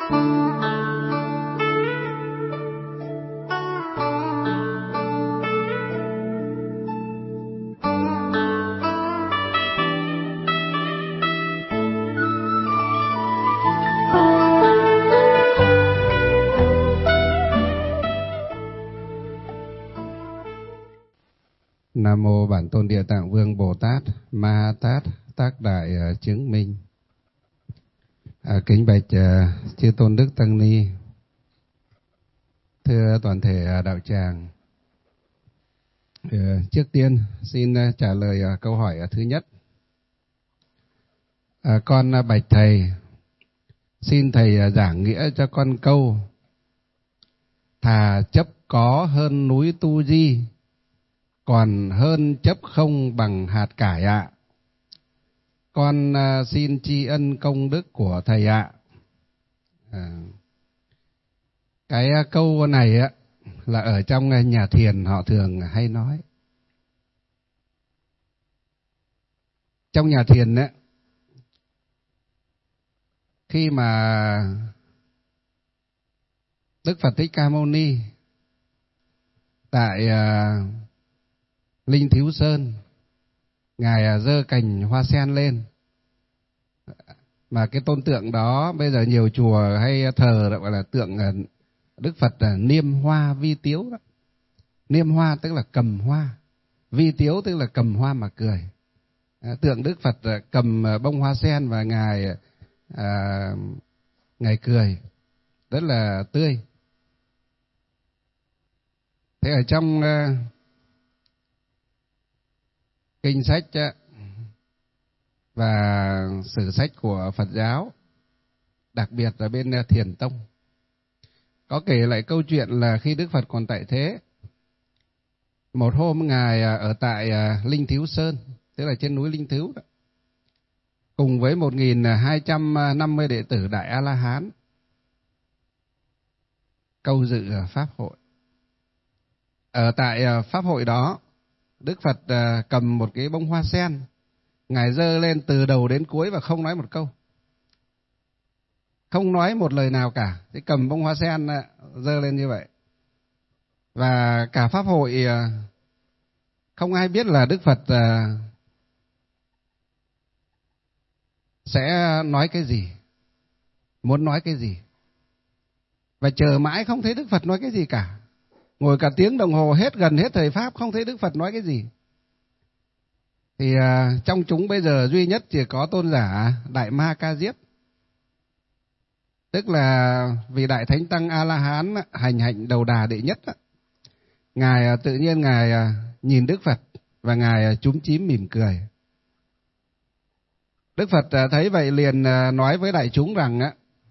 Nam mô Bản Tôn Địa Tạng Vương Bồ Tát Ma Ha Tát Tác Đại Chứng Minh. Kính bạch chư tôn đức tăng ni, thưa toàn thể đạo tràng. Trước tiên xin trả lời câu hỏi thứ nhất. Con bạch thầy, xin thầy giảng nghĩa cho con câu thà chấp có hơn núi Tu Di, còn hơn chấp không bằng hạt cải ạ. Con xin tri ân công đức của thầy ạ. Cái câu này là ở trong nhà thiền họ thường hay nói. Trong nhà thiền khi mà Đức Phật Thích Ca Mâu Ni tại Linh Thiếu Sơn, ngài giơ cành hoa sen lên, mà cái tôn tượng đó bây giờ nhiều chùa hay thờ gọi là tượng Đức Phật niêm hoa vi tiếu đó. Niêm hoa tức là cầm hoa, vi tiếu tức là cầm hoa mà cười. Tượng Đức Phật cầm bông hoa sen và ngài cười rất là tươi. Thế ở trong kinh sách và sử sách của Phật giáo, đặc biệt là bên Thiền Tông, có kể lại câu chuyện là khi Đức Phật còn tại thế, một hôm ngài ở tại Linh Thiếu Sơn, tức là trên núi Linh Thiếu đó, cùng với 1.250 đệ tử Đại A-la-hán câu dự pháp hội. Ở tại pháp hội đó, Đức Phật cầm một cái bông hoa sen, ngài giơ lên từ đầu đến cuối và không nói một câu, không nói một lời nào cả. Thế cầm bông hoa sen giơ lên như vậy, và cả pháp hội không ai biết là Đức Phật sẽ nói cái gì, muốn nói cái gì, và chờ mãi không thấy Đức Phật nói cái gì cả. Ngồi cả tiếng đồng hồ, gần hết thời pháp, không thấy Đức Phật nói cái gì. Thì trong chúng bây giờ duy nhất chỉ có tôn giả Đại Ma Ca Diếp, tức là vị Đại Thánh Tăng A-la-hán hành hạnh đầu đà đệ nhất đó. Ngài tự nhiên ngài nhìn Đức Phật và ngài chúm chím mỉm cười. Đức Phật thấy vậy liền nói với đại chúng rằng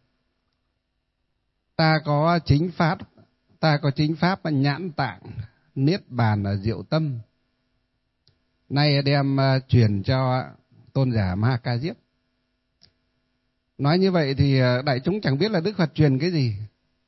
ta có chính pháp nhãn tạng niết bàn diệu tâm, nay đem truyền cho tôn giả Ma Ca Diếp. Nói như vậy thì đại chúng chẳng biết là Đức Phật truyền cái gì.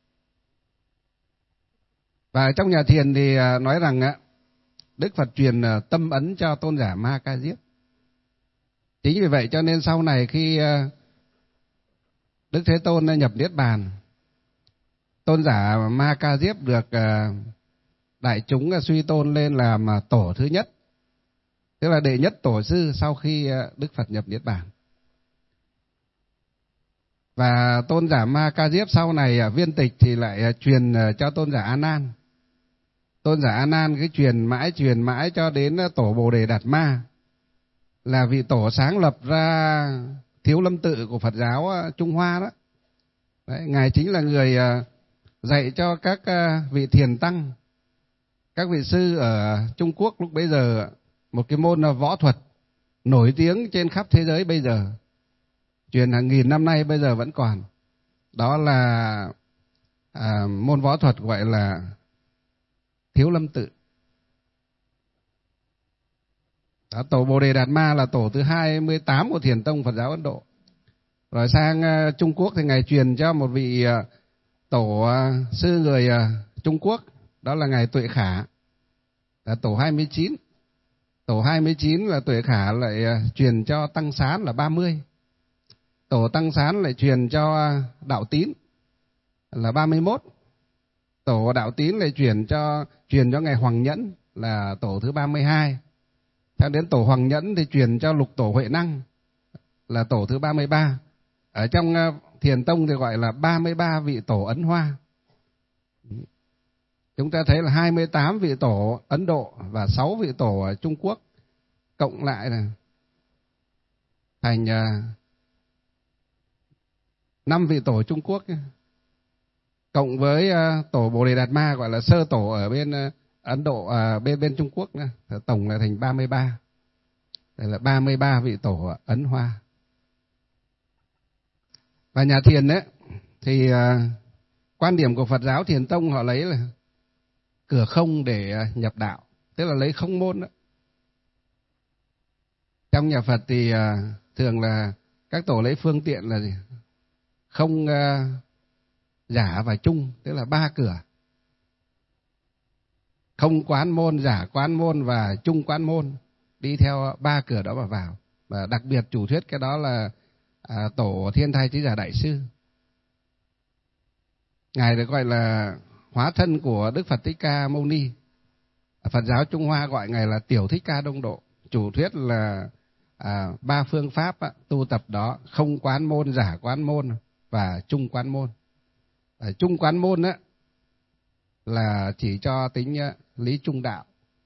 Và trong nhà thiền thì nói rằng Đức Phật truyền tâm ấn cho tôn giả Ma Ca Diếp. Chính vì vậy cho nên sau này khi Đức Thế Tôn nhập Niết Bàn, tôn giả Ma Ca Diếp được đại chúng suy tôn lên làm tổ thứ nhất, tức là đệ nhất tổ sư sau khi Đức Phật nhập Niết Bàn. Và tôn giả Ma Ca Diếp sau này viên tịch thì lại truyền cho tôn giả A Nan. Tôn giả A Nan cứ truyền mãi cho đến tổ Bồ Đề Đạt Ma, là vị tổ sáng lập ra Thiếu Lâm Tự của Phật giáo Trung Hoa đó. Đấy, ngài chính là người dạy cho các vị thiền tăng, các vị sư ở Trung Quốc lúc bấy giờ một cái môn võ thuật nổi tiếng trên khắp thế giới bây giờ, truyền hàng nghìn năm nay bây giờ vẫn còn. Đó là môn võ thuật gọi là Thiếu Lâm Tự. Đó, tổ Bồ Đề Đạt Ma là tổ thứ 28 của Thiền Tông Phật giáo Ấn Độ. Rồi sang Trung Quốc thì ngài truyền cho một vị tổ sư người Trung Quốc, đó là ngài Tuệ Khả, là tổ 29. Tổ 29 là Tuệ Khả lại truyền cho Tăng Sán là 30. Tổ Tăng Sán lại truyền cho Đạo Tín. là 31. Tổ Đạo Tín lại truyền cho ngài Hoàng Nhẫn là tổ thứ 32. Theo đến tổ Hoàng Nhẫn thì truyền cho Lục Tổ Huệ Năng là tổ thứ 33. Ở trong Thiền Tông thì gọi là 33 vị tổ Ấn Hoa. Chúng ta thấy là 28 vị tổ Ấn Độ và 6 vị tổ ở Trung Quốc, cộng lại là thành 5 vị tổ Trung Quốc, cộng với tổ Bồ Đề Đạt Ma gọi là sơ tổ ở bên Ấn Độ, bên Trung Quốc nữa, tổng là thành 33. Đây là 33 vị tổ Ấn Hoa. Và nhà thiền đấy thì quan điểm của Phật giáo Thiền Tông họ lấy là cửa không để nhập đạo, tức là lấy không môn đó. Trong nhà Phật thì thường là các tổ lấy phương tiện là gì? Không, giả và chung, tức là 3 cửa. Không quán môn, giả quán môn và chung quán môn, đi theo 3 cửa đó mà vào. Và đặc biệt chủ thuyết cái đó là tổ Thiên Thai Trí Giả Đại Sư. Ngài được gọi là hóa thân của Đức Phật Thích Ca Mâu Ni. Phật giáo Trung Hoa gọi ngài là Tiểu Thích Ca Đông Độ. Chủ thuyết là 3 phương pháp tu tập đó: không quán môn, giả quán môn và chung quán môn. Chung quán môn là chỉ cho tính lý trung đạo.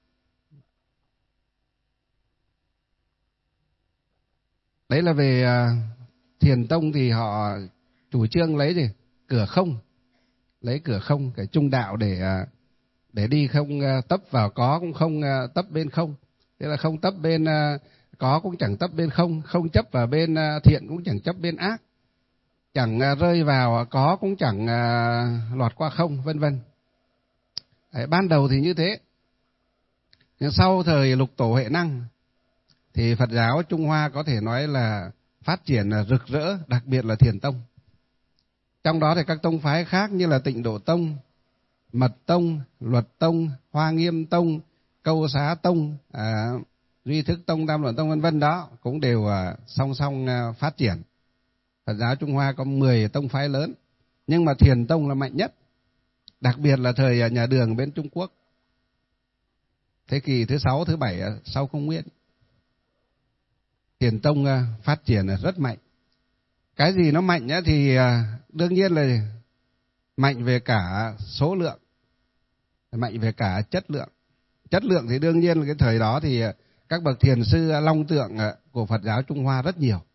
Đấy là về Thiền Tông thì họ chủ trương lấy gì? Cửa không. Lấy cửa không, cái trung đạo để đi, không tấp vào có cũng không tấp bên không. Thế là không tấp bên có cũng chẳng tấp bên không, không chấp vào bên thiện cũng chẳng chấp bên ác, chẳng rơi vào có cũng chẳng lọt qua không, vân vân. Ban đầu thì như thế. Nhưng sau thời Lục Tổ Huệ Năng thì Phật giáo Trung Hoa có thể nói là phát triển rực rỡ, đặc biệt là Thiền Tông. Trong đó thì các tông phái khác như là Tịnh Độ Tông, Mật Tông, Luật Tông, Hoa Nghiêm Tông, Câu Xá Tông, Duy Thức Tông, Tam Luận Tông, vân vân đó cũng đều song song phát triển. Phật giáo Trung Hoa có 10 tông phái lớn, nhưng mà Thiền Tông là mạnh nhất, đặc biệt là thời nhà Đường bên Trung Quốc, thế kỷ thứ 6, thứ 7 sau Công nguyên. Thiền Tông phát triển rất mạnh. Cái gì nó mạnh thì đương nhiên là mạnh về cả số lượng, mạnh về cả chất lượng. Chất lượng thì đương nhiên là cái thời đó thì các bậc thiền sư long tượng của Phật giáo Trung Hoa rất nhiều.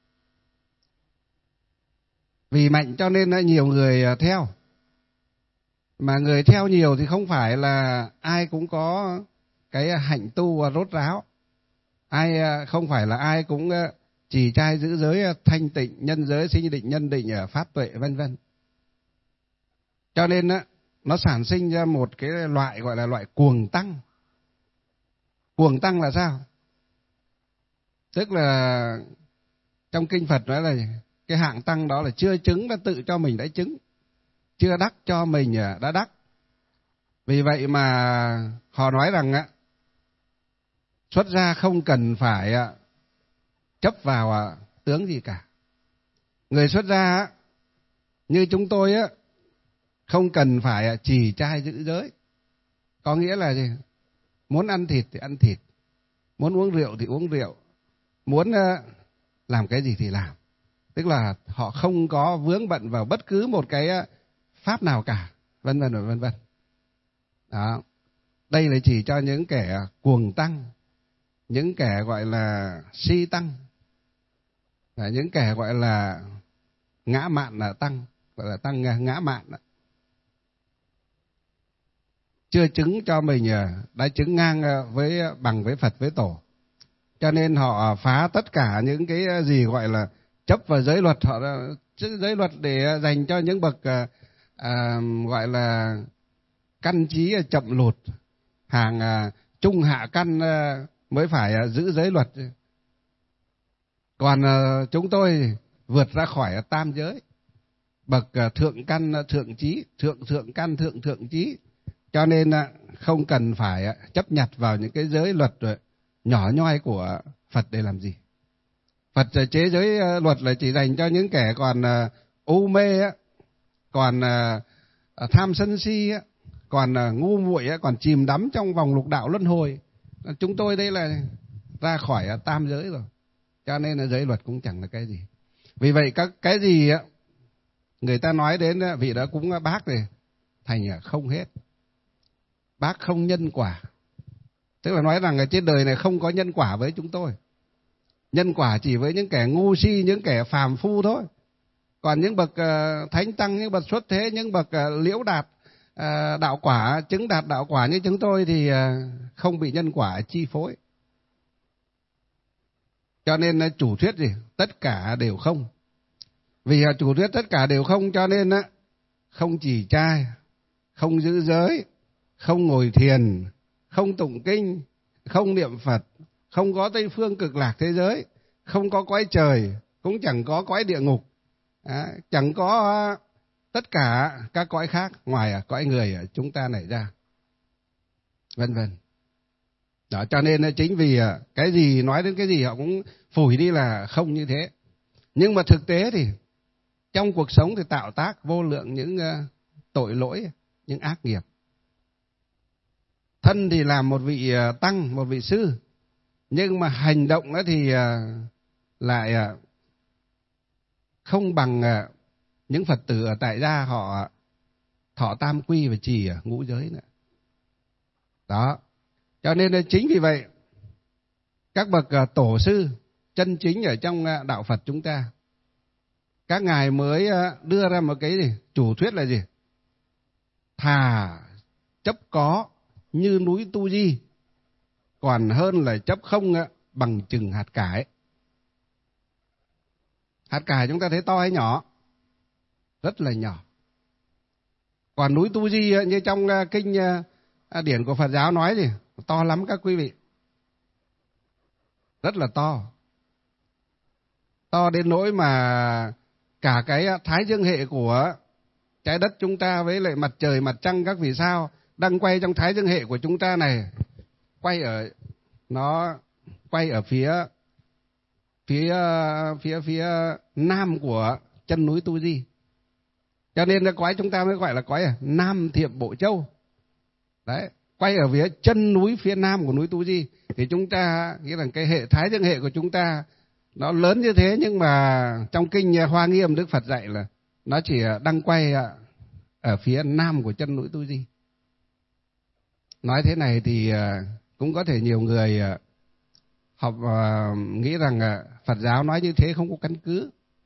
Vì mạnh cho nên nhiều người theo. Mà người theo nhiều thì không phải là ai cũng có cái hạnh tu rốt ráo. Không phải là ai cũng trì trai giữ giới thanh tịnh, nhân giới, sinh định, nhân định, pháp tuệ, vân vân. Cho nên nó sản sinh ra một cái loại gọi là loại cuồng tăng. Cuồng tăng là sao? Tức là trong kinh Phật nói là cái hạng tăng đó là chưa chứng đã tự cho mình đã chứng, chưa đắc cho mình đã đắc. Vì vậy mà họ nói rằng xuất gia không cần phải chấp vào tướng gì cả. Người xuất gia như chúng tôi không cần phải trì trai giữ giới. Có nghĩa là gì? Muốn ăn thịt thì ăn thịt, muốn uống rượu thì uống rượu, muốn làm cái gì thì làm. Tức là họ không có vướng bận vào bất cứ một cái pháp nào cả, vân vân và vân vân. Đó. Đây là chỉ cho những kẻ cuồng tăng, những kẻ gọi là si tăng, những kẻ gọi là ngã mạn là tăng, gọi là tăng ngã mạn. Chưa chứng cho mình đã chứng ngang bằng với Phật với Tổ. Cho nên họ phá tất cả những cái gì gọi là chấp vào giới luật. Họ giới luật để dành cho những bậc gọi là căn trí chậm lụt, hàng trung hạ căn mới phải giữ giới luật. Còn chúng tôi vượt ra khỏi tam giới, bậc thượng căn thượng trí, thượng căn thượng trí. Cho nên không cần phải chấp nhặt vào những cái giới luật nhỏ nhoi của Phật để làm gì. Phật chế giới luật là chỉ dành cho những kẻ còn u mê, còn tham sân si, còn ngu muội, còn chìm đắm trong vòng lục đạo luân hồi. Chúng tôi đây là ra khỏi tam giới rồi, cho nên là giới luật cũng chẳng là cái gì. Vì vậy các cái gì người ta nói đến vị đó cũng bác thì thành không hết. Bác không nhân quả, tức là nói rằng ở trên đời này không có nhân quả với chúng tôi. Nhân quả chỉ với những kẻ ngu si, những kẻ phàm phu thôi. Còn những bậc thánh tăng, những bậc xuất thế, những bậc liễu đạt đạo quả, chứng đạt đạo quả như chúng tôi thì không bị nhân quả chi phối. Cho nên chủ thuyết gì? Tất cả đều không. Vì chủ thuyết tất cả đều không cho nên không trì trai, không giữ giới, không ngồi thiền, không tụng kinh, không niệm Phật, không có Tây phương cực lạc thế giới, không có cõi trời, cũng chẳng có cõi địa ngục, chẳng có tất cả các cõi khác ngoài cõi người chúng ta nảy ra, vân vân. Đó, cho nên chính vì cái gì nói đến cái gì họ cũng phủi đi là không như thế. Nhưng mà thực tế thì trong cuộc sống thì tạo tác vô lượng những tội lỗi, những ác nghiệp. Thân thì làm một vị tăng, một vị sư, nhưng mà hành động thì lại không bằng những Phật tử ở tại gia họ thọ tam quy và trì ngũ giới nữa. Đó, cho nên chính vì vậy các bậc tổ sư chân chính ở trong đạo Phật chúng ta, các ngài mới đưa ra một cái gì? Chủ thuyết là gì? Thà chấp có như núi Tu Di, còn hơn là chấp không bằng chừng hạt cải. Hạt cải chúng ta thấy to hay nhỏ? Rất là nhỏ. Còn núi Tu Di như trong kinh điển của Phật giáo nói gì? To lắm các quý vị. Rất là to. To đến nỗi mà cả cái thái dương hệ của trái đất chúng ta với lại mặt trời, mặt trăng, các vì sao đang quay trong thái dương hệ của chúng ta này, nó quay ở phía nam của chân núi Tu Di. Cho nên cái cõi chúng ta mới gọi là cõi Nam Thiệm Bộ Châu. Đấy, quay ở phía chân núi phía nam của núi Tu Di. Thì chúng ta nghĩ rằng cái hệ thái dương hệ của chúng ta nó lớn như thế, nhưng mà trong kinh Hoa Nghiêm Đức Phật dạy là nó chỉ đang quay ở phía nam của chân núi Tu Di. Nói thế này thì cũng có thể nhiều người học nghĩ rằng Phật giáo nói như thế không có căn cứ.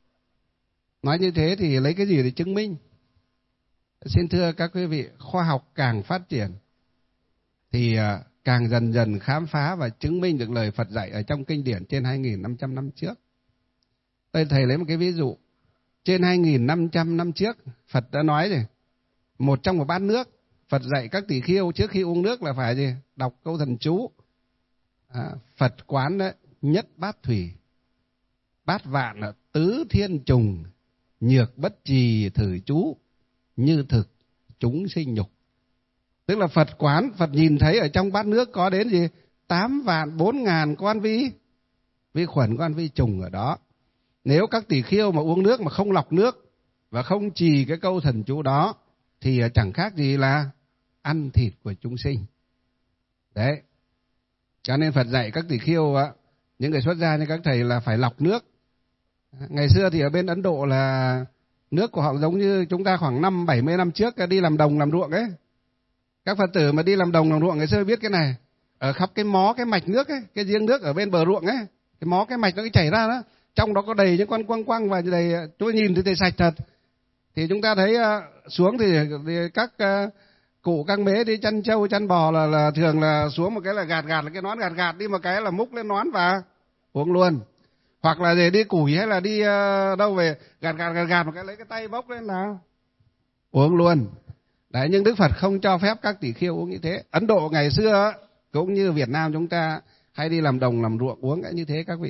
Nói như thế thì lấy cái gì để chứng minh? Xin thưa các quý vị, khoa học càng phát triển thì càng dần dần khám phá và chứng minh được lời Phật dạy ở trong kinh điển trên 2.500 năm trước. Thầy lấy một cái ví dụ. Trên 2.500 năm trước, Phật đã nói gì? Trong một bát nước, Phật dạy các tỷ khưu trước khi uống nước là phải gì? Đọc câu thần chú. Phật quán nhất bát thủy, bát vạn tứ thiên trùng, nhược bất trì thử chú, như thực chúng sinh nhục. Tức là Phật quán, Phật nhìn thấy ở trong bát nước có đến gì? 8.400.000 con vi khuẩn, con vi trùng ở đó. Nếu các tỷ khưu mà uống nước mà không lọc nước và không trì cái câu thần chú đó thì chẳng khác gì là ăn thịt của chúng sinh. Đấy. Cho nên Phật dạy các tỷ khưu, những người xuất gia như các thầy là phải lọc nước. Ngày xưa thì ở bên Ấn Độ là nước của họ giống như chúng ta khoảng 50-70 năm trước đi làm đồng làm ruộng ấy. Các Phật tử mà đi làm đồng làm ruộng ngày xưa biết cái này. Ở khắp cái mó cái mạch nước ấy, cái giếng nước ở bên bờ ruộng ấy, cái mó cái mạch nó cứ chảy ra đó, trong đó có đầy những con quăng và đầy, chúng ta nhìn thì sạch thật. Thì chúng ta thấy xuống thì các cụ các mế đi chăn trâu chăn bò là thường là xuống một cái là gạt là cái nón gạt đi một cái là múc lên nón và uống luôn. Hoặc là để đi củi hay là đi đâu về gạt một cái lấy cái tay bốc lên là uống luôn. Đấy, nhưng Đức Phật không cho phép các tỷ khưu uống như thế. Ấn Độ ngày xưa cũng như Việt Nam chúng ta hay đi làm đồng làm ruộng uống như thế các vị.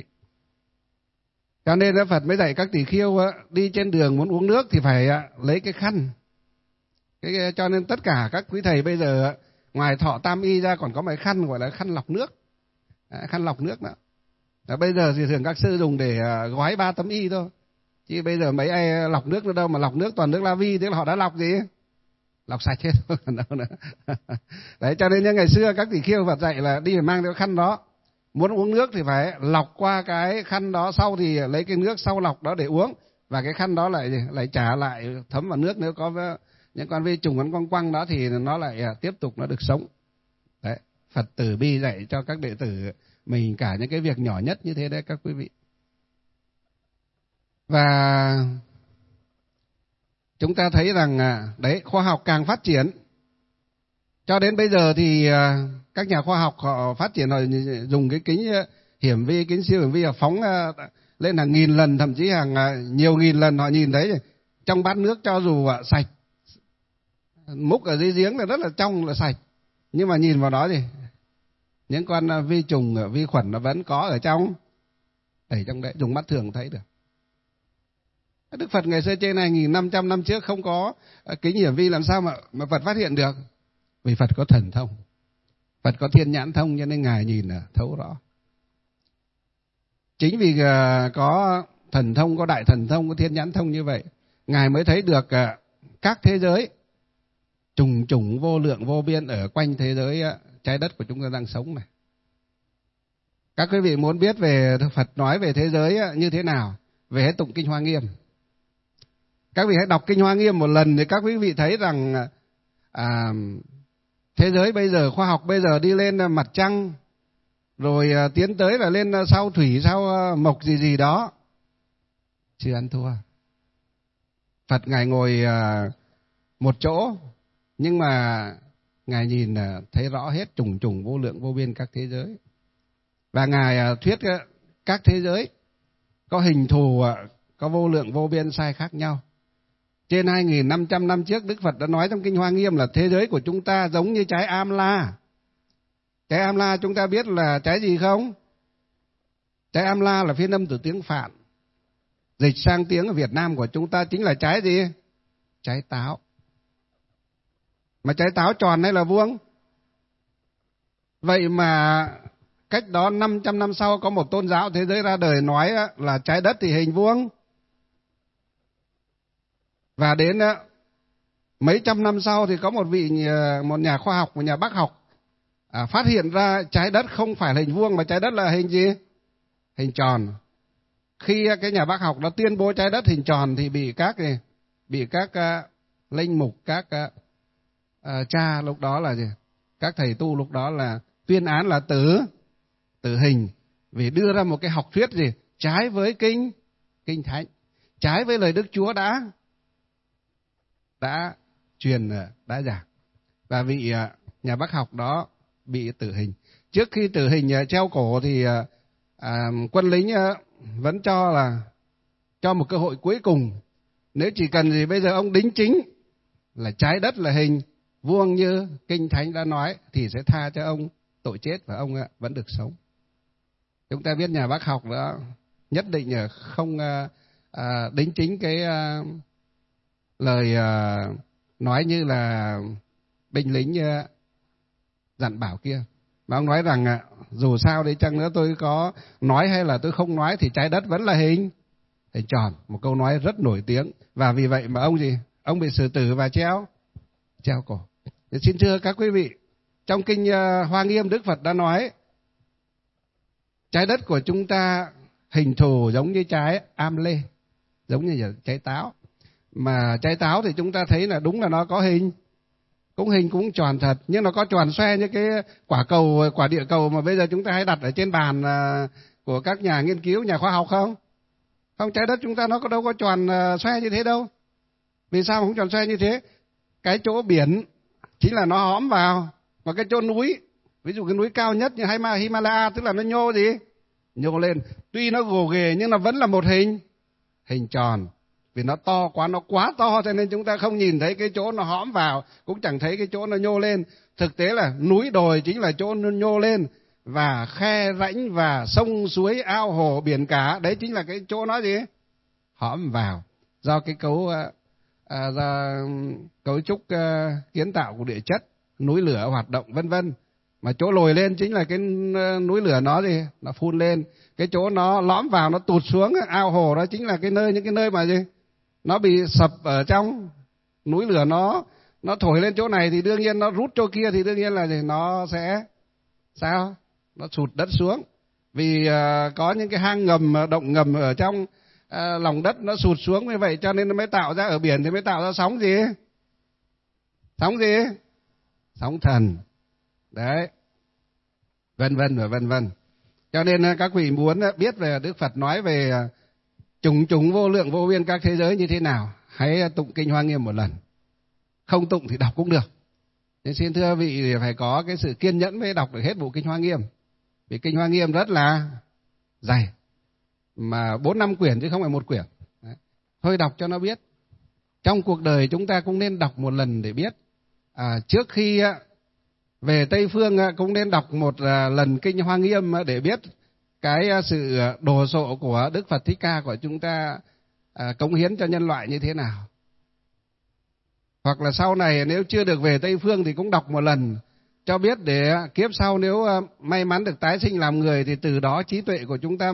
Cho nên Đức Phật mới dạy các tỷ khưu đi trên đường muốn uống nước thì phải lấy cái khăn. Cho nên tất cả các quý thầy bây giờ ngoài thọ tam y ra còn có một khăn gọi là khăn lọc nước. Khăn lọc nước đó. Bây giờ thì thường các sư dùng để gói 3 tấm y thôi. Chứ bây giờ mấy ai lọc nước nữa đâu, mà lọc nước toàn nước la vi, thế là họ đã lọc gì? lọc sạch hết không còn đâu nữa. Đấy, cho nên như ngày xưa các tỷ khưu Phật dạy là đi phải mang cái khăn đó, muốn uống nước thì phải lọc qua cái khăn đó, sau thì lấy cái nước sau lọc đó để uống, và cái khăn đó lại trả lại thấm vào nước, nếu có những con vi trùng, con quăng quăng đó thì nó lại tiếp tục nó được sống. Đấy, Phật từ bi dạy cho các đệ tử mình cả những cái việc nhỏ nhất như thế đấy các quý vị. Và chúng ta thấy rằng đấy, khoa học càng phát triển, cho đến bây giờ thì các nhà khoa học họ phát triển, họ dùng cái kính hiển vi, kính siêu hiển vi, họ phóng lên hàng nghìn lần, thậm chí hàng nhiều nghìn lần, họ nhìn thấy trong bát nước cho dù sạch, múc ở dưới giếng là rất là trong, là sạch, nhưng mà nhìn vào đó thì những con vi trùng, vi khuẩn nó vẫn có ở trong đấy, dùng mắt thường thấy được. Đức Phật ngày xưa trên 2.500 năm trước không có kính hiển vi, làm sao mà Phật phát hiện được? Vì Phật có thần thông, Phật có thiên nhãn thông, cho nên Ngài nhìn thấu rõ. Chính vì có thần thông, có đại thần thông, có thiên nhãn thông như vậy, Ngài mới thấy được các thế giới trùng trùng vô lượng vô biên ở quanh thế giới trái đất của chúng ta đang sống này. Các quý vị muốn biết về Phật nói về thế giới như thế nào, về hãy tụng Kinh Hoa Nghiêm. Các vị hãy đọc Kinh Hoa Nghiêm một lần thì các quý vị thấy rằng thế giới bây giờ, khoa học bây giờ đi lên mặt trăng, rồi tiến tới là lên sao thủy, sao mộc gì gì đó, chưa ăn thua. Phật Ngài ngồi một chỗ, nhưng mà Ngài nhìn thấy rõ hết trùng trùng vô lượng vô biên các thế giới. Và Ngài thuyết các thế giới có hình thù, có vô lượng vô biên sai khác nhau. Trên 2.500 năm trước, Đức Phật đã nói trong Kinh Hoa Nghiêm là thế giới của chúng ta giống như trái am la. Trái am la chúng ta biết là trái gì không? Trái am la là phiên âm từ tiếng Phạn. Dịch sang tiếng ở Việt Nam của chúng ta chính là trái gì? Trái táo. Mà trái táo tròn hay là vuông? Vậy mà cách đó 500 năm sau có một tôn giáo thế giới ra đời nói là trái đất thì hình vuông. Và đến mấy trăm năm sau thì có một nhà khoa học, một nhà bác học phát hiện ra trái đất không phải là hình vuông, mà trái đất là hình gì? Hình tròn. Khi cái nhà bác học đó tuyên bố trái đất hình tròn thì bị các linh mục, các cha lúc đó là gì? Các thầy tu lúc đó là tuyên án là tử hình, vì đưa ra một cái học thuyết gì? Trái với kinh thánh, trái với lời Đức Chúa đã truyền, đã giảng. Và vị nhà bác học đó bị tử hình. Trước khi tử hình treo cổ thì quân lính vẫn cho một cơ hội cuối cùng. Nếu chỉ cần gì bây giờ ông đính chính là trái đất là hình vuông như Kinh Thánh đã nói thì sẽ tha cho ông tội chết và ông vẫn được sống. Chúng ta biết nhà bác học đó nhất định không đính chính cái lời nói như là binh lính dặn bảo kia. Mà ông nói rằng dù sao đi chăng nữa tôi có nói hay là tôi không nói thì trái đất vẫn là hình tròn. Một câu nói rất nổi tiếng. Và vì vậy mà ông bị xử tử và treo cổ. Thì xin thưa các quý vị, trong Kinh Hoa Nghiêm Đức Phật đã nói trái đất của chúng ta hình thù giống như trái am lê, giống như trái táo. Mà trái táo thì chúng ta thấy là đúng là nó có hình cũng tròn thật, nhưng nó có tròn xoe như cái quả địa cầu mà bây giờ chúng ta hay đặt ở trên bàn của các nhà nghiên cứu, nhà khoa học không? Không, trái đất chúng ta nó đâu có tròn xoe như thế đâu. Vì sao không tròn xoe như thế? Cái chỗ biển chính là nó hõm vào, và cái chỗ núi, ví dụ cái núi cao nhất như Himalaya, tức là nó nhô lên. Tuy nó gồ ghề nhưng nó vẫn là một hình tròn. Vì nó to quá, nó quá to cho nên chúng ta không nhìn thấy cái chỗ nó hõm vào, cũng chẳng thấy cái chỗ nó nhô lên. Thực tế là núi đồi chính là chỗ nó nhô lên, và khe rãnh và sông suối ao hồ biển cả, đấy chính là cái chỗ nó gì? Hõm vào. Do cái cấu trúc kiến tạo của địa chất, núi lửa hoạt động vân vân. Mà chỗ lồi lên chính là cái núi lửa nó phun lên. Cái chỗ nó lõm vào, nó tụt xuống ao hồ, đó chính là những cái nơi mà gì? Nó bị sập ở trong núi lửa, Nó thổi lên chỗ này thì đương nhiên nó rút chỗ kia thì đương nhiên là nó sẽ sao? Nó sụt đất xuống. Vì có những cái hang ngầm, động ngầm ở trong lòng đất nó sụt xuống như vậy, cho nên nó mới tạo ra, ở biển thì mới tạo ra sóng gì? Sóng gì? Sóng thần. Đấy. Vân vân và vân vân. Cho nên các vị muốn biết về Đức Phật nói về chủng chủng vô lượng vô biên các thế giới như thế nào, hãy tụng Kinh Hoa Nghiêm một lần. Không tụng thì đọc cũng được. Nên xin thưa vị phải có cái sự kiên nhẫn mới đọc được hết bộ Kinh Hoa Nghiêm. Vì Kinh Hoa Nghiêm rất là dày, mà 4-5 quyển chứ không phải một quyển. Đấy. Thôi đọc cho nó biết. Trong cuộc đời chúng ta cũng nên đọc một lần để biết. Trước khi về Tây Phương cũng nên đọc một lần Kinh Hoa Nghiêm để biết cái sự đồ sộ của Đức Phật Thích Ca của chúng ta cống hiến cho nhân loại như thế nào. Hoặc là sau này nếu chưa được về Tây Phương thì cũng đọc một lần cho biết, để kiếp sau nếu may mắn được tái sinh làm người thì từ đó trí tuệ của chúng ta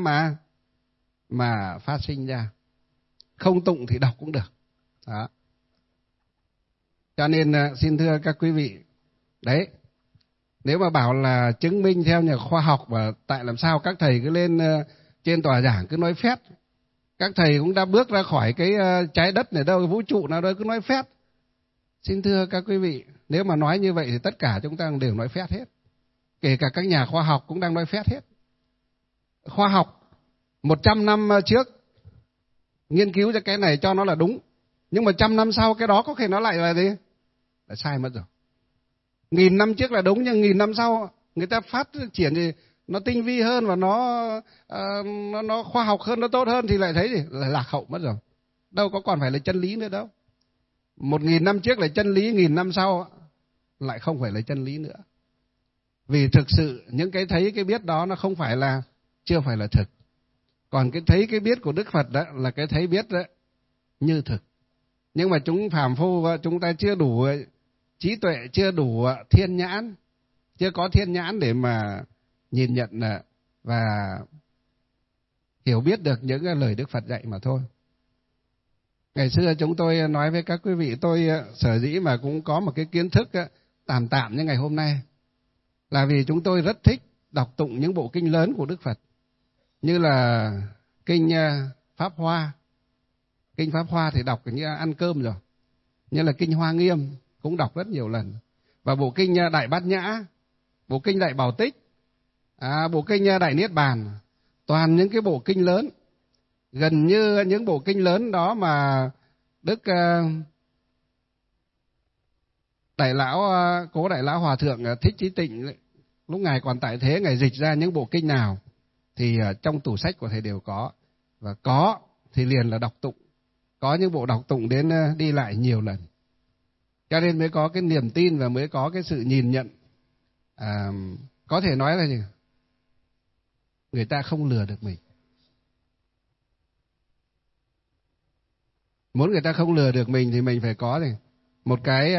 mà phát sinh ra. Không tụng thì đọc cũng được. Đó. Cho nên xin thưa các quý vị, đấy, nếu mà bảo là chứng minh theo nhà khoa học và tại làm sao các thầy cứ lên trên tòa giảng cứ nói phét. Các thầy cũng đã bước ra khỏi cái trái đất này đâu, cái vũ trụ nào đâu cứ nói phét. Xin thưa các quý vị, nếu mà nói như vậy thì tất cả chúng ta đều nói phét hết. Kể cả các nhà khoa học cũng đang nói phét hết. Khoa học 100 năm trước nghiên cứu cho cái này cho nó là đúng. Nhưng mà 100 năm sau cái đó có thể nó lại là gì? Là sai mất rồi. 1000 năm trước là đúng, nhưng 1000 năm sau người ta phát triển thì nó tinh vi hơn và nó khoa học hơn, nó tốt hơn thì lại thấy gì? Là lạc hậu mất rồi. Đâu có còn phải là chân lý nữa đâu. 1000 năm trước là chân lý, 1000 năm sau lại không phải là chân lý nữa. Vì thực sự những cái thấy cái biết đó nó không phải là, chưa phải là thực. Còn cái thấy cái biết của Đức Phật đó là cái thấy biết đó như thực. Nhưng mà chúng phàm phu chúng ta chưa đủ trí tuệ, chưa đủ thiên nhãn, chưa có thiên nhãn để mà nhìn nhận và hiểu biết được những lời Đức Phật dạy mà thôi. Ngày xưa chúng tôi nói với các quý vị, tôi sở dĩ mà cũng có một cái kiến thức tạm tạm như ngày hôm nay là vì chúng tôi rất thích đọc tụng những bộ kinh lớn của Đức Phật, như là kinh Pháp Hoa. Kinh Pháp Hoa thì đọc như ăn cơm rồi, như là kinh Hoa Nghiêm cũng đọc rất nhiều lần, và bộ kinh Đại Bát Nhã, bộ kinh Đại Bảo Tích, bộ kinh Đại Niết Bàn, toàn những cái bộ kinh lớn. Gần như những bộ kinh lớn đó mà Đức Cố Đại Lão Hòa Thượng Thích Chí Tịnh lúc ngài còn tại thế, ngài dịch ra những bộ kinh nào thì trong tủ sách của thầy đều có, và có thì liền là đọc tụng. Có những bộ đọc tụng đến đi lại nhiều lần, cho nên mới có cái niềm tin và mới có cái sự nhìn nhận. Có thể nói là gì? Người ta không lừa được mình. Muốn người ta không lừa được mình thì mình phải có gì? Một cái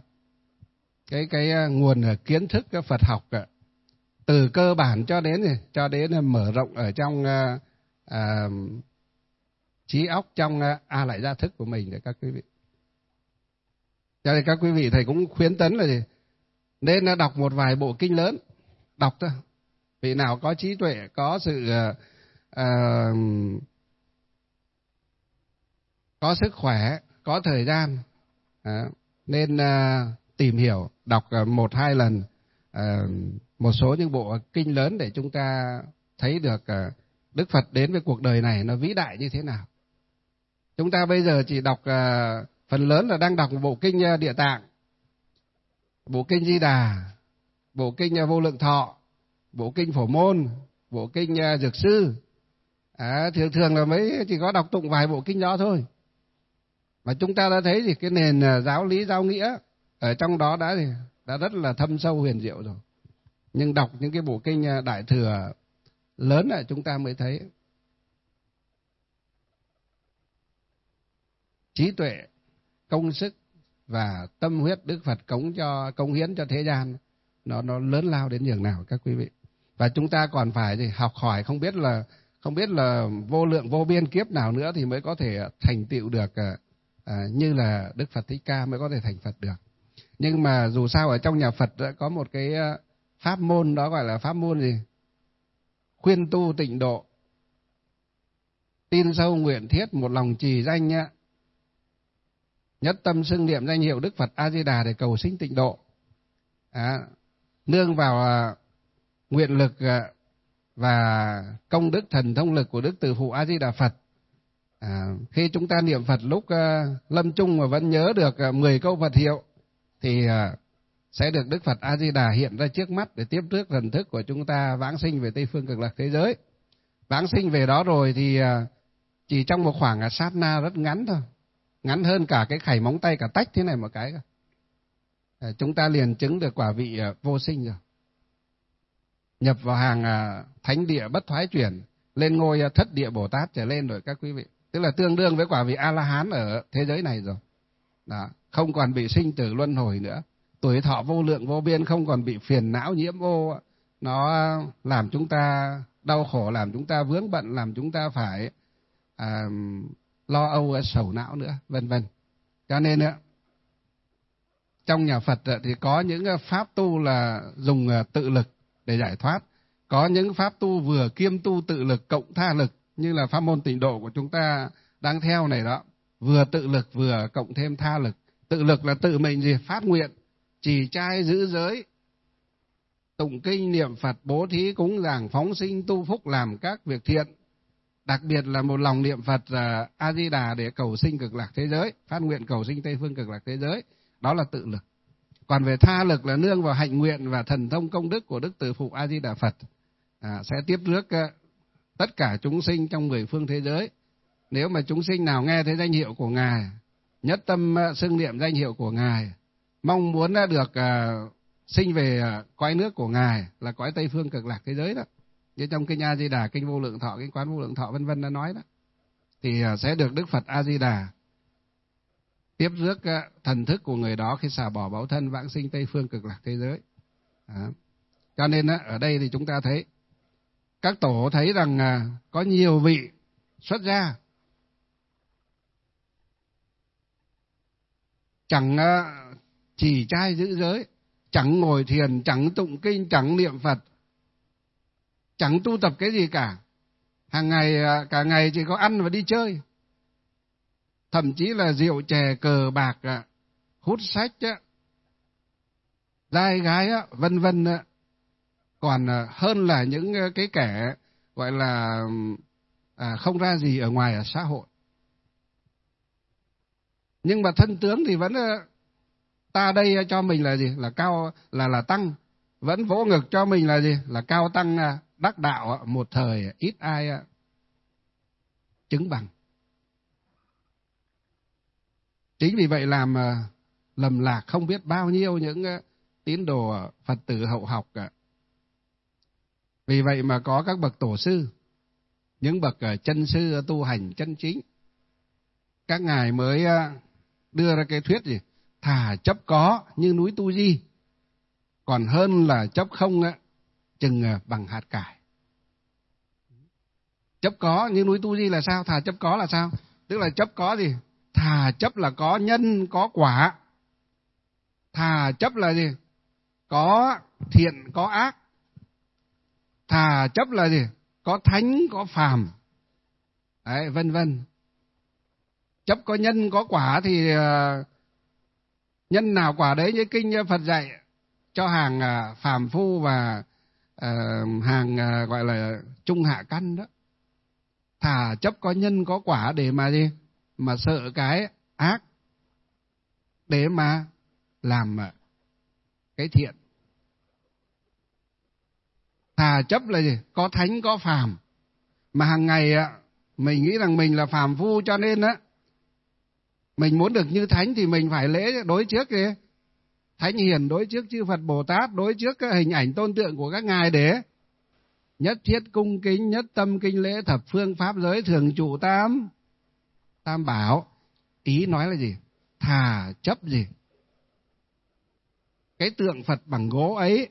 nguồn kiến thức Phật học từ cơ bản cho đến mở rộng ở trong trí óc, trong lại gia thức của mình để các quý vị. Cho nên các quý vị thầy cũng khuyến tấn là gì? Nên đọc một vài bộ kinh lớn, đọc thôi. Vị nào có trí tuệ, có sự có sức khỏe, có thời gian, nên tìm hiểu, đọc 1-2 lần một số những bộ kinh lớn để chúng ta thấy được Đức Phật đến với cuộc đời này nó vĩ đại như thế nào. Chúng ta bây giờ chỉ đọc, phần lớn là đang đọc bộ kinh Địa Tạng, bộ kinh Di Đà, bộ kinh Vô Lượng Thọ, bộ kinh Phổ Môn, bộ kinh Dược Sư. Thường là mới chỉ có đọc tụng vài bộ kinh đó thôi. Mà chúng ta đã thấy thì cái nền giáo lý giáo nghĩa ở trong đó đã rất là thâm sâu huyền diệu rồi. Nhưng đọc những cái bộ kinh Đại Thừa lớn là chúng ta mới thấy trí tuệ, công sức và tâm huyết Đức Phật cống hiến cho thế gian nó lớn lao đến nhường nào các quý vị. Và chúng ta còn phải học hỏi, không biết là vô lượng vô biên kiếp nào nữa thì mới có thể thành tựu được như là Đức Phật Thích Ca mới có thể thành Phật được. Nhưng mà dù sao ở trong nhà Phật có một cái pháp môn, đó gọi là pháp môn gì? Khuyên tu tịnh độ, tin sâu nguyện thiết, một lòng trì danh nhá, nhất tâm xưng niệm danh hiệu Đức Phật A Di Đà để cầu sinh tịnh độ. Nương vào nguyện lực và công đức thần thông lực của Đức Từ Phụ A Di Đà Phật. Khi chúng ta niệm Phật lúc lâm chung mà vẫn nhớ được 10 câu Phật hiệu thì sẽ được Đức Phật A Di Đà hiện ra trước mắt để tiếp rước thần thức của chúng ta vãng sinh về Tây Phương Cực Lạc thế giới. Vãng sinh về đó rồi thì chỉ trong một khoảng sát na rất ngắn thôi, ngắn hơn cả cái khẩy móng tay cả tách thế này một cái, chúng ta liền chứng được quả vị vô sinh rồi, nhập vào hàng thánh địa bất thoái chuyển, lên ngôi thất địa Bồ Tát trở lên rồi các quý vị. Tức là tương đương với quả vị A-la-hán ở thế giới này rồi. Đó, không còn bị sinh tử luân hồi nữa, tuổi thọ vô lượng vô biên, không còn bị phiền não nhiễm ô, nó làm chúng ta đau khổ, làm chúng ta vướng bận, làm chúng ta phải lo âu sầu não nữa, vân vân. Cho nên trong nhà Phật thì có những pháp tu là dùng tự lực để giải thoát, có những pháp tu vừa kiêm tu tự lực cộng tha lực, như là pháp môn tịnh độ của chúng ta đang theo này đó, vừa tự lực vừa cộng thêm tha lực. Tự lực là tự mình gì? Phát nguyện, trì trai giữ giới, tụng kinh niệm Phật, bố thí cúng dường, phóng sinh tu phúc, làm các việc thiện. Đặc biệt là một lòng niệm Phật A Di Đà để cầu sinh Cực Lạc thế giới, phát nguyện cầu sinh Tây Phương Cực Lạc thế giới, đó là tự lực. Còn về tha lực là nương vào hạnh nguyện và thần thông công đức của Đức Từ Phụ A Di Đà Phật, sẽ tiếp rước tất cả chúng sinh trong 10 phương thế giới. Nếu mà chúng sinh nào nghe thấy danh hiệu của Ngài, nhất tâm xưng niệm danh hiệu của Ngài, mong muốn được sinh về cõi nước của Ngài là cõi Tây Phương Cực Lạc thế giới đó, như trong kinh A Di Đà, kinh Vô Lượng Thọ, kinh Quán Vô Lượng Thọ vân vân đã nói đó, thì sẽ được Đức Phật A Di Đà tiếp rước thần thức của người đó khi xả bỏ báu thân vãng sinh Tây Phương Cực Lạc thế giới. Cho nên ở đây thì chúng ta thấy các tổ thấy rằng có nhiều vị xuất gia chẳng trì trai giữ giới, chẳng ngồi thiền, chẳng tụng kinh, chẳng niệm Phật, chẳng tu tập cái gì cả. Hàng ngày cả ngày chỉ có ăn và đi chơi. Thậm chí là rượu chè cờ bạc, hút sách, trai gái vân vân, còn hơn là những cái kẻ gọi là không ra gì ở ngoài ở xã hội. Nhưng mà thân tướng thì vẫn ta đây cho mình là gì? Là cao, là tăng, vẫn vỗ ngực cho mình là gì? Là cao tăng đắc đạo, một thời ít ai chứng bằng. Chính vì vậy làm lầm lạc không biết bao nhiêu những tín đồ Phật tử hậu học cả. Vì vậy mà có các bậc tổ sư, những bậc chân sư tu hành chân chính, các ngài mới đưa ra cái thuyết gì? Thà chấp có như núi Tu Di, còn hơn là chấp không chừng bằng hạt cải. Chấp có như núi Tu Di là sao? Thà chấp có là sao? Tức là chấp có gì? Thà chấp là có nhân có quả. Thà chấp là gì? Có thiện có ác. Thà chấp là gì? Có thánh có phàm. Đấy, vân vân. Chấp có nhân có quả thì nhân nào quả đấy, như kinh Phật dạy cho hàng phàm phu và hàng gọi là trung hạ căn đó. Thà chấp có nhân có quả để mà gì? Mà sợ cái ác, để mà làm cái thiện. Thà chấp là gì? Có thánh có phàm. Mà hàng ngày mình nghĩ rằng mình là phàm phu, cho nên mình muốn được như thánh thì mình phải lễ đối trước kìa. Thánh hiền đối trước chư Phật Bồ Tát, đối trước cái hình ảnh tôn tượng của các ngài để nhất thiết cung kính, nhất tâm kinh lễ, thập phương pháp giới, thường trụ tam bảo. Ý nói là gì? Thà chấp gì? Cái tượng Phật bằng gỗ ấy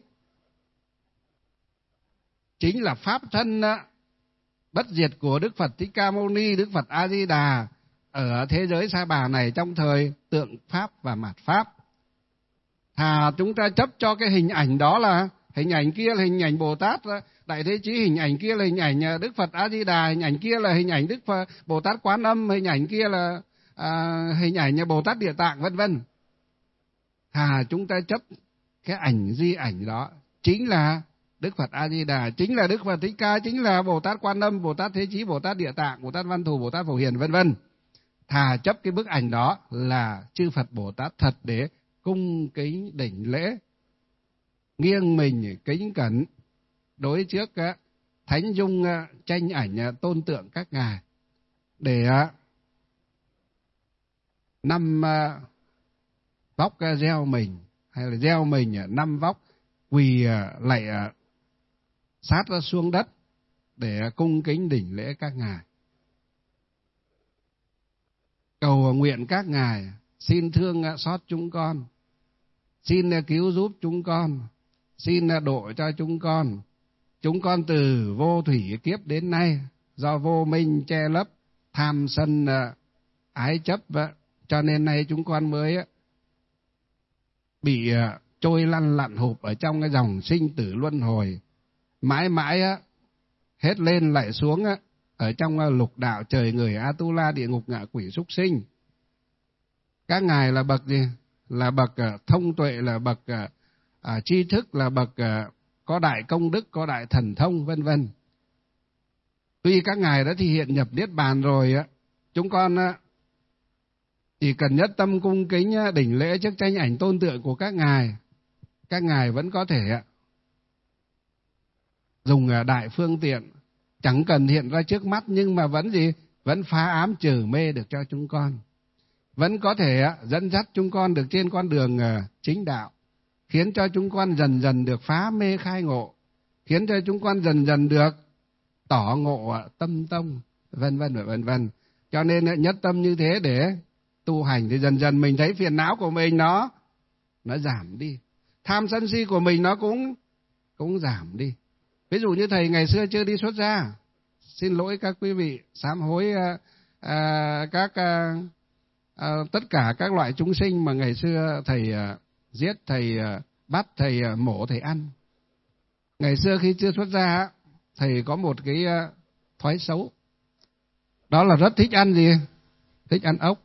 chính là pháp thân bất diệt của Đức Phật Thích Ca Mâu Ni, Đức Phật A Di Đà ở thế giới Sa Bà này trong thời tượng pháp và mạt pháp. Thà chúng ta chấp cho cái hình ảnh đó là hình ảnh kia là hình ảnh Bồ Tát Đại Thế Chí, hình ảnh kia là hình ảnh Đức Phật A Di Đà, hình ảnh kia là hình ảnh Đức Phật Bồ Tát Quán Âm, hình ảnh kia là hình ảnh Bồ Tát Địa Tạng, vân vân. Thà chúng ta chấp cái ảnh di ảnh đó chính là Đức Phật A Di Đà, chính là Đức Phật Thích Ca, chính là Bồ Tát Quan Âm, Bồ Tát Thế Chí, Bồ Tát Địa Tạng, Bồ Tát Văn Thù, Bồ Tát Phổ Hiền, vân vân. Thà chấp cái bức ảnh đó là chư Phật Bồ Tát thật để cung kính đảnh lễ, nghiêng mình kính cẩn đối trước thánh dung tranh ảnh tôn tượng các ngài, để năm vóc gieo mình, hay là gieo mình năm vóc quỳ lạy sát xuống đất để cung kính đảnh lễ các ngài, cầu nguyện các ngài xin thương xót chúng con, xin cứu giúp chúng con, xin độ cho chúng con. Chúng con từ vô thủy kiếp đến nay do vô minh che lấp, tham sân ái chấp, cho nên nay chúng con mới bị trôi lăn lặn hụp ở trong cái dòng sinh tử luân hồi, mãi mãi hết lên lại xuống ở trong lục đạo trời người Atula, địa ngục ngạ quỷ súc sinh. Các ngài là bậc gì? Là bậc thông tuệ, là bậc tri thức, là bậc có đại công đức, có đại thần thông, vân vân. Tuy các ngài đã thi hiện nhập niết bàn rồi, chúng con chỉ cần nhất tâm cung kính đảnh lễ trước tranh ảnh tôn tượng của các ngài vẫn có thể dùng đại phương tiện, chẳng cần hiện ra trước mắt, nhưng mà vẫn gì? Vẫn phá ám trừ mê được cho chúng con, vẫn có thể dẫn dắt chúng con được trên con đường chính đạo, khiến cho chúng con dần dần được phá mê khai ngộ, khiến cho chúng con dần dần được tỏ ngộ tâm tông, vân vân và vân vân. Cho nên nhất tâm như thế để tu hành thì dần dần mình thấy phiền não của mình nó giảm đi, tham sân si của mình nó cũng giảm đi. Ví dụ như thầy ngày xưa chưa đi xuất gia, xin lỗi các quý vị, sám hối tất cả các loại chúng sinh mà ngày xưa thầy giết, thầy bắt, thầy mổ, thầy ăn. Ngày xưa khi chưa xuất gia, thầy có một cái thói xấu, đó là rất thích ăn gì? Thích ăn ốc.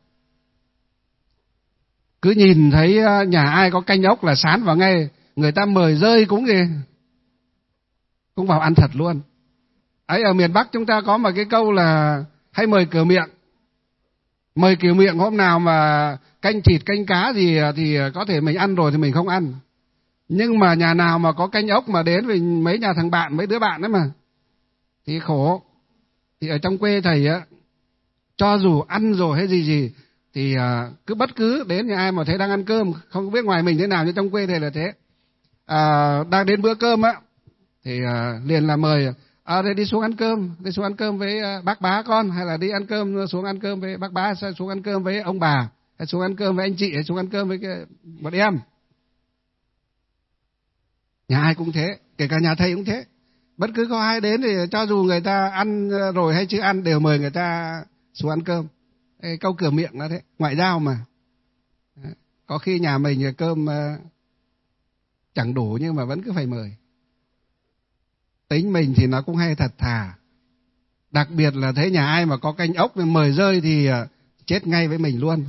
Cứ nhìn thấy nhà ai có canh ốc là sán vào ngay, người ta mời rơi cũng gì? Cũng vào ăn thật luôn. Ấy, ở miền Bắc chúng ta có một cái câu là hay mời cửa miệng. Mời kiểu miệng hôm nào mà canh thịt, canh cá gì thì có thể mình ăn rồi thì mình không ăn. Nhưng mà nhà nào mà có canh ốc mà đến với mấy nhà thằng bạn, mấy đứa bạn đấy mà, thì khổ. Thì ở trong quê thầy cho dù ăn rồi hay gì thì cứ bất cứ đến nhà ai mà thấy đang ăn cơm, không biết ngoài mình thế nào, nhưng trong quê thầy là thế. Đang đến bữa cơm thì liền là mời, đây đi xuống ăn cơm với bác bá con, hay là đi ăn cơm, xuống ăn cơm với bác bá, hay xuống ăn cơm với ông bà, hay xuống ăn cơm với anh chị, hay xuống ăn cơm với bọn em. Nhà ai cũng thế, kể cả nhà thầy cũng thế. Bất cứ có ai đến thì cho dù người ta ăn rồi hay chưa ăn đều mời người ta xuống ăn cơm. Câu cửa miệng đó thế, ngoại giao mà. Có khi nhà mình cơm chẳng đủ nhưng mà vẫn cứ phải mời. Tính mình thì nó cũng hay thật thà. Đặc biệt là thấy nhà ai mà có canh ốc mời rơi thì chết ngay với mình luôn.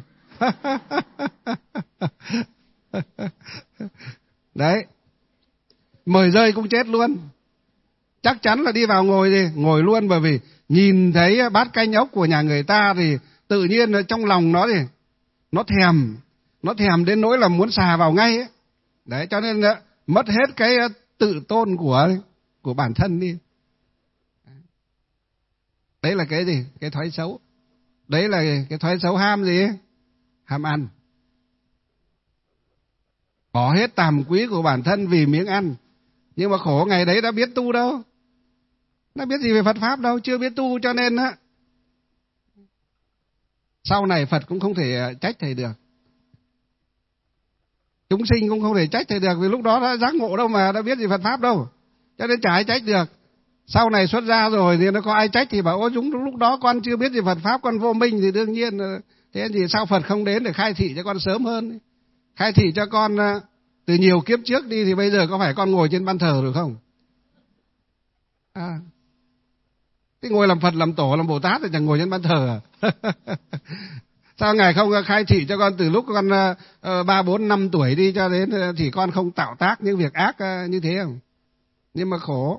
Đấy. Mời rơi cũng chết luôn. Chắc chắn là đi vào ngồi luôn, bởi vì nhìn thấy bát canh ốc của nhà người ta thì tự nhiên trong lòng nó thì nó thèm đến nỗi là muốn xà vào ngay ấy. Đấy, cho nên mất hết cái tự tôn của bản thân đi. Đấy là cái gì? Cái thói xấu. Đấy là cái thói xấu ham gì? Ham ăn. Bỏ hết tàm quý của bản thân vì miếng ăn. Nhưng mà khổ ngày đấy đã biết tu đâu. Đã biết gì về Phật Pháp đâu, chưa biết tu, cho nên sau này Phật cũng không thể trách thầy được. Chúng sinh cũng không thể trách thầy được, vì lúc đó đã giác ngộ đâu mà đã biết gì Phật Pháp đâu. Cho nên chả ai trách được. Sau này xuất gia rồi thì nó có ai trách thì bảo ôi chúng lúc đó con chưa biết gì Phật Pháp, con vô minh thì đương nhiên thế thì sao Phật không đến để khai thị cho con sớm hơn, khai thị cho con từ nhiều kiếp trước đi thì bây giờ có phải con ngồi trên ban thờ rồi không? Thế ngồi làm Phật, làm Tổ, làm Bồ Tát thì chẳng ngồi trên ban thờ à? Sao Ngài không khai thị cho con từ lúc con 3, 4, 5 tuổi đi cho đến thì con không tạo tác những việc ác như thế không? Nhưng mà khổ.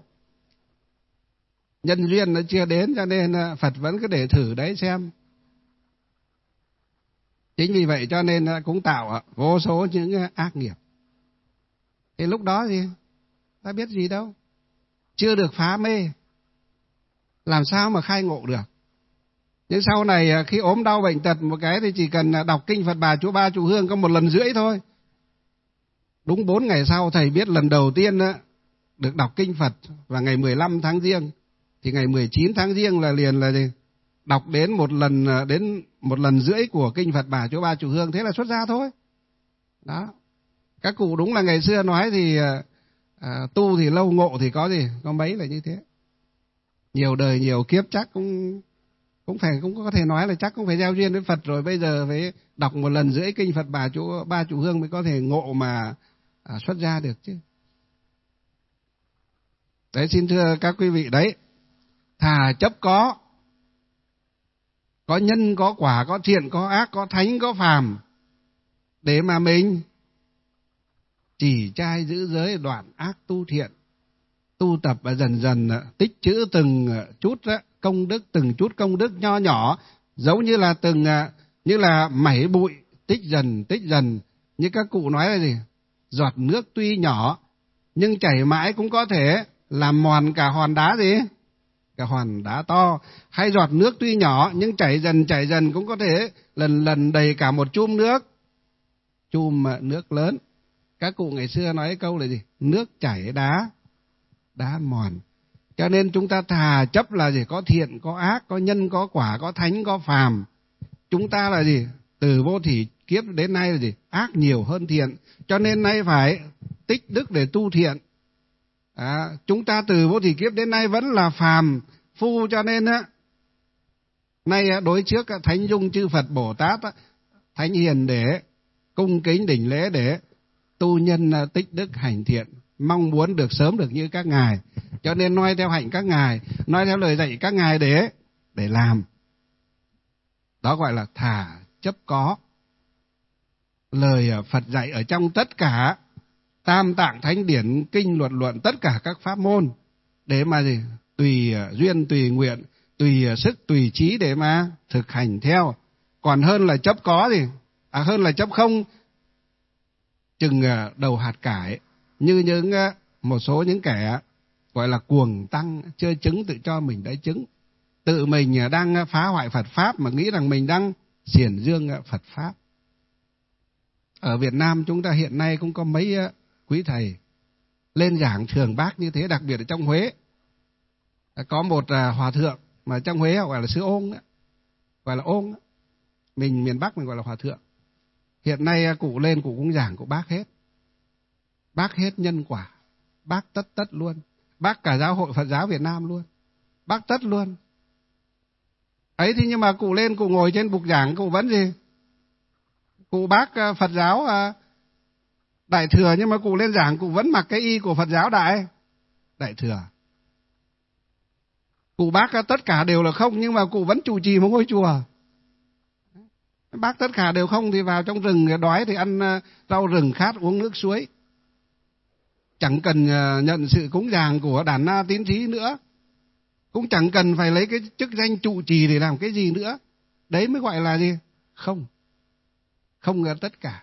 Nhân duyên nó chưa đến cho nên Phật vẫn cứ để thử đấy xem. Chính vì vậy cho nên cũng tạo vô số những ác nghiệp. Thì lúc đó gì? Ta biết gì đâu. Chưa được phá mê. Làm sao mà khai ngộ được? Nhưng sau này khi ốm đau bệnh tật một cái thì chỉ cần đọc kinh Phật Bà Chúa Ba Trụ Hương có 1 lần rưỡi thôi. Đúng 4 ngày sau thầy biết lần đầu tiên được đọc kinh Phật vào ngày 15 tháng Giêng. Thì ngày 19 tháng Giêng là liền là gì? Đọc đến một lần rưỡi của kinh Phật Bà Chúa Ba Trụ Hương, thế là xuất gia thôi. Đó. Các cụ đúng là ngày xưa nói thì tu thì lâu ngộ thì có gì, có mấy là như thế. Nhiều đời nhiều kiếp chắc cũng có thể nói là chắc cũng phải gieo duyên với Phật rồi, bây giờ phải đọc 1 lần rưỡi kinh Phật Bà Chúa Ba Trụ Hương mới có thể ngộ mà xuất gia được chứ. Đấy, xin thưa các quý vị, đấy, thà chấp có nhân, có quả, có thiện, có ác, có thánh, có phàm, để mà mình chỉ trai giữ giới, đoạn ác tu thiện, tu tập và dần dần tích trữ từng chút công đức, từng chút công đức nho nhỏ, giống như là như là mảy bụi, tích dần. Như các cụ nói là gì? Giọt nước tuy nhỏ nhưng chảy mãi cũng có thể làm mòn cả hòn đá gì? Cả hòn đá to. Hay giọt nước tuy nhỏ nhưng chảy dần cũng có thể lần đầy cả một chum nước lớn. Các cụ ngày xưa nói câu là gì? Nước chảy đá mòn. Cho nên chúng ta thà chấp là gì? Có thiện, có ác, có nhân, có quả, có thánh, có phàm. Chúng ta là gì? Từ vô thỉ kiếp đến nay là gì? Ác nhiều hơn thiện. Cho nên nay phải tích đức để tu thiện. Chúng ta từ vô thỉ kiếp đến nay vẫn là phàm phu, cho nên nay đối trước Thánh Dung chư Phật Bồ Tát, Thánh Hiền để cung kính đảnh lễ để tu nhân tích đức hành thiện, mong muốn được sớm được như các ngài. Cho nên noi theo hạnh các ngài, noi theo lời dạy các ngài để làm. Đó gọi là thà chấp có. Lời Phật dạy ở trong tất cả Tam Tạng Thánh Điển, kinh luận, tất cả các pháp môn, để mà gì? Tùy duyên, tùy nguyện, tùy sức, tùy trí để mà thực hành theo. Còn hơn là chấp có gì? Hơn là chấp không, chừng đầu hạt cải, như những một số những kẻ gọi là cuồng tăng, chơi chứng tự cho mình đã chứng, tự mình đang phá hoại Phật pháp mà nghĩ rằng mình đang xiển dương Phật pháp. Ở Việt Nam chúng ta hiện nay cũng có mấy quý thầy lên giảng thường bác như thế, đặc biệt ở trong Huế. Có một hòa thượng mà trong Huế họ gọi là sư Ôn, gọi là Ôn. Mình miền Bắc mình gọi là hòa thượng. Hiện nay cụ lên cụ cũng giảng, cụ bác hết nhân quả, bác tất luôn, bác cả giáo hội Phật giáo Việt Nam luôn, bác tất luôn. Ấy thế nhưng mà cụ lên cụ ngồi trên bục giảng cụ vẫn gì? Cụ bác Phật giáo Đại Thừa, nhưng mà cụ lên giảng cụ vẫn mặc cái y của Phật giáo Đại Thừa. Cụ bác tất cả đều là không, nhưng mà cụ vẫn trụ trì một ngôi chùa. Bác tất cả đều không thì vào trong rừng đói thì ăn rau rừng, khát uống nước suối. Chẳng cần nhận sự cúng dường của đàn na tín thí nữa. Cũng chẳng cần phải lấy cái chức danh trụ trì để làm cái gì nữa. Đấy mới gọi là gì? Không tất cả.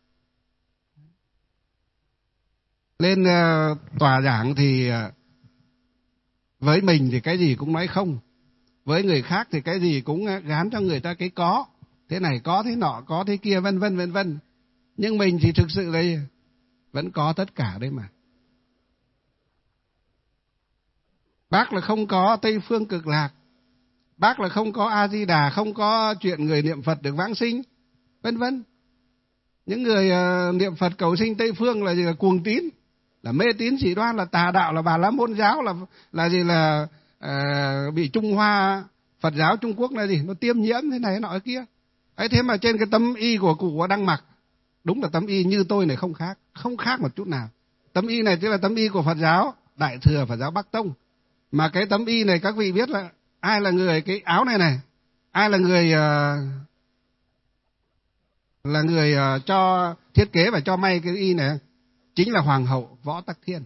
Lên tòa giảng thì với mình thì cái gì cũng nói không. Với người khác thì cái gì cũng gán cho người ta cái có. Thế này có thế nọ, có thế kia, vân vân. Nhưng mình thì thực sự là vẫn có tất cả đấy mà. Bác là không có Tây Phương Cực Lạc. Bác là không có A-di-đà, không có chuyện người niệm Phật được vãng sinh, vân vân. Những người niệm Phật cầu sinh Tây Phương là gì? Là cuồng tín, là mê tín dị đoan, là tà đạo, là Bà La Môn giáo, là gì? Là bị Trung Hoa Phật giáo Trung Quốc là gì? Nó tiêm nhiễm thế này nọ kia. Ấy thế mà trên cái tấm y của cụ đang mặc Đúng là tấm y như tôi này không khác một chút nào. Tấm y này tức là tấm y của Phật giáo Đại thừa, Phật giáo Bắc Tông. Mà cái tấm y này các vị biết là ai là người, cái áo này này, ai là người cho thiết kế và cho may cái y này? Chính là Hoàng hậu Võ Tắc Thiên.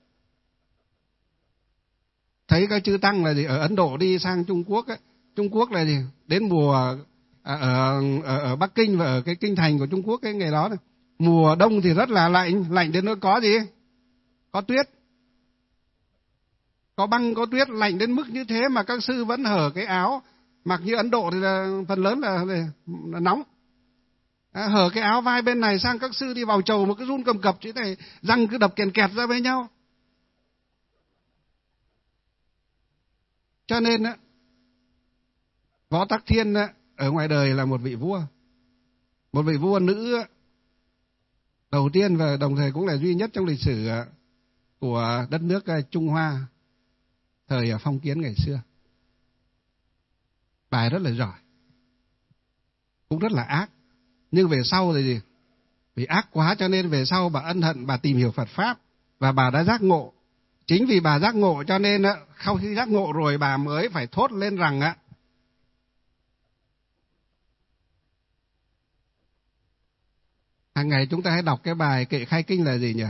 Thấy các chư tăng là gì, ở Ấn Độ đi sang Trung Quốc ấy, Trung Quốc là gì, đến mùa ở Bắc Kinh và ở cái kinh thành của Trung Quốc cái ngày đó này, mùa đông thì rất là lạnh đến nỗi có gì, có tuyết, có băng có tuyết, lạnh đến mức như thế mà các sư vẫn hở cái áo. Mặc như Ấn Độ thì là phần lớn là nóng, hở cái áo vai bên này sang các sư đi vào chầu một cái run cầm cập chứ này, răng cứ đập kèn kẹt ra với nhau. Cho nên á, Võ Tắc Thiên ở ngoài đời là một vị vua nữ đầu tiên và đồng thời cũng là duy nhất trong lịch sử của đất nước Trung Hoa thời phong kiến ngày xưa. Bà ấy rất là giỏi, cũng rất là ác, nhưng về sau thì gì? Vì ác quá cho nên về sau bà ân hận, bà tìm hiểu Phật Pháp và bà đã giác ngộ. Chính vì bà giác ngộ cho nên sau khi giác ngộ rồi bà mới phải thốt lên rằng hàng ngày chúng ta hãy đọc cái bài kệ khai kinh là gì nhỉ?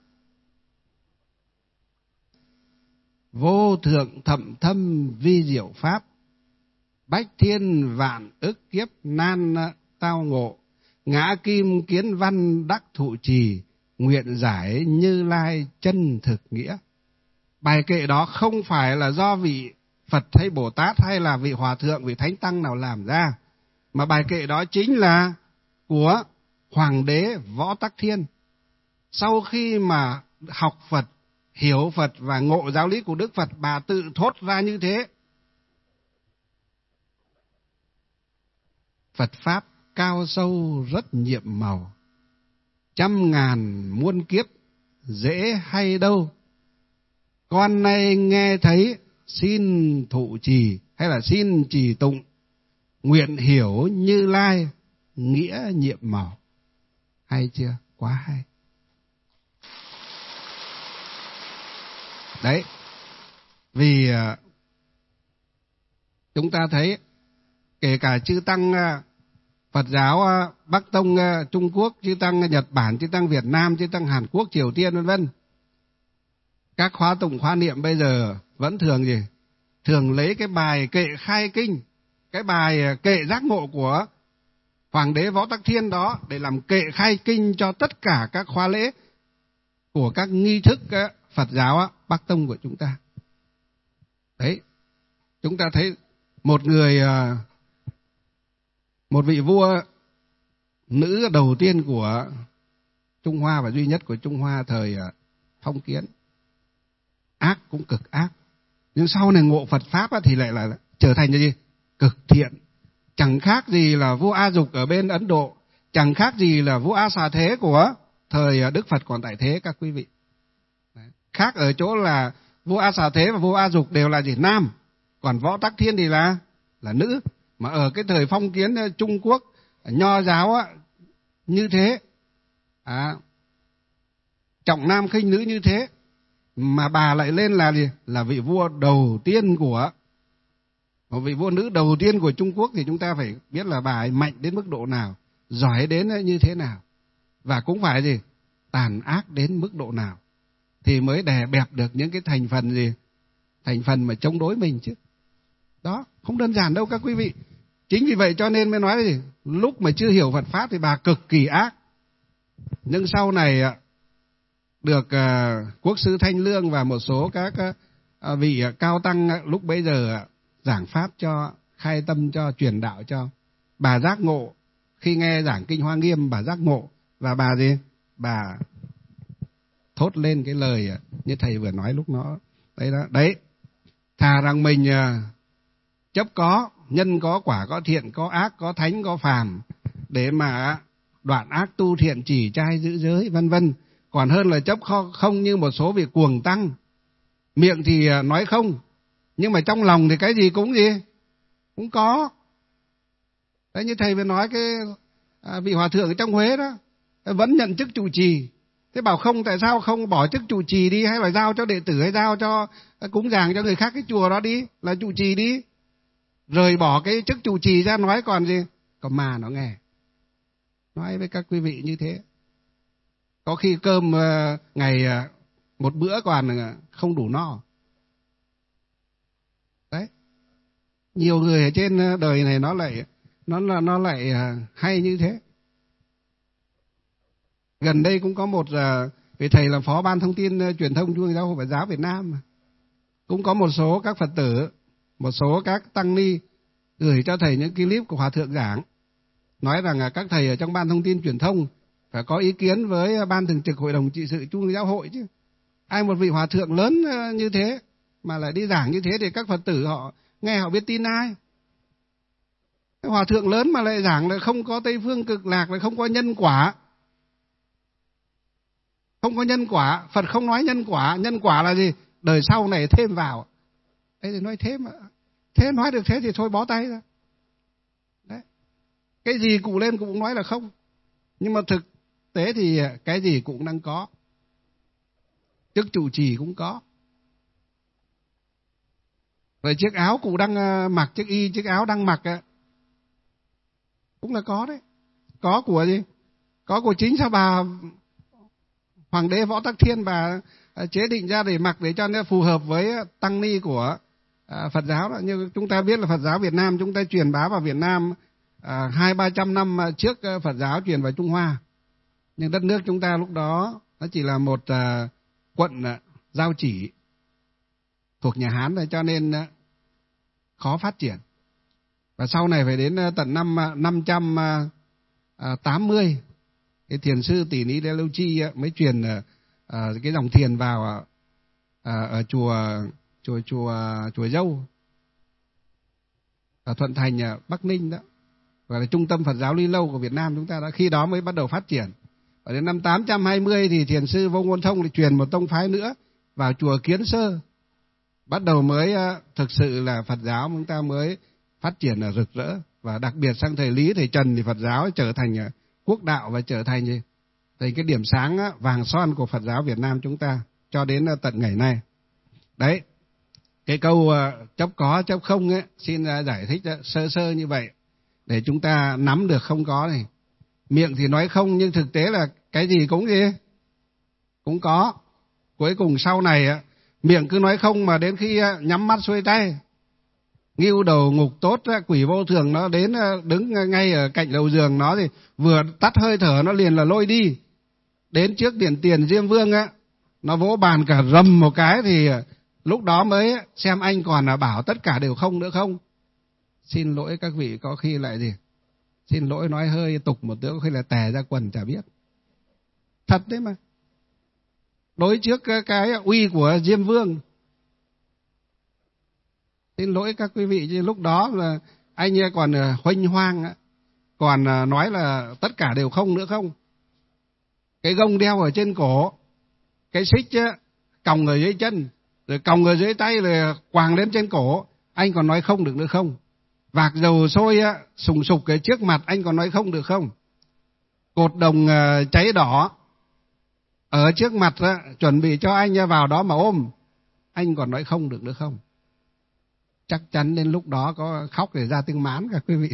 Vô thượng thậm thâm vi diệu pháp, bách thiên vạn ức kiếp nan tao ngộ, ngã kim kiến văn đắc thụ trì, nguyện giải Như Lai chân thực nghĩa. Bài kệ đó không phải là do vị Phật hay Bồ Tát hay là vị Hòa Thượng, vị Thánh Tăng nào làm ra, mà bài kệ đó chính là của Hoàng đế Võ Tắc Thiên. Sau khi mà học Phật, hiểu Phật và ngộ giáo lý của Đức Phật, bà tự thốt ra như thế. Phật Pháp cao sâu rất nhiệm màu, trăm ngàn muôn kiếp dễ hay đâu. Con nay nghe thấy xin thụ trì hay là xin trì tụng, nguyện hiểu Như Lai nghĩa nhiệm màu. Hay chưa? Quá hay. Đấy, vì chúng ta thấy kể cả chư tăng Phật giáo Bắc Tông Trung Quốc, chư tăng Nhật Bản, chư tăng Việt Nam, chư tăng Hàn Quốc, Triều Tiên vân vân, các khóa tụng khóa niệm bây giờ vẫn thường gì? Thường lấy cái bài kệ khai kinh, cái bài kệ giác ngộ của Hoàng đế Võ Tắc Thiên đó để làm kệ khai kinh cho tất cả các khóa lễ của các nghi thức Phật giáo Bắc Tông của chúng ta. Đấy, chúng ta thấy một vị vua nữ đầu tiên của Trung Hoa và duy nhất của Trung Hoa thời phong kiến, ác cũng cực ác, nhưng sau này ngộ Phật Pháp thì lại là trở thành cái gì? Cực thiện. Chẳng khác gì là vua A Dục ở bên Ấn Độ, chẳng khác gì là vua A Xà Thế của thời Đức Phật còn tại thế các quý vị. Đấy. Khác ở chỗ là vua A Xà Thế và vua A Dục đều là gì? Nam, còn Võ Tắc Thiên thì là nữ. Mà ở cái thời phong kiến Trung Quốc nho giáo như thế, trọng nam khinh nữ như thế, mà bà lại lên là gì? Là vị vua đầu tiên của, một vị vua nữ đầu tiên của Trung Quốc, thì chúng ta phải biết là bà ấy mạnh đến mức độ nào, giỏi đến như thế nào, và cũng phải gì? Tàn ác đến mức độ nào thì mới đè bẹp được những cái thành phần gì? Thành phần mà chống đối mình chứ. Đó, không đơn giản đâu các quý vị. Chính vì vậy cho nên mới nói gì? Lúc mà chưa hiểu Phật Pháp thì bà cực kỳ ác. Nhưng sau này được Quốc sư Thanh Lương và một số các vị cao tăng lúc bấy giờ giảng Pháp cho, khai tâm cho, truyền đạo cho, bà giác ngộ. Khi nghe giảng Kinh Hoa Nghiêm bà giác ngộ, và bà gì? Bà thốt lên cái lời như thầy vừa nói lúc nó đấy đó. Đấy, thà rằng mình chấp có, nhân có, quả có, thiện có, ác có, thánh có, phàm, để mà đoạn ác tu thiện, chỉ trai giữ giới vân vân, còn hơn là chấp không như một số vị cuồng tăng, miệng thì nói không nhưng mà trong lòng thì cái gì cũng cũng có. Đấy, như thầy vừa nói cái vị hòa thượng ở trong Huế đó, vẫn nhận chức trụ trì. Thế bảo không, tại sao không bỏ chức trụ trì đi, hay là giao cho đệ tử, hay giao cho cúng dường cho người khác cái chùa đó đi, là trụ trì đi. Rời bỏ cái chức trụ trì ra nói còn gì, còn mà nó nghe. Nói với các quý vị như thế. Có khi cơm ngày một bữa còn không đủ no. Đấy. Nhiều người ở trên đời này nó lại hay như thế. Gần đây cũng có một vị thầy là phó ban thông tin truyền thông Trung ương Giáo hội Phật giáo Việt Nam, cũng có một số các Phật tử, một số các tăng ni gửi cho thầy những clip của Hòa thượng giảng, nói rằng các thầy ở trong ban thông tin truyền thông phải có ý kiến với ban thường trực Hội đồng trị sự Trung ương Giáo hội chứ. Ai một vị hòa thượng lớn như thế mà lại đi giảng như thế thì các Phật tử họ nghe họ biết tin ai. Hòa thượng lớn mà lại giảng là không có Tây Phương Cực Lạc, là không có nhân quả. Không có nhân quả, Phật không nói nhân quả là gì? Đời sau này thêm vào. Đấy thì nói thế mà. Thế nói được thế thì thôi bó tay ra. Đấy. Cái gì cụ lên cũng nói là không. Nhưng mà thực tế thì cái gì cũng đang có. Chức trụ trì cũng có. Rồi chiếc áo cụ đang mặc, chiếc áo đang mặc cũng là có đấy. Có của gì? Có của chính sao bà Hoàng đế Võ Tắc Thiên bà chế định ra để mặc để cho nó phù hợp với tăng ni của Phật giáo đó. Như chúng ta biết là Phật giáo Việt Nam chúng ta truyền bá vào Việt Nam 200-300 năm trước Phật giáo truyền vào Trung Hoa. Nhưng đất nước chúng ta lúc đó nó chỉ là một quận Giao Chỉ thuộc nhà Hán này, cho nên khó phát triển. Và sau này phải đến tận năm 580 cái thiền sư Tỷ Ní Đế Lâu Chi mới truyền cái dòng thiền vào ở chùa Dâu ở Thuận Thành Bắc Ninh đó, gọi là trung tâm Phật giáo Ly Lâu của Việt Nam chúng ta đã, khi đó mới bắt đầu phát triển. Và đến năm 820 thì thiền sư Vô Ngôn Thông thì truyền một tông phái nữa vào chùa Kiến Sơ, bắt đầu mới thực sự là Phật giáo chúng ta mới phát triển là rực rỡ. Và đặc biệt sang thời Lý, thầy Trần thì Phật giáo trở thành quốc đạo và trở thành gì? Thành cái điểm sáng vàng son của Phật giáo Việt Nam chúng ta cho đến tận ngày nay. Đấy, cái câu chấp có chấp không ấy, xin giải thích sơ sơ như vậy để chúng ta nắm được không có này. Miệng thì nói không nhưng thực tế là cái gì cũng có. Cuối cùng sau này miệng cứ nói không mà đến khi nhắm mắt xuôi tay, ngưu đầu ngục tốt, quỷ vô thường nó đến đứng ngay ở cạnh đầu giường nó thì vừa tắt hơi thở nó liền là lôi đi. Đến trước điện tiền Diêm Vương nó vỗ bàn cả rầm một cái thì lúc đó mới xem anh còn bảo tất cả đều không nữa không. Xin lỗi các vị, có khi lại gì? Xin lỗi nói hơi tục một tiếng, có khi là tè ra quần chả biết. Thật đấy mà. Đối trước cái uy của Diêm Vương. Xin lỗi các quý vị, chứ lúc đó là anh còn huênh hoang, còn nói là tất cả đều không nữa không. Cái gông đeo ở trên cổ, cái xích còng ở dưới chân, rồi còng ở dưới tay, rồi quàng lên trên cổ, anh còn nói không được nữa không. Vạc dầu sôi sùng sục ở trước mặt, anh còn nói không được không. Cột đồng cháy đỏ ở trước mặt chuẩn bị cho anh vào đó mà ôm, anh còn nói không được nữa không. Chắc chắn đến lúc đó có khóc để ra tiếng mán các quý vị.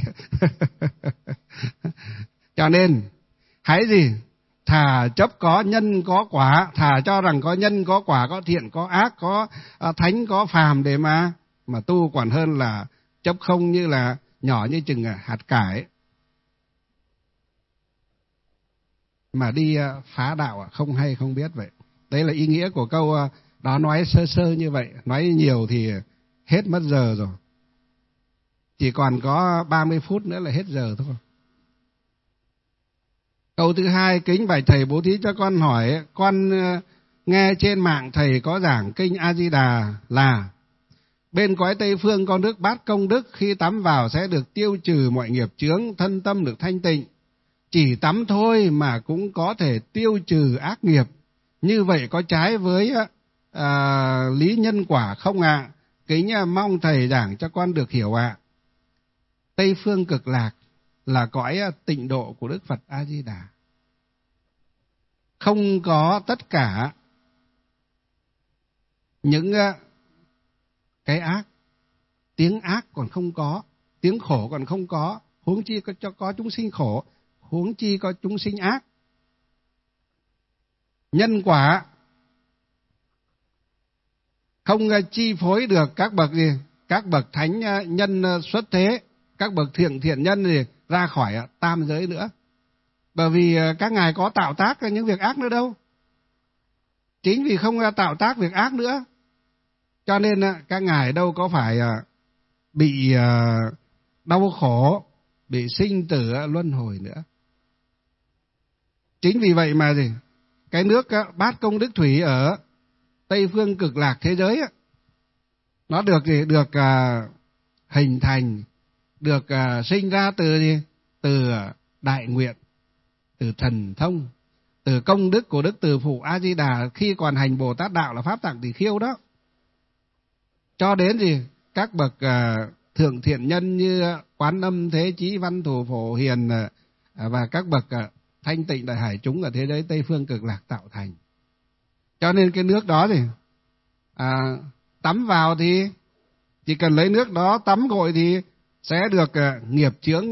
Cho nên hãy gì? Thà chấp có nhân có quả, thà cho rằng có nhân có quả, có thiện có ác, có thánh có phàm để mà tu, còn hơn là chấp không như là nhỏ như chừng hạt cải mà đi phá đạo không hay không biết vậy. Đấy là ý nghĩa của câu đó, nói sơ sơ như vậy, nói nhiều thì hết mất giờ rồi. Chỉ còn có 30 phút nữa là hết giờ thôi. Câu thứ hai, kính bạch thầy bố thí cho con hỏi, con nghe trên mạng thầy có giảng kinh A Di Đà là bên cõi Tây Phương có nước Bát Công Đức, khi tắm vào sẽ được tiêu trừ mọi nghiệp chướng, thân tâm được thanh tịnh. Chỉ tắm thôi mà cũng có thể tiêu trừ ác nghiệp. Như vậy có trái với lý nhân quả không ạ? Kính mong thầy giảng cho con được hiểu ạ. Tây Phương Cực Lạc là cõi tịnh độ của Đức Phật A Di Đà. không có tất cả những cái ác. Tiếng ác còn không có, tiếng khổ còn không có, huống chi có chúng sinh khổ, huống chi có chúng sinh ác. Nhân quả không chi phối được các bậc gì, các bậc thánh nhân xuất thế, các bậc thiện nhân gì ra khỏi tam giới nữa. Bởi vì các ngài có tạo tác những việc ác nữa đâu. Chính vì không tạo tác việc ác nữa, cho nên các ngài đâu có phải bị đau khổ, bị sinh tử luân hồi nữa. Chính vì vậy mà gì, cái nước Bát Công Đức Thủy ở Tây Phương Cực Lạc thế giới nó được gì, được hình thành, được sinh ra từ gì, từ đại nguyện, từ thần thông, từ công đức của Đức Từ Phụ A Di Đà khi còn hành Bồ Tát đạo là Pháp Tạng Tỳ Khưu đó, cho đến gì các bậc thượng thiện nhân như Quán Âm Thế Chí Văn Thù Phổ Hiền và các bậc thanh tịnh đại hải chúng ở thế giới Tây Phương Cực Lạc tạo thành. Cho nên cái nước đó thì tắm vào thì chỉ cần lấy nước đó tắm gội thì sẽ được nghiệp chướng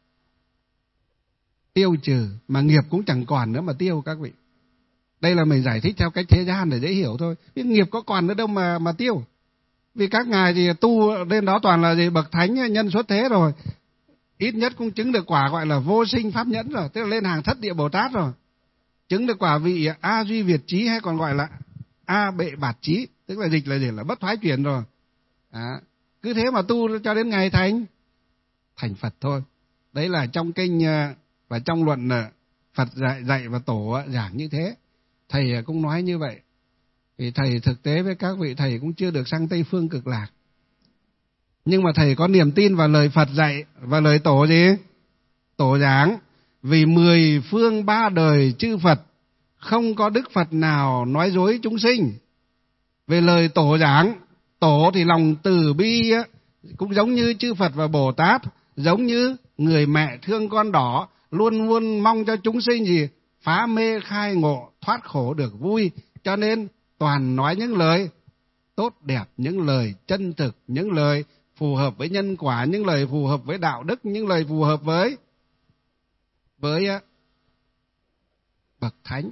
tiêu trừ, mà nghiệp cũng chẳng còn nữa mà tiêu các vị. Đây là mình giải thích theo cách thế gian để dễ hiểu thôi. Nhưng nghiệp có còn nữa đâu mà tiêu. Vì các ngài thì tu lên đó toàn là gì, bậc thánh nhân xuất thế rồi, ít nhất cũng chứng được quả gọi là vô sinh pháp nhẫn rồi, tức là lên hàng thất địa Bồ Tát rồi, chứng được quả vị A Duy Việt Trí hay còn gọi là A Bệ Bạt Trí, tức là dịch là gì, là bất thoái chuyển rồi. Cứ thế mà tu cho đến ngày thành Phật thôi. Đấy là trong kinh và trong luận Phật dạy và tổ giảng như thế. Thầy cũng nói như vậy. Vì thầy thực tế với các vị thầy cũng chưa được sang Tây Phương Cực Lạc. Nhưng mà thầy có niềm tin vào lời Phật dạy và lời tổ gì? Tổ giảng. Vì 10 phương 3 đời chư Phật, không có Đức Phật nào nói dối chúng sinh. Về lời tổ giảng, tổ thì lòng từ bi cũng giống như chư Phật và Bồ Tát, giống như người mẹ thương con đỏ, luôn luôn mong cho chúng sinh gì? Phá mê khai ngộ, thoát khổ được vui. Cho nên toàn nói những lời tốt đẹp, những lời chân thực, những lời phù hợp với nhân quả, những lời phù hợp với đạo đức, những lời phù hợp với bậc thánh,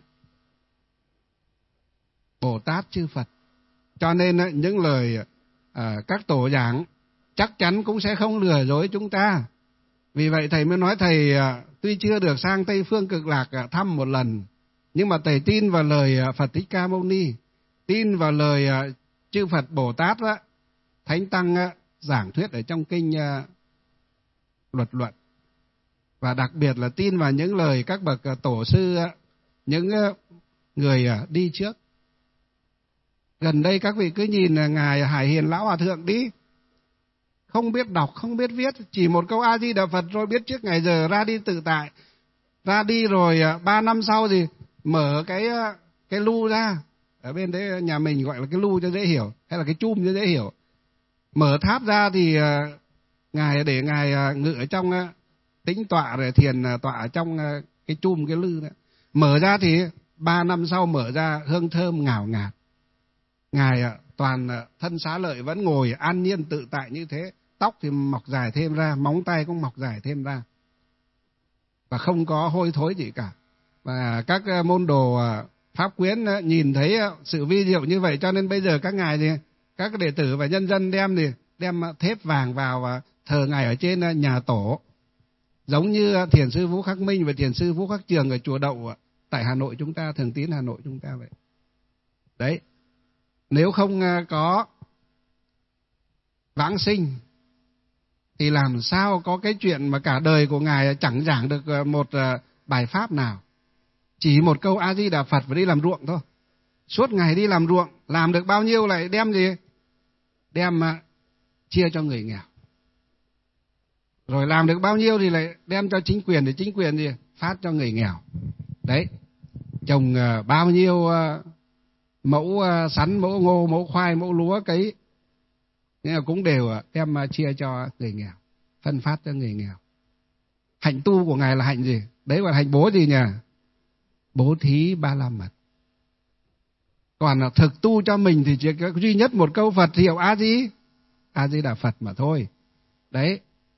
Bồ Tát chư Phật. Cho nên những lời các tổ giảng chắc chắn cũng sẽ không lừa dối chúng ta. Vì vậy thầy mới nói thầy tuy chưa được sang Tây Phương Cực Lạc thăm một lần, nhưng mà thầy tin vào lời Phật Thích Ca Mâu Ni, tin vào lời chư Phật Bồ Tát Thánh Tăng giảng thuyết ở trong kinh Luật Luận, và đặc biệt là tin vào những lời các bậc tổ sư, những người đi trước. Gần đây các vị cứ nhìn ngài Hải Hiền Lão Hòa Thượng đi, không biết đọc, không biết viết, chỉ một câu A Di Đà Phật rồi biết trước ngày giờ ra đi tự tại. Ra đi rồi 3 năm sau thì mở cái lu ra, ở bên đấy nhà mình gọi là cái lu cho dễ hiểu, hay là cái chum cho dễ hiểu. Mở tháp ra thì ngài để ngài ngự ở trong tĩnh tọa rồi thiền tọa ở trong cái chum cái lư đó. Mở ra thì 3 năm sau mở ra hương thơm ngào ngạt. Ngài toàn thân xá lợi vẫn ngồi an nhiên tự tại như thế, tóc thì mọc dài thêm ra, móng tay cũng mọc dài thêm ra, và không có hôi thối gì cả. Và các môn đồ pháp quyến nhìn thấy sự vi diệu như vậy, cho nên bây giờ các ngài thì các đệ tử và nhân dân đem thép vàng vào và thờ ngài ở trên nhà tổ, giống như thiền sư Vũ Khắc Minh và thiền sư Vũ Khắc Trường ở chùa Đậu tại Hà Nội chúng ta, Thường Tín Hà Nội chúng ta vậy. Đấy, nếu không có vãng sinh thì làm sao có cái chuyện mà cả đời của ngài chẳng giảng được một bài pháp nào, chỉ một câu A Di Đà Phật và đi làm ruộng thôi. Suốt ngày đi làm ruộng, làm được bao nhiêu lại đem gì? Đem chia cho người nghèo. Rồi làm được bao nhiêu thì lại đem cho chính quyền, thì chính quyền gì? Phát cho người nghèo. Đấy, trồng bao nhiêu mẫu sắn, mẫu ngô, mẫu khoai, mẫu lúa cấy, nhưng mà cũng đều đem chia cho người nghèo, phân phát cho người nghèo. Hạnh tu của ngài là hạnh gì? Đấy là hạnh bố gì nhỉ? bố thí ba la mật. Còn thực tu cho mình thì chỉ có duy nhất một câu Phật hiệu A Di Đà Phật mà thôi. Đấy.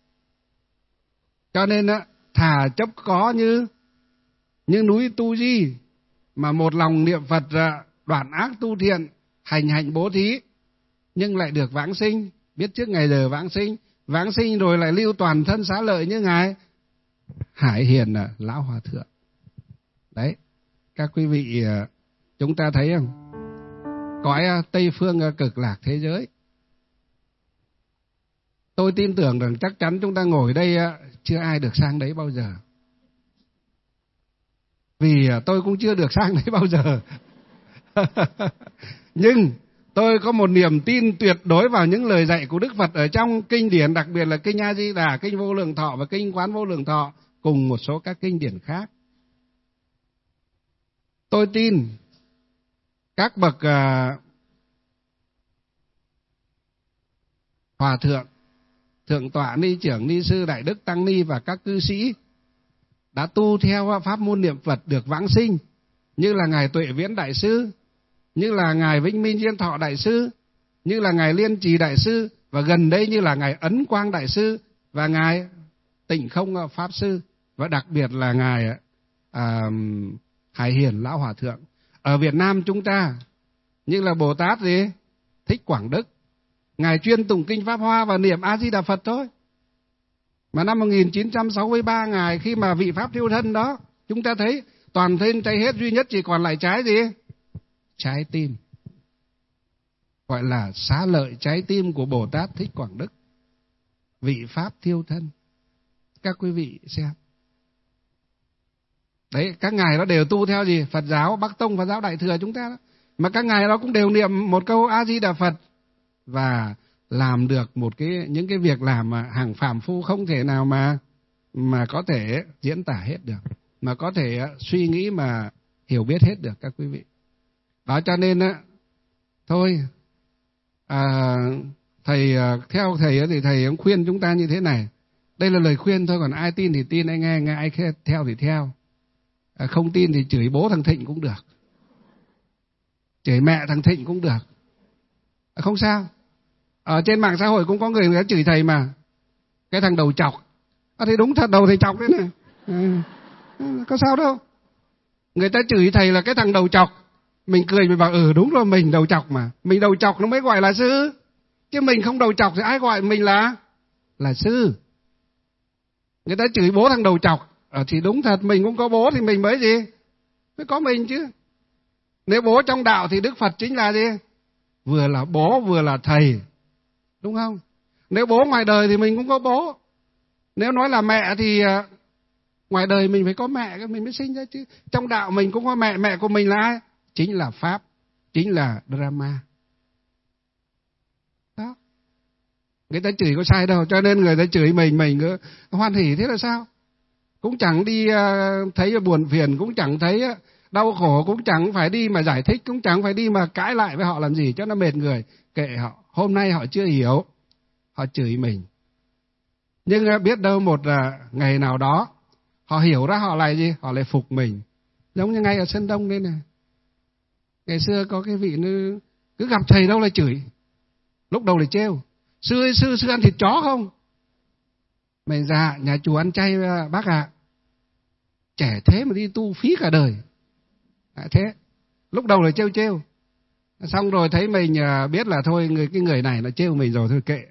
Cho nên thà chấp có như núi Tu Di, mà một lòng niệm Phật đoạn ác tu thiện, hành hạnh bố thí, nhưng lại được vãng sinh, biết trước ngày giờ vãng sinh rồi lại lưu toàn thân xá lợi như ngài Hải Hiền Lão Hòa Thượng. Đấy, các quý vị chúng ta thấy không? Cõi Tây Phương Cực Lạc thế giới, tôi tin tưởng rằng chắc chắn chúng ta ngồi đây chưa ai được sang đấy bao giờ. Vì tôi cũng chưa được sang đấy bao giờ. Nhưng tôi có một niềm tin tuyệt đối vào những lời dạy của Đức Phật ở trong kinh điển, đặc biệt là kinh A Di Đà, kinh Vô Lượng Thọ và kinh Quán Vô Lượng Thọ, cùng một số các kinh điển khác. Tôi tin các bậc hòa thượng, thượng tọa, ni trưởng, ni sư, đại đức, tăng ni và các cư sĩ đã tu theo pháp môn niệm Phật được vãng sinh, như là ngài Tuệ Viễn Đại Sư, như là ngài Vĩnh Minh Diên Thọ Đại Sư, như là ngài Liên Trì Đại Sư, và gần đây như là ngài Ấn Quang Đại Sư và ngài Tịnh Không Pháp Sư, và đặc biệt là ngài Hải Hiền Lão Hòa Thượng. Ở Việt Nam chúng ta như là Bồ Tát Thích Quảng Đức, ngài chuyên tụng kinh Pháp Hoa và niệm A Di Đà Phật thôi. Mà năm 1963 ngài khi mà vị pháp thiêu thân đó, chúng ta thấy toàn thân cháy hết, duy nhất chỉ còn lại trái tim, gọi là xá lợi trái tim của Bồ Tát Thích Quảng Đức, vị pháp thiêu thân. Các quý vị xem đấy, các ngài đó đều tu theo Phật giáo Bắc Tông, Phật giáo Đại Thừa chúng ta đó. Mà các ngài đó cũng đều niệm một câu A Di Đà Phật và làm được những cái việc làm mà hàng phàm phu không thể nào mà có thể diễn tả hết được, mà có thể suy nghĩ mà hiểu biết hết được, các quý vị. Đó, cho nên thôi thầy theo thầy thì thầy cũng khuyên chúng ta như thế này. Đây là lời khuyên thôi, còn ai tin thì tin, ai nghe, ai theo thì theo. Không tin thì chửi bố thằng Thịnh cũng được, chửi mẹ thằng Thịnh cũng được, không sao. Ở trên mạng xã hội cũng có người đã chửi thầy mà, cái thằng đầu chọc. Thì đúng thật, đầu thầy chọc đấy này, có sao đâu. Người ta chửi thầy là cái thằng đầu chọc, mình cười, mình bảo đúng rồi, mình đầu chọc mà, mình đầu chọc nó mới gọi là sư, chứ mình không đầu chọc thì ai gọi mình là sư. Người ta chửi bố thằng đầu chọc, thì đúng thật, mình cũng có bố thì mình mới mới có mình chứ. Nếu bố trong đạo thì Đức Phật chính là vừa là bố vừa là thầy, đúng không? Nếu bố ngoài đời thì mình cũng có bố. Nếu nói là mẹ thì ngoài đời mình phải có mẹ, mình mới sinh ra chứ. Trong đạo mình cũng có mẹ, mẹ của mình là ai? Chính là Pháp, chính là Drama. Đó. Người ta chửi có sai đâu, cho nên người ta chửi mình cứ hoan hỉ thế là sao? Cũng chẳng đi thấy buồn phiền, cũng chẳng thấy đau khổ, cũng chẳng phải đi mà giải thích, cũng chẳng phải đi mà cãi lại với họ làm gì cho nó mệt người. Kệ họ, hôm nay họ chưa hiểu, họ chửi mình. Nhưng biết đâu một ngày nào đó họ hiểu ra, họ lại họ lại phục mình. Giống như ngay ở Sơn Đông đây này, ngày xưa có cái vị nữ cứ gặp thầy đâu là chửi, lúc đầu là trêu: sư ơi, sư ăn thịt chó không? Mày dạ, nhà chùa ăn chay bác ạ. Trẻ thế mà đi tu phí cả đời. Thế lúc đầu là trêu, xong rồi thấy mình biết là thôi, cái người này nó trêu mình rồi, thôi kệ.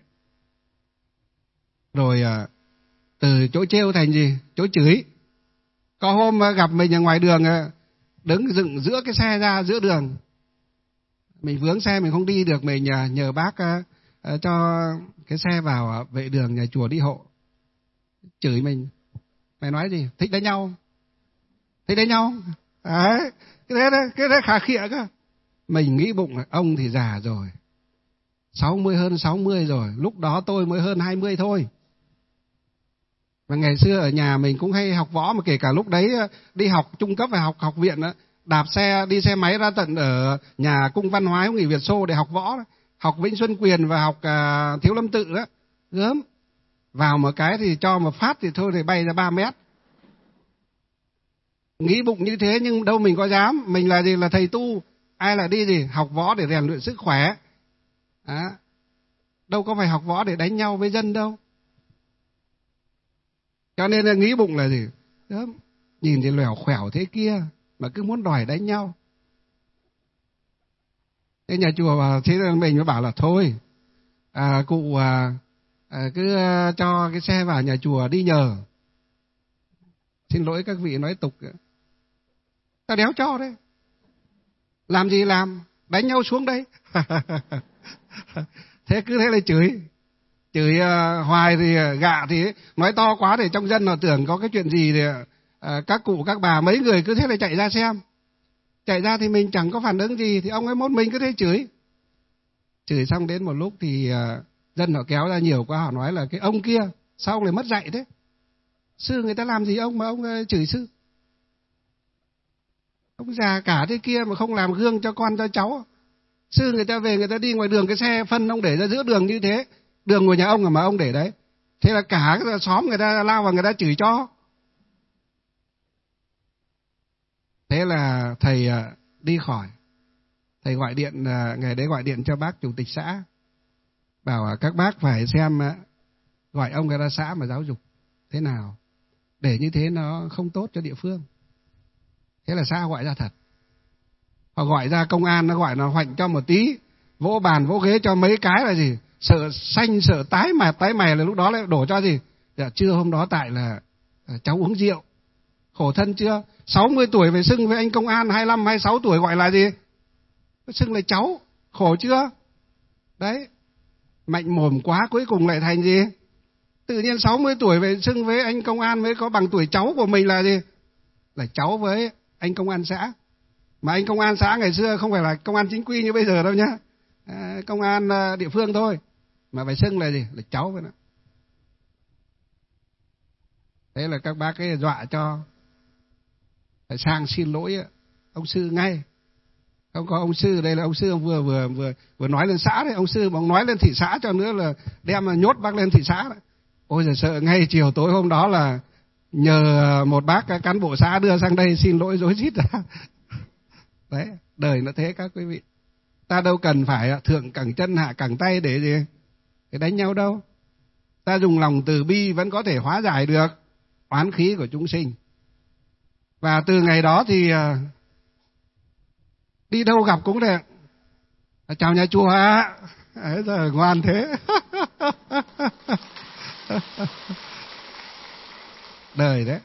Rồi từ chỗ trêu thành chỗ chửi. Có hôm gặp mình ở ngoài đường, đứng dựng giữa cái xe ra giữa đường, mình vướng xe mình không đi được, mình nhờ bác cho cái xe vào vệ đường nhà chùa đi hộ. Chửi mình: mày nói gì, thích đánh nhau? Thích đánh nhau? Đấy, cái đấy khà khịa cơ. Mình nghĩ bụng là ông thì già rồi, 60 hơn 60 rồi, lúc đó tôi mới hơn 20 thôi. Và ngày xưa ở nhà mình cũng hay học võ, mà kể cả lúc đấy đi học trung cấp và học viện đó, đạp xe, đi xe máy ra tận ở nhà Cung Văn Hóa Hữu nghị Việt Xô để học võ đó. Học Vĩnh Xuân Quyền và học Thiếu Lâm Tự đó, gớm. Vào một cái thì cho một phát thì thôi thì bay ra 3 mét. nghĩ bụng như thế nhưng đâu mình có dám. Mình là gì? Là thầy tu, ai là đi gì học võ để rèn luyện sức khỏe. Đâu có phải học võ để đánh nhau với dân đâu. Cho nên là nghĩ bụng là gì? Đó, nhìn thì lẻo khẻo thế kia mà cứ muốn đòi đánh nhau. Thế nhà chùa bảo, thế là mình mới bảo là thôi, cụ cứ cho cái xe vào nhà chùa đi nhờ. Xin lỗi các vị nói tục, ta đéo cho đấy. Làm gì làm, đánh nhau xuống đây. Thế cứ thế là chửi hoài thì gạ thì nói to quá để trong dân họ tưởng có cái chuyện gì thì các cụ các bà mấy người cứ thế là chạy ra xem. Chạy ra thì mình chẳng có phản ứng gì thì ông ấy một mình cứ thế chửi xong đến một lúc thì dân họ kéo ra nhiều quá, họ nói là cái ông kia sao ông lại mất dạy thế, sư người ta làm gì ông mà ông chửi sư, ông già cả thế kia mà không làm gương cho con cho cháu. Sư người ta về người ta đi ngoài đường cái xe phân ông để ra giữa đường như thế, đường của nhà ông mà ông để đấy, thế là cả cái xóm người ta lao vào người ta chửi cho. Thế là thầy đi khỏi, thầy gọi điện, ngày đấy gọi điện cho bác chủ tịch xã, bảo các bác phải xem gọi ông ra xã mà giáo dục thế nào, để như thế nó không tốt cho địa phương. Thế là xã gọi ra thật, họ gọi ra công an, nó gọi nó hoạnh cho một tí, vỗ bàn vỗ ghế cho mấy cái là gì, sợ xanh sợ tái mày là lúc đó lại đổ cho gì. Dạ, trưa hôm đó tại là cháu uống rượu, khổ thân chưa, 60 tuổi về xưng với anh công an, 25, 26 tuổi gọi là gì, xưng là cháu, khổ chưa. Đấy, mạnh mồm quá cuối cùng lại thành gì, tự nhiên 60 tuổi về xưng với anh công an mới có bằng tuổi cháu của mình là gì, là cháu với anh công an xã. Mà anh công an xã ngày xưa không phải là công an chính quy như bây giờ đâu nhá, công an địa phương thôi, mà phải xưng là gì, là cháu với nó. Thế là các bác ấy dọa cho phải sang xin lỗi ông sư ngay. Không có ông sư, đây là ông sư ông vừa nói lên xã đấy, ông sư mà ông nói lên thị xã cho nữa là đem mà nhốt bác lên thị xã đấy. Ôi giời, sợ ngay chiều tối hôm đó là nhờ một bác cán bộ xã đưa sang đây xin lỗi rối rít ra. Đấy, đời nó thế các quý vị. Ta đâu cần phải thượng cẳng chân hạ cẳng tay để gì, để đánh nhau đâu. Ta dùng lòng từ bi vẫn có thể hóa giải được oán khí của chúng sinh. Và từ ngày đó thì đi đâu gặp cũng được, chào nhà chùa ạ. Đấy, giờ ngoan thế. Đời đấy,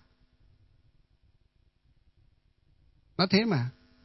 nó thế mà.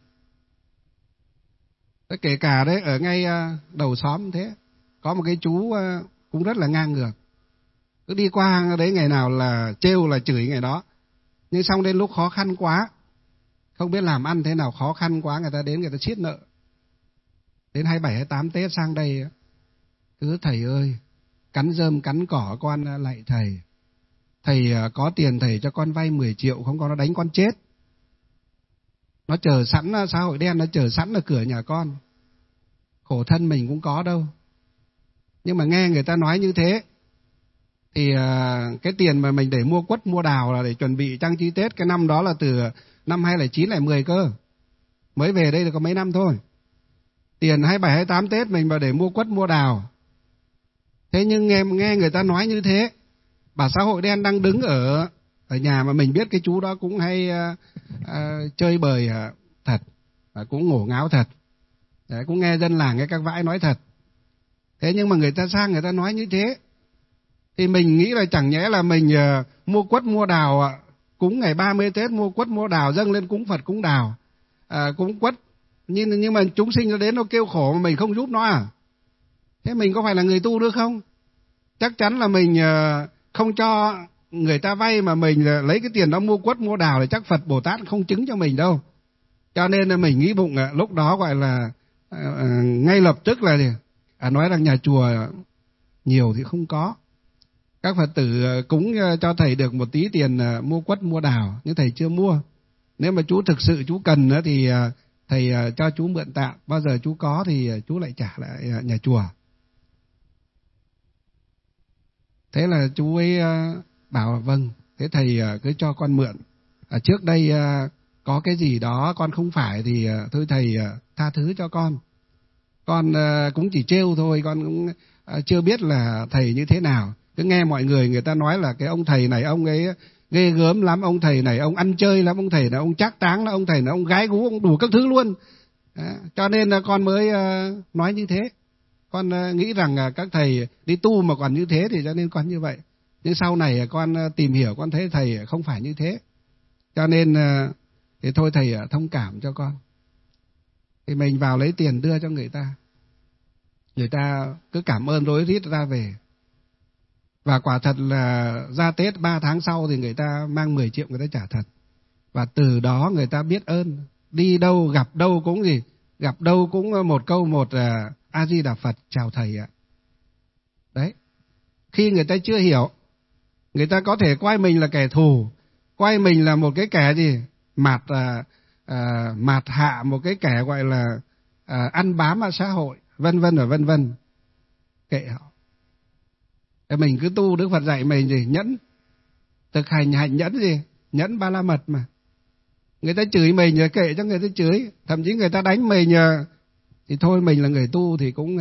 Kể cả đấy ở ngay đầu xóm thế, có một cái chú cũng rất là ngang ngược, cứ đi qua đấy ngày nào là trêu là chửi ngày đó. Nhưng xong đến lúc khó khăn quá, không biết làm ăn thế nào, khó khăn quá, người ta đến người ta siết nợ. Đến 27, 28 Tết sang đây, cứ thầy ơi, cắn rơm cắn cỏ con lạy thầy. Thầy có tiền thầy cho con vay 10 triệu, không có nó đánh con chết. Nó chờ sẵn, xã hội đen nó chờ sẵn ở cửa nhà con. Khổ thân mình cũng có đâu. Nhưng mà nghe người ta nói như thế thì cái tiền mà mình để mua quất mua đào là để chuẩn bị trang trí Tết cái năm đó là từ năm 2009, 2010 cơ. Mới về đây được có mấy năm thôi. Tiền 27, 28 Tết mình vào để mua quất mua đào. Thế nhưng nghe người ta nói như thế, bảo xã hội đen đang đứng ở nhà mà mình biết cái chú đó cũng hay chơi bời thật, cũng ngổ ngáo thật. Đấy, cũng nghe dân làng nghe các vãi nói thật. Thế nhưng mà người ta sang người ta nói như thế thì mình nghĩ là chẳng nhẽ là mình mua quất mua đào, cúng ngày 30 Tết mua quất mua đào dâng lên cúng Phật cúng đào, cúng quất, nhưng mà chúng sinh nó đến nó kêu khổ mà mình không giúp nó à? Thế mình có phải là người tu nữa không? Chắc chắn là mình không cho người ta vay mà mình lấy cái tiền đó mua quất mua đào thì chắc Phật Bồ Tát không chứng cho mình đâu. Cho nên là mình nghĩ bụng lúc đó gọi là ngay lập tức là nói rằng nhà chùa nhiều thì không có. Các Phật tử cúng cho thầy được một tí tiền mua quất mua đào, nhưng thầy chưa mua. Nếu mà chú thực sự chú cần thì thầy cho chú mượn tạm, bao giờ chú có thì chú lại trả lại nhà chùa. Thế là chú ấy bảo vâng, thế thầy cứ cho con mượn. trước đây có cái gì đó con không phải thì thôi thầy tha thứ cho con. Con cũng chỉ trêu thôi, con cũng chưa biết là thầy như thế nào. Cứ nghe mọi người ta nói là cái ông thầy này ông ấy ghê gớm lắm, ông thầy này ông ăn chơi lắm, ông thầy này ông trác táng lắm, ông thầy này ông gái gú, ông đủ các thứ luôn. Cho nên là con mới nói như thế. Con nghĩ rằng các thầy đi tu mà còn như thế thì cho nên con như vậy. Nhưng sau này con tìm hiểu, con thấy thầy không phải như thế. Cho nên thì thôi thầy thông cảm cho con. Thì mình vào lấy tiền đưa cho người ta. Người ta cứ cảm ơn rối rít ra về. Và quả thật là ra Tết 3 tháng sau thì người ta mang 10 triệu người ta trả thật. Và từ đó người ta biết ơn. Đi đâu, gặp đâu cũng gì? Gặp đâu cũng một câu một A-di-đà Phật, chào thầy ạ. Đấy. Khi người ta chưa hiểu, người ta có thể coi mình là kẻ thù, coi mình là một cái kẻ gì? Mạt hạ, một cái kẻ gọi là ăn bám ở xã hội, vân vân và vân vân. Kệ họ. Mình cứ tu, Đức Phật dạy mình gì? Nhẫn. Thực hành hạnh nhẫn gì? Nhẫn ba la mật mà. Người ta chửi mình rồi kệ cho người ta chửi. Thậm chí người ta đánh mình thì thôi, mình là người tu thì cũng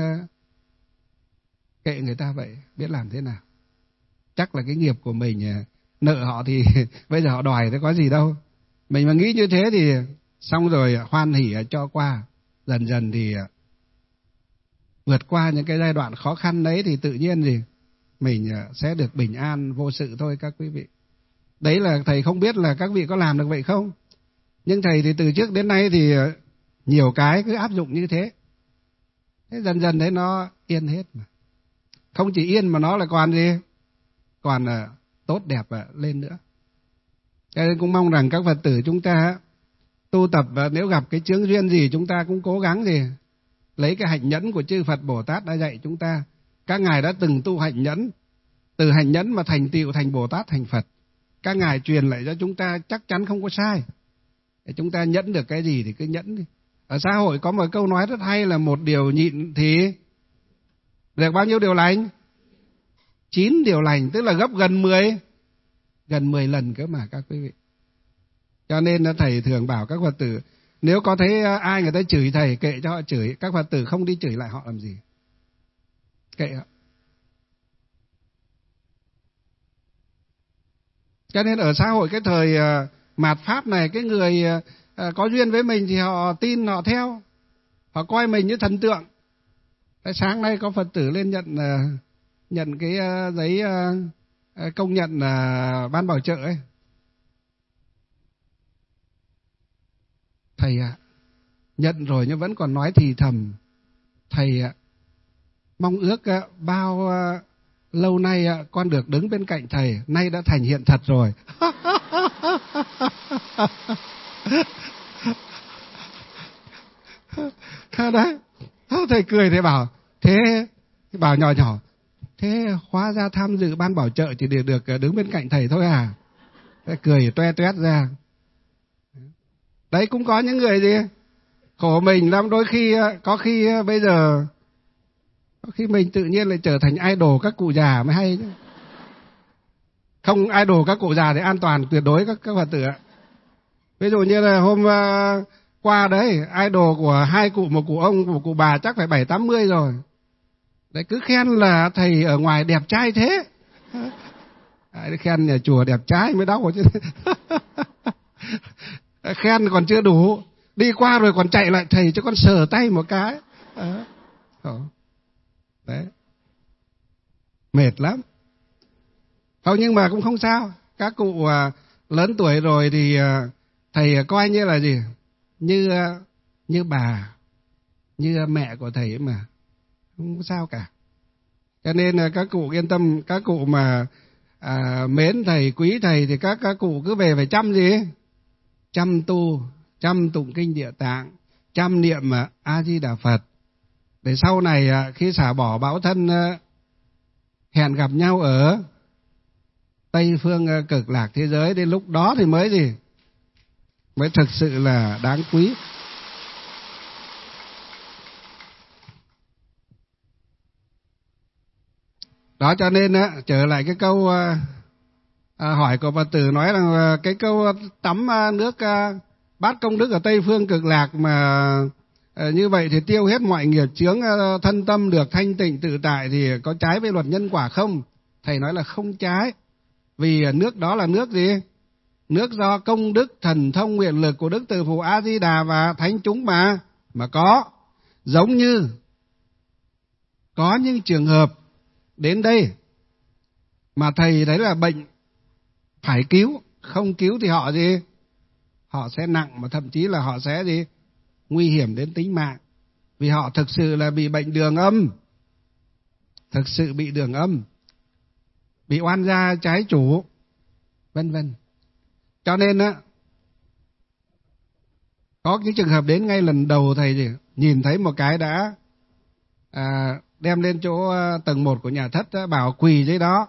kệ người ta vậy. Biết làm thế nào. Chắc là cái nghiệp của mình nợ họ thì bây giờ họ đòi thì có gì đâu. Mình mà nghĩ như thế thì xong rồi hoan hỉ cho qua. Dần dần thì vượt qua những cái giai đoạn khó khăn đấy thì tự nhiên gì? Mình sẽ được bình an vô sự thôi các quý vị. Đấy là thầy không biết là các vị có làm được vậy không? Nhưng thầy thì từ trước đến nay thì nhiều cái cứ áp dụng như thế. Thế dần dần đấy nó yên hết mà. Không chỉ yên mà nó là còn gì? Còn tốt đẹp lên nữa. Cho nên cũng mong rằng các Phật tử chúng ta tu tập, nếu gặp cái chướng duyên gì chúng ta cũng cố gắng gì? Lấy cái hạnh nhẫn của chư Phật Bồ Tát đã dạy chúng ta. Các ngài đã từng tu hạnh nhẫn, từ hạnh nhẫn mà thành tựu thành Bồ Tát thành Phật. Các ngài truyền lại cho chúng ta chắc chắn không có sai. Để chúng ta nhẫn được cái gì thì cứ nhẫn đi. Ở xã hội có một câu nói rất hay là một điều nhịn thì được bao nhiêu điều lành? 9 điều lành, tức là gấp gần 10 lần cơ mà các quý vị. Cho nên thầy thường bảo các Phật tử, nếu có thấy ai người ta chửi thầy, kệ cho họ chửi, các Phật tử không đi chửi lại họ làm gì. Kệ họ. Cho nên ở xã hội cái thời mạt Pháp này, cái người có duyên với mình thì họ tin, họ theo. Họ coi mình như thần tượng. Sáng nay có Phật tử lên nhận cái giấy công nhận ban bảo trợ ấy. Thầy ạ, nhận rồi nhưng vẫn còn nói thì thầm. Thầy ạ, mong ước bao lâu nay con được đứng bên cạnh thầy, nay đã thành hiện thật rồi. Đấy, thầy cười, thầy bảo, thế bảo nhỏ nhỏ, thế hóa ra tham dự ban bảo trợ chỉ được đứng bên cạnh thầy thôi à? Thầy cười toe toét ra. Đấy, cũng có những người gì khổ mình lắm, đôi khi có khi bây giờ có khi mình tự nhiên lại trở thành idol các cụ già mới hay chứ. Không idol các cụ già thì an toàn tuyệt đối các Phật tử ạ. Ví dụ như là hôm qua đấy, idol của hai cụ, một cụ ông, một cụ bà chắc phải 70-80 rồi. Đấy, cứ khen là thầy ở ngoài đẹp trai thế. Đấy, khen nhà chùa đẹp trai mới đau chứ. Khen còn chưa đủ, đi qua rồi còn chạy lại thầy cho con sờ tay một cái. Đấy, mệt lắm. Không, nhưng mà cũng không sao. Các cụ lớn tuổi rồi thì thầy coi như là gì? Như bà, như mẹ của thầy ấy mà. Không sao cả. Cho nên các cụ yên tâm, các cụ mà mến thầy, quý thầy thì các cụ cứ về phải chăm gì? Chăm tu, chăm tụng kinh Địa Tạng, chăm niệm A-di-đà Phật. Để sau này khi xả bỏ bão thân, hẹn gặp nhau ở Tây phương cực lạc thế giới, đến lúc đó thì mới gì? Mới thực sự là đáng quý. Đó, cho nên trở lại cái câu hỏi của Phật tử nói rằng cái câu tắm nước bát công đức ở Tây Phương Cực Lạc mà như vậy thì tiêu hết mọi nghiệp chướng, thân tâm được thanh tịnh tự tại thì có trái với luật nhân quả không? Thầy nói là không trái. Vì nước đó là nước gì? Nước do công đức thần thông nguyện lực của Đức Từ Phụ A Di Đà và thánh chúng mà có. Giống như có những trường hợp đến đây mà thầy thấy là bệnh phải cứu, không cứu thì họ gì? Họ sẽ nặng, mà thậm chí là họ sẽ gì? Nguy hiểm đến tính mạng. Vì họ thực sự là bị bệnh đường âm. Thực sự bị đường âm, bị oan gia trái chủ, vân vân. Cho nên á, có những trường hợp đến ngay lần đầu thầy gì? Nhìn thấy một cái đã đem lên chỗ tầng 1 của nhà thất, bảo quỳ dưới đó,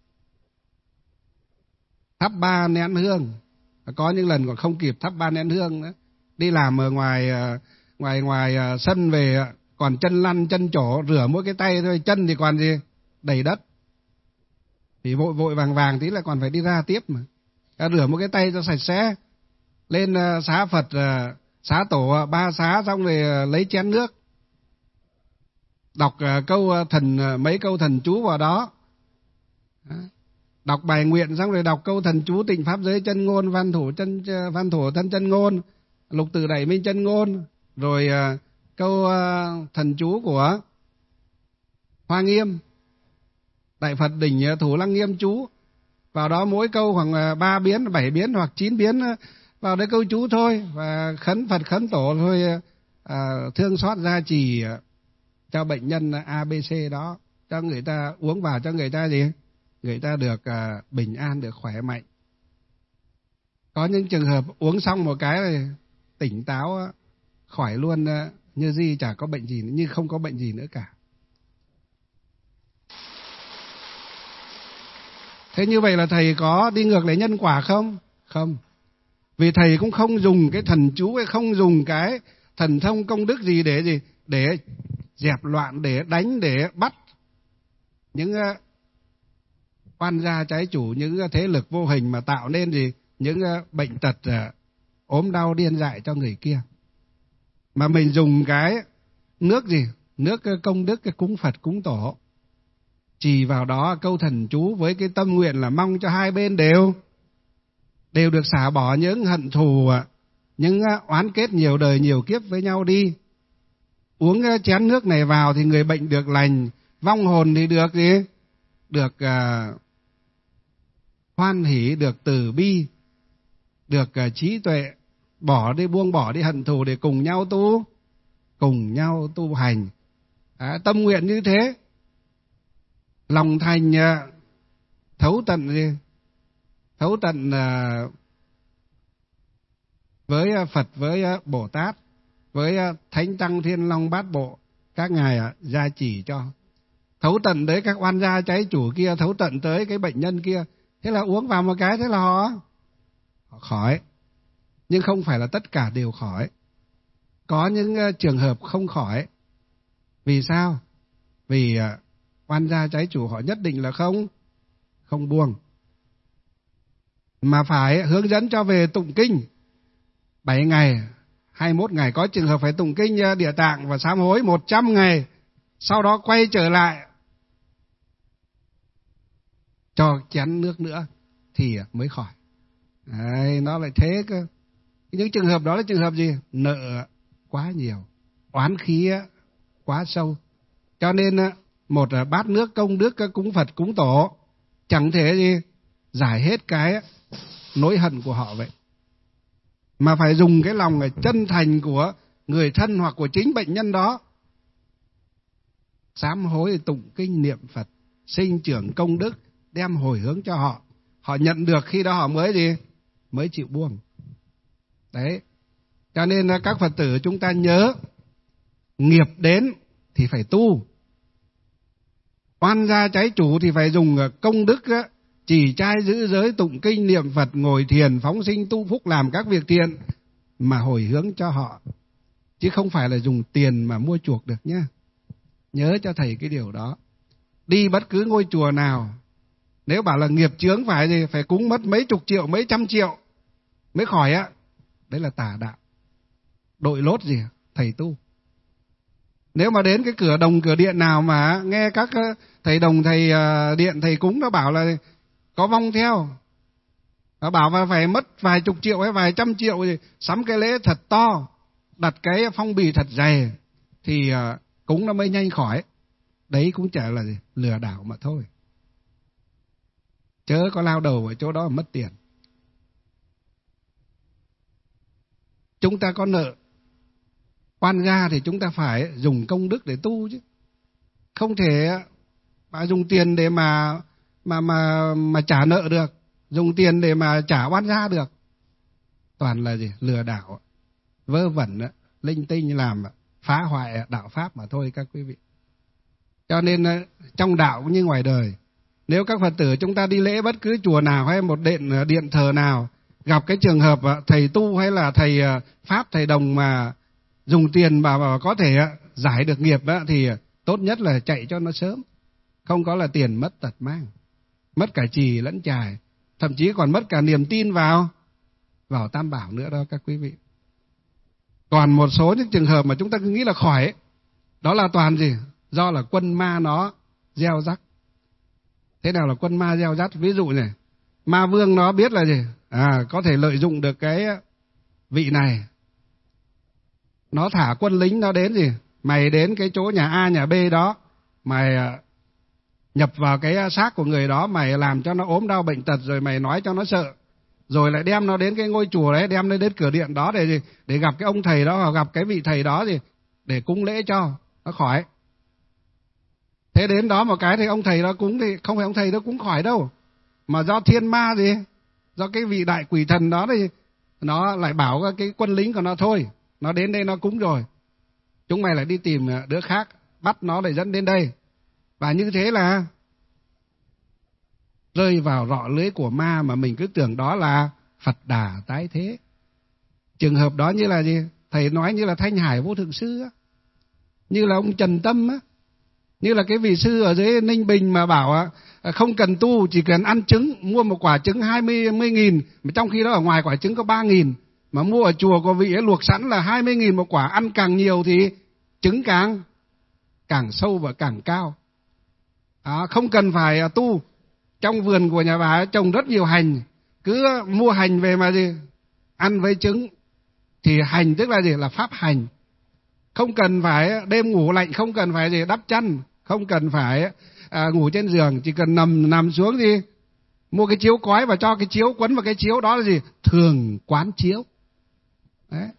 thắp 3 nén hương. Có những lần còn không kịp thắp 3 nén hương nữa. Đi làm ở ngoài sân về còn chân lăn chân trổ, rửa mỗi cái tay thôi, chân thì còn gì đầy đất. Thì vội vàng tí là còn phải đi ra tiếp mà. Rửa một cái tay cho sạch sẽ, lên xá Phật, xá tổ 3 xá, xong rồi lấy chén nước, đọc mấy câu thần chú vào đó. Đọc bài nguyện xong rồi đọc câu thần chú tịnh pháp giới chân ngôn, văn thủ thân chân ngôn, lục tử đẩy minh chân ngôn, rồi câu thần chú của Hoa Nghiêm, Đại Phật đỉnh Thủ Lăng Nghiêm chú. Vào đó mỗi câu khoảng 3 biến, 7 biến hoặc 9 biến vào đấy câu chú thôi, và khấn Phật khấn tổ thôi, thương xót gia trì cho bệnh nhân ABC đó, cho người ta uống vào, cho người ta gì? Người ta được bình an, được khỏe mạnh. Có những trường hợp uống xong một cái là tỉnh táo, khỏi luôn, như gì chả có bệnh gì, như không có bệnh gì nữa cả. Thế như vậy là thầy có đi ngược lại nhân quả không? Không. Vì thầy cũng không dùng cái thần chú, hay không dùng cái thần thông công đức gì để dẹp loạn, để đánh, để bắt những oan gia trái chủ, những thế lực vô hình mà tạo nên những bệnh tật, ốm đau điên dại cho người kia. Mà mình dùng cái nước nước công đức, cái cúng Phật cúng tổ, chỉ vào đó câu thần chú với cái tâm nguyện là mong cho hai bên đều được xả bỏ những hận thù, những oán kết nhiều đời nhiều kiếp với nhau đi. Uống chén nước này vào thì người bệnh được lành, vong hồn thì được gì? Được hoan hỷ, được từ bi, được trí tuệ, buông bỏ đi hận thù để cùng nhau tu hành. Tâm nguyện như thế, lòng thành thấu tận với Phật, với Bồ Tát, với Thánh Tăng Thiên Long Bát Bộ, các ngài gia chỉ cho. Thấu tận tới các oan gia trái chủ kia, thấu tận tới cái bệnh nhân kia. Thế là uống vào một cái, thế là họ khỏi. Nhưng không phải là tất cả đều khỏi. Có những trường hợp không khỏi. Vì sao? Vì oan gia trái chủ họ nhất định là không buông, mà phải hướng dẫn cho về tụng kinh 7 ngày, 21 ngày. Có trường hợp phải tụng kinh Địa Tạng và sám hối 100 ngày, sau đó quay trở lại cho chén nước nữa thì mới khỏi. Đấy, nó lại thế cơ. Những trường hợp đó là trường hợp gì? Nợ quá nhiều, oán khí quá sâu. Cho nên một bát nước công đức cúng Phật cúng tổ chẳng thể gì giải hết cái nỗi hận của họ vậy. Mà phải dùng cái lòng chân thành của người thân hoặc của chính bệnh nhân đó, sám hối, tụng kinh, niệm Phật, sinh trưởng công đức, đem hồi hướng cho họ. Họ nhận được, khi đó họ mới chịu buông. Đấy. Cho nên các Phật tử chúng ta nhớ, nghiệp đến thì phải tu. Oan gia trái chủ thì phải dùng công đức, trì trai giữ giới, tụng kinh, niệm Phật, ngồi thiền, phóng sinh tu phúc, làm các việc thiện mà hồi hướng cho họ. Chứ không phải là dùng tiền mà mua chuộc được nhá. Nhớ cho thầy cái điều đó. Đi bất cứ ngôi chùa nào, Nếu bảo là nghiệp chướng phải gì, phải cúng mất mấy chục triệu, mấy trăm triệu mới khỏi á, đấy là tà đạo. Đội lốt gì thầy tu. Nếu mà đến cái cửa đồng cửa điện nào mà nghe các thầy đồng, thầy điện, thầy cúng nó bảo là có vong theo, nó bảo là phải mất vài chục triệu hay vài trăm triệu gì, sắm cái lễ thật to, đặt cái phong bì thật dày thì cúng nó mới nhanh khỏi. Đấy cũng chả là gì, lừa đảo mà thôi. Chớ có lao đầu ở chỗ đó mà mất tiền. Chúng ta có nợ oan gia thì chúng ta phải dùng công đức để tu chứ. Không thể mà dùng tiền để mà trả nợ được, dùng tiền để mà trả oan gia được. Toàn là gì? Lừa đảo, vớ vẩn, linh tinh, làm phá hoại đạo pháp mà thôi các quý vị. Cho nên trong đạo cũng như ngoài đời, nếu các Phật tử chúng ta đi lễ bất cứ chùa nào hay một điện thờ nào, gặp cái trường hợp thầy tu hay là thầy pháp, thầy đồng mà dùng tiền mà có thể giải được nghiệp thì tốt nhất là chạy cho nó sớm. Không có là tiền mất tật mang, mất cả trì lẫn chài, thậm chí còn mất cả niềm tin vào Tam Bảo nữa đó các quý vị. Còn một số những trường hợp mà chúng ta cứ nghĩ là khỏi ấy, đó là toàn gì? Do là quân ma nó gieo rắc. Thế nào là quân ma gieo rắc? Ví dụ này, ma vương nó biết là gì? Có thể lợi dụng được cái vị này, nó thả quân lính nó đến gì? Mày đến cái chỗ nhà A, nhà B đó, mày nhập vào cái xác của người đó, mày làm cho nó ốm đau bệnh tật, rồi mày nói cho nó sợ, rồi lại đem nó đến cái ngôi chùa đấy, đem nó đến cửa điện đó để gì? Để gặp cái ông thầy đó, hoặc gặp cái vị thầy đó gì? Để cúng lễ cho nó khỏi. Thế đến đó một cái thì ông thầy đó cúng thì không phải ông thầy đó cúng khỏi đâu, mà do thiên ma gì, do cái vị đại quỷ thần đó thì nó lại bảo cái quân lính của nó thôi, nó đến đây nó cúng rồi, chúng mày lại đi tìm đứa khác, bắt nó để dẫn đến đây. Và như thế là rơi vào rọ lưới của ma, mà mình cứ tưởng đó là Phật Đà tái thế. Trường hợp đó như là gì? Thầy nói như là Thanh Hải Vô Thượng Sư á, như là ông Trần Tâm á, như là cái vị sư ở dưới Ninh Bình mà bảo không cần tu, chỉ cần ăn trứng, mua một quả trứng 20.000, mà trong khi đó ở ngoài quả trứng có 3.000, mà mua ở chùa có vị ấy luộc sẵn là 20.000 một quả, ăn càng nhiều thì trứng càng sâu và càng cao. Không cần phải tu. Trong vườn của nhà bà trồng rất nhiều hành, cứ mua hành về mà gì? Ăn với trứng. Thì hành tức là gì? Là pháp hành. Không cần phải đêm ngủ lạnh, không cần phải gì đắp chăn, không cần phải ngủ trên giường, chỉ cần nằm xuống gì? Mua cái chiếu cói và cho cái chiếu quấn vào cái chiếu đó là gì? Thường quán chiếu. Đấy.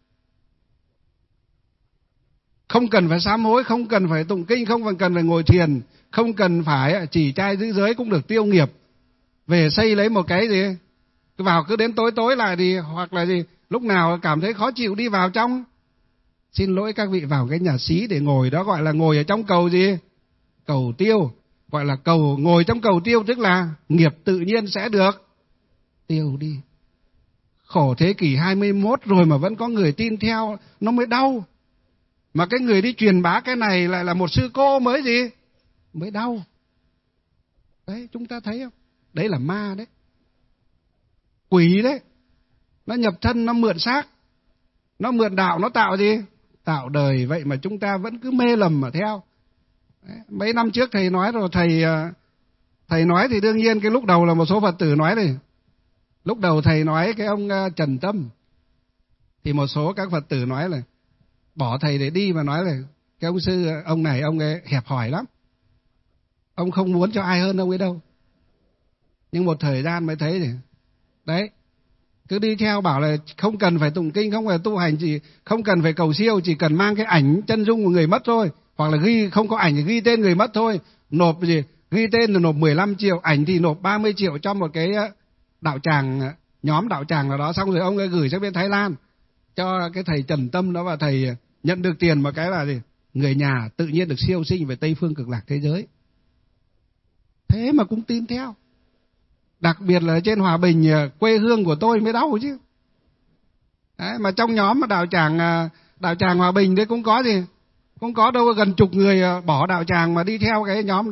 Không cần phải sám hối, không cần phải tụng kinh, không cần phải ngồi thiền, không cần phải chỉ trai giữ giới cũng được tiêu nghiệp. Về xây lấy một cái gì? Cứ đến tối lại thì, hoặc là gì? Lúc nào cảm thấy khó chịu đi vào trong. Xin lỗi các vị, vào cái nhà xí để ngồi đó gọi là ngồi ở trong cầu gì? Cầu tiêu. Gọi là ngồi trong cầu tiêu, tức là nghiệp tự nhiên sẽ được tiêu đi. Khổ thế kỷ 21 rồi mà vẫn có người tin theo, nó mới đau. Mà cái người đi truyền bá cái này lại là một sư cô mới gì? Mới đau. Đấy, chúng ta thấy không? Đấy là ma đấy. Quỷ đấy. Nó nhập thân, nó mượn xác, nó mượn đạo, nó tạo gì? Tạo đời. Vậy mà chúng ta vẫn cứ mê lầm mà theo. Đấy. Mấy năm trước thầy nói rồi, thầy nói thì đương nhiên cái lúc đầu là một số Phật tử nói này. Lúc đầu thầy nói cái ông Trần Tâm, thì một số các Phật tử nói là bỏ thầy để đi, mà nói là cái ông sư, ông này ông ấy hẹp hòi lắm, ông không muốn cho ai hơn ông ấy đâu. Nhưng một thời gian mới thấy thì đấy, cứ đi theo bảo là không cần phải tụng kinh, không phải tu hành, chỉ không cần phải cầu siêu, chỉ cần mang cái ảnh chân dung của người mất thôi, hoặc là không có ảnh thì ghi tên người mất thôi, nộp gì, ghi tên là nộp 15 triệu, ảnh thì nộp 30 triệu cho một cái đạo tràng, nhóm đạo tràng nào đó, xong rồi ông ấy gửi sang bên Thái Lan cho cái thầy Trần Tâm đó, và thầy nhận được tiền một cái là gì? Người nhà tự nhiên được siêu sinh về Tây phương cực lạc thế giới. Thế mà cũng tin theo. Đặc biệt là trên Hòa Bình, quê hương của tôi mới đau chứ. Đấy, mà trong nhóm mà đạo tràng Hòa Bình đấy cũng có gì? Cũng có đâu gần chục người bỏ đạo tràng mà đi theo cái nhóm đó.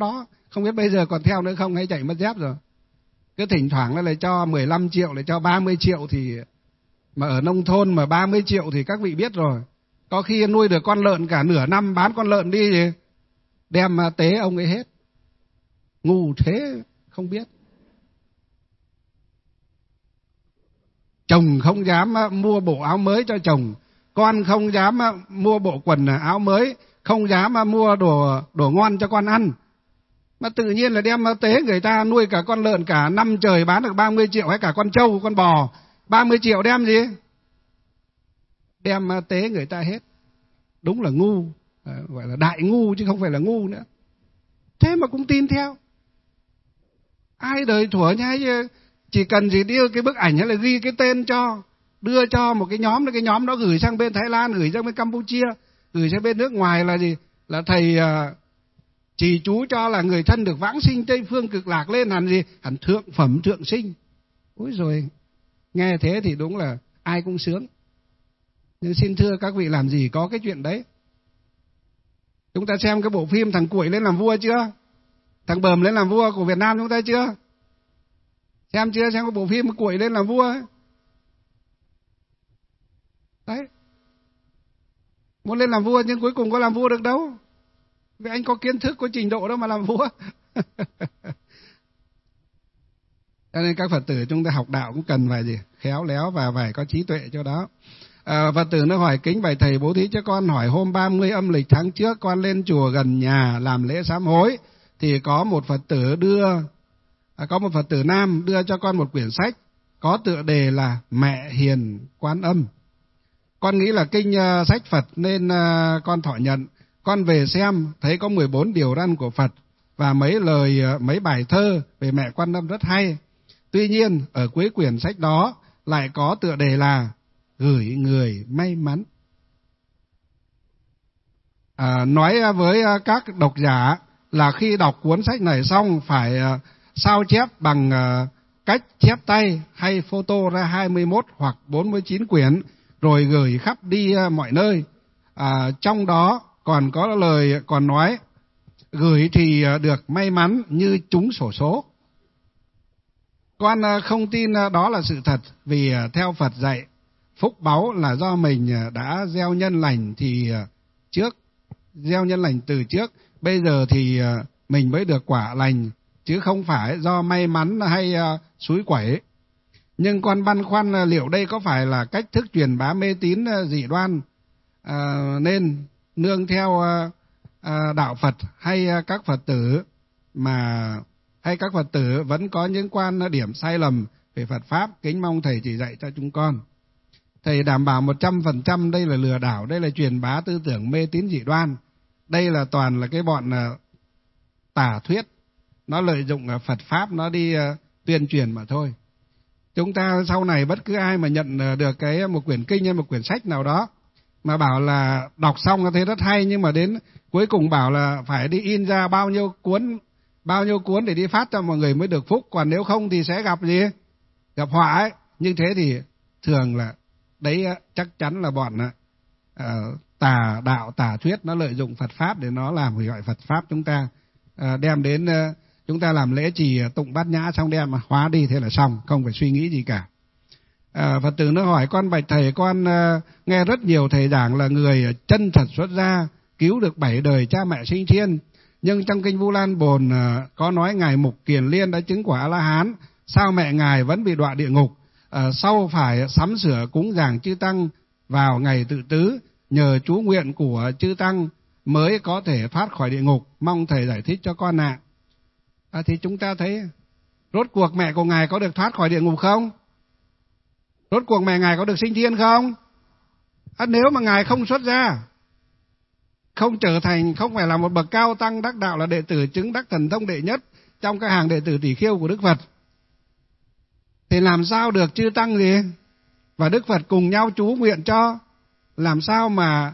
Không biết bây giờ còn theo nữa không hay chạy mất dép rồi. Cứ thỉnh thoảng lại cho 15 triệu, lại cho 30 triệu thì... Mà ở nông thôn mà 30 triệu thì các vị biết rồi. Có khi nuôi được con lợn cả nửa năm, bán con lợn đi thì đem tế ông ấy hết. Ngu thế không biết. Chồng không dám mua bộ áo mới cho chồng, con không dám mua bộ quần áo mới, không dám mua đồ ngon cho con ăn. Mà tự nhiên là đem tế người ta nuôi cả con lợn cả năm trời bán được 30 triệu, hay cả con trâu, con bò 30 triệu đem gì? Đem tế người ta hết. Đúng là ngu, gọi là đại ngu chứ không phải là ngu nữa. Thế mà cũng tin theo. Ai đời thuở nhá, chỉ cần gì đưa cái bức ảnh hay là ghi cái tên cho, đưa cho một cái nhóm đó gửi sang bên Thái Lan, gửi sang bên Campuchia, gửi sang bên nước ngoài là gì? Là thầy chỉ chú cho là người thân được vãng sinh Tây Phương Cực Lạc lên hẳn gì? Hẳn thượng phẩm thượng sinh. Úi rồi, nghe thế thì đúng là ai cũng sướng. Nhưng xin thưa các vị, làm gì có cái chuyện đấy. Chúng ta xem cái bộ phim thằng Cuội lên làm vua chưa? Thằng Bờm lên làm vua của Việt Nam chúng ta chưa? Xem chưa? Xem cái bộ phim Cuội lên làm vua ấy. Đấy. Muốn lên làm vua nhưng cuối cùng có làm vua được đâu. Vì anh có kiến thức, có trình độ đâu mà làm vua. Cho nên các Phật tử chúng ta học đạo cũng cần phải gì? Khéo léo và phải có trí tuệ cho đó. Phật tử nó hỏi: kính bạch thầy, bố thí cho con hỏi, hôm 30 âm lịch tháng trước con lên chùa gần nhà làm lễ sám hối, thì có một Phật tử nam đưa cho con một quyển sách có tựa đề là Mẹ Hiền Quan Âm. Con nghĩ là kinh sách Phật nên con thọ nhận. Con về xem thấy có 14 điều răn của Phật và mấy bài thơ về Mẹ Quan Âm rất hay. Tuy nhiên ở cuối quyển sách đó lại có tựa đề là Gửi Người May Mắn. Nói với các độc giả là khi đọc cuốn sách này xong phải sao chép bằng cách chép tay hay photo ra 21 hoặc 49 quyển rồi gửi khắp đi mọi nơi. Trong đó còn có lời còn nói gửi thì được may mắn như trúng xổ số. Con không tin đó là sự thật, vì theo Phật dạy, phúc báu là do mình đã gieo nhân lành từ trước, bây giờ thì mình mới được quả lành, chứ không phải do may mắn hay xúi quẩy. Nhưng con băn khoăn liệu đây có phải là cách thức truyền bá mê tín dị đoan, nên nương theo đạo Phật hay các Phật tử vẫn có những quan điểm sai lầm về Phật Pháp. Kính mong thầy chỉ dạy cho chúng con. Thầy đảm bảo 100% đây là lừa đảo, đây là truyền bá tư tưởng mê tín dị đoan. Đây là toàn là cái bọn tà thuyết, nó lợi dụng Phật Pháp, nó đi tuyên truyền mà thôi. Chúng ta sau này bất cứ ai mà nhận được một quyển kinh hay một quyển sách nào đó mà bảo là đọc xong nó thấy rất hay, nhưng mà đến cuối cùng bảo là phải đi in ra bao nhiêu cuốn để đi phát cho mọi người mới được phúc, còn nếu không thì sẽ gặp gì? Gặp họa ấy. Như thế thì thường là đấy chắc chắn là bọn tà đạo, tà thuyết, nó lợi dụng Phật Pháp để nó làm hủy hoại Phật Pháp chúng ta, đem đến chúng ta làm lễ trì tụng bát nhã xong đem hóa đi, thế là xong, không phải suy nghĩ gì cả. Phật tử nó hỏi: con bạch thầy, con nghe rất nhiều thầy giảng là người chân thật xuất gia cứu được 7 đời cha mẹ sinh thiên, nhưng trong kinh Vu Lan Bồn có nói ngài Mục Kiền Liên đã chứng quả A-la-hán, sao mẹ ngài vẫn bị đọa địa ngục? Sau phải sắm sửa cúng dường chư tăng vào ngày tự tứ, nhờ chú nguyện của chư tăng mới có thể thoát khỏi địa ngục, mong thầy giải thích cho con ạ. Thì chúng ta thấy rốt cuộc mẹ của ngài có được thoát khỏi địa ngục không? Rốt cuộc mẹ ngài có được sinh thiên không? Nếu mà ngài không xuất gia, không trở thành, không phải là một bậc cao tăng đắc đạo, là đệ tử chứng đắc thần thông đệ nhất trong các hàng đệ tử tỷ khiêu của Đức Phật, thì làm sao được chư tăng gì và Đức Phật cùng nhau chú nguyện cho? Làm sao mà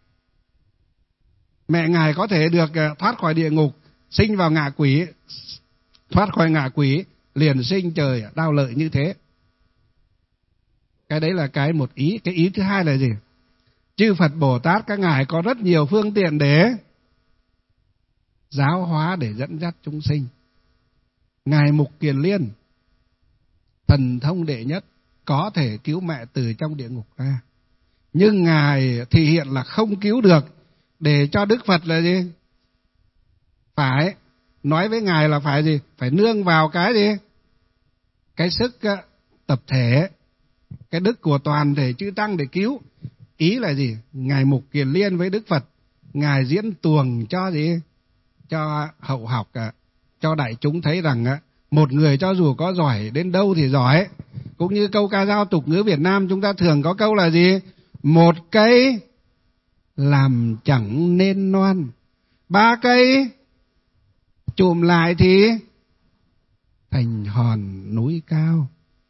mẹ ngài có thể được thoát khỏi địa ngục, sinh vào ngạ quỷ, thoát khỏi ngạ quỷ liền sinh trời đao lợi như thế? Cái đấy là cái một ý. Cái ý thứ hai là gì? Chư Phật Bồ Tát các ngài có rất nhiều phương tiện để giáo hóa để dẫn dắt chúng sinh. Ngài Mục Kiền Liên, thần thông đệ nhất, có thể cứu mẹ từ trong địa ngục ra, nhưng Ngài thể hiện là không cứu được, để cho Đức Phật là gì? Phải nói với Ngài là phải gì? Phải nương vào cái gì? Cái sức tập thể, cái đức của toàn thể chư tăng để cứu. Ý là gì? Ngài Mục Kiền Liên với Đức Phật, Ngài diễn tuồng cho gì? Cho hậu học, cho đại chúng thấy rằng một người cho dù có giỏi đến đâu thì giỏi. Cũng như câu ca dao tục ngữ Việt Nam chúng ta thường có câu là gì? Một cây làm chẳng nên non, ba cây chụm lại thì thành hòn núi cao.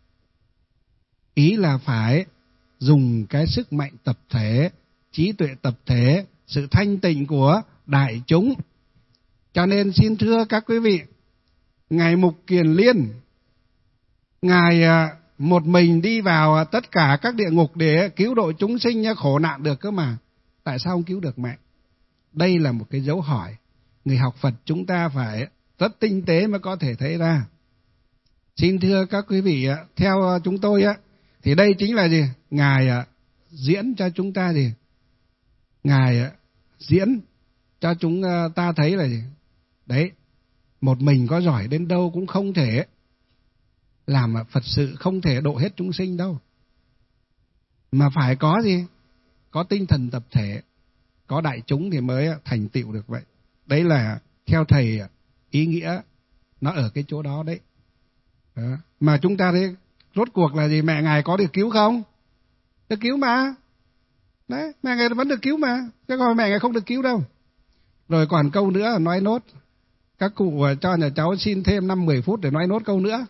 Ý là phải dùng cái sức mạnh tập thể, trí tuệ tập thể, sự thanh tịnh của đại chúng. Cho nên xin thưa các quý vị, Ngài Mục Kiền Liên, Ngài một mình đi vào tất cả các địa ngục để cứu độ chúng sinh khổ nạn được cơ mà. Tại sao không cứu được mẹ? Đây là một cái dấu hỏi. Người học Phật chúng ta phải rất tinh tế mới có thể thấy ra. Xin thưa các quý vị, theo chúng tôi thì đây chính là gì? Ngài diễn cho chúng ta gì? Ngài diễn cho chúng ta thấy là gì? Đấy, một mình có giỏi đến đâu cũng không thể làm Phật sự, không thể độ hết chúng sinh đâu. Mà phải có gì? Có tinh thần tập thể, có đại chúng thì mới thành tựu được vậy. Đấy là theo thầy ý nghĩa nó ở cái chỗ đó đấy. Đó. Mà chúng ta thấy rốt cuộc là gì? Mẹ Ngài có được cứu không? Được cứu mà. Đấy, mẹ Ngài vẫn được cứu mà. Chứ còn mẹ Ngài không được cứu đâu. Rồi còn câu nữa nói nốt. Các cụ cho nhà cháu xin thêm 5-10 phút để nói nốt câu nữa.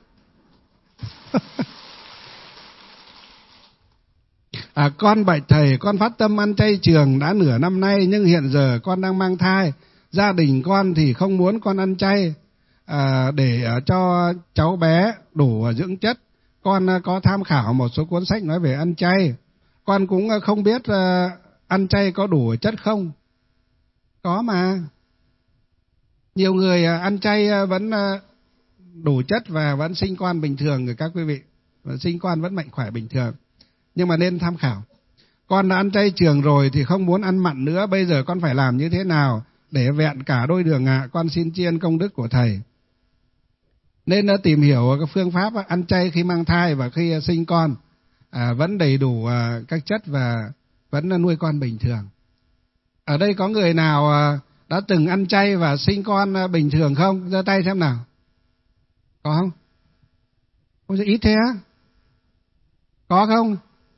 Con bạch thầy, con phát tâm ăn chay trường đã nửa năm nay, nhưng hiện giờ con đang mang thai. Gia đình con thì không muốn con ăn chay để cho cháu bé đủ dưỡng chất. Con có tham khảo một số cuốn sách nói về ăn chay. Con cũng không biết ăn chay có đủ chất không. Có mà. Nhiều người ăn chay vẫn đủ chất và vẫn sinh con bình thường rồi các quý vị. Và sinh con vẫn mạnh khỏe bình thường. Nhưng mà nên tham khảo. Con đã ăn chay trường rồi thì không muốn ăn mặn nữa. Bây giờ con phải làm như thế nào để vẹn cả đôi đường ạ? Con xin tri ân công đức của thầy. Nên đã tìm hiểu cái phương pháp ăn chay khi mang thai và khi sinh con, vẫn đầy đủ các chất và vẫn nuôi con bình thường. Ở đây có người nào đã từng ăn chay và sinh con bình thường không? Giơ tay xem nào. Có không? Ôi ít thế á? Có không?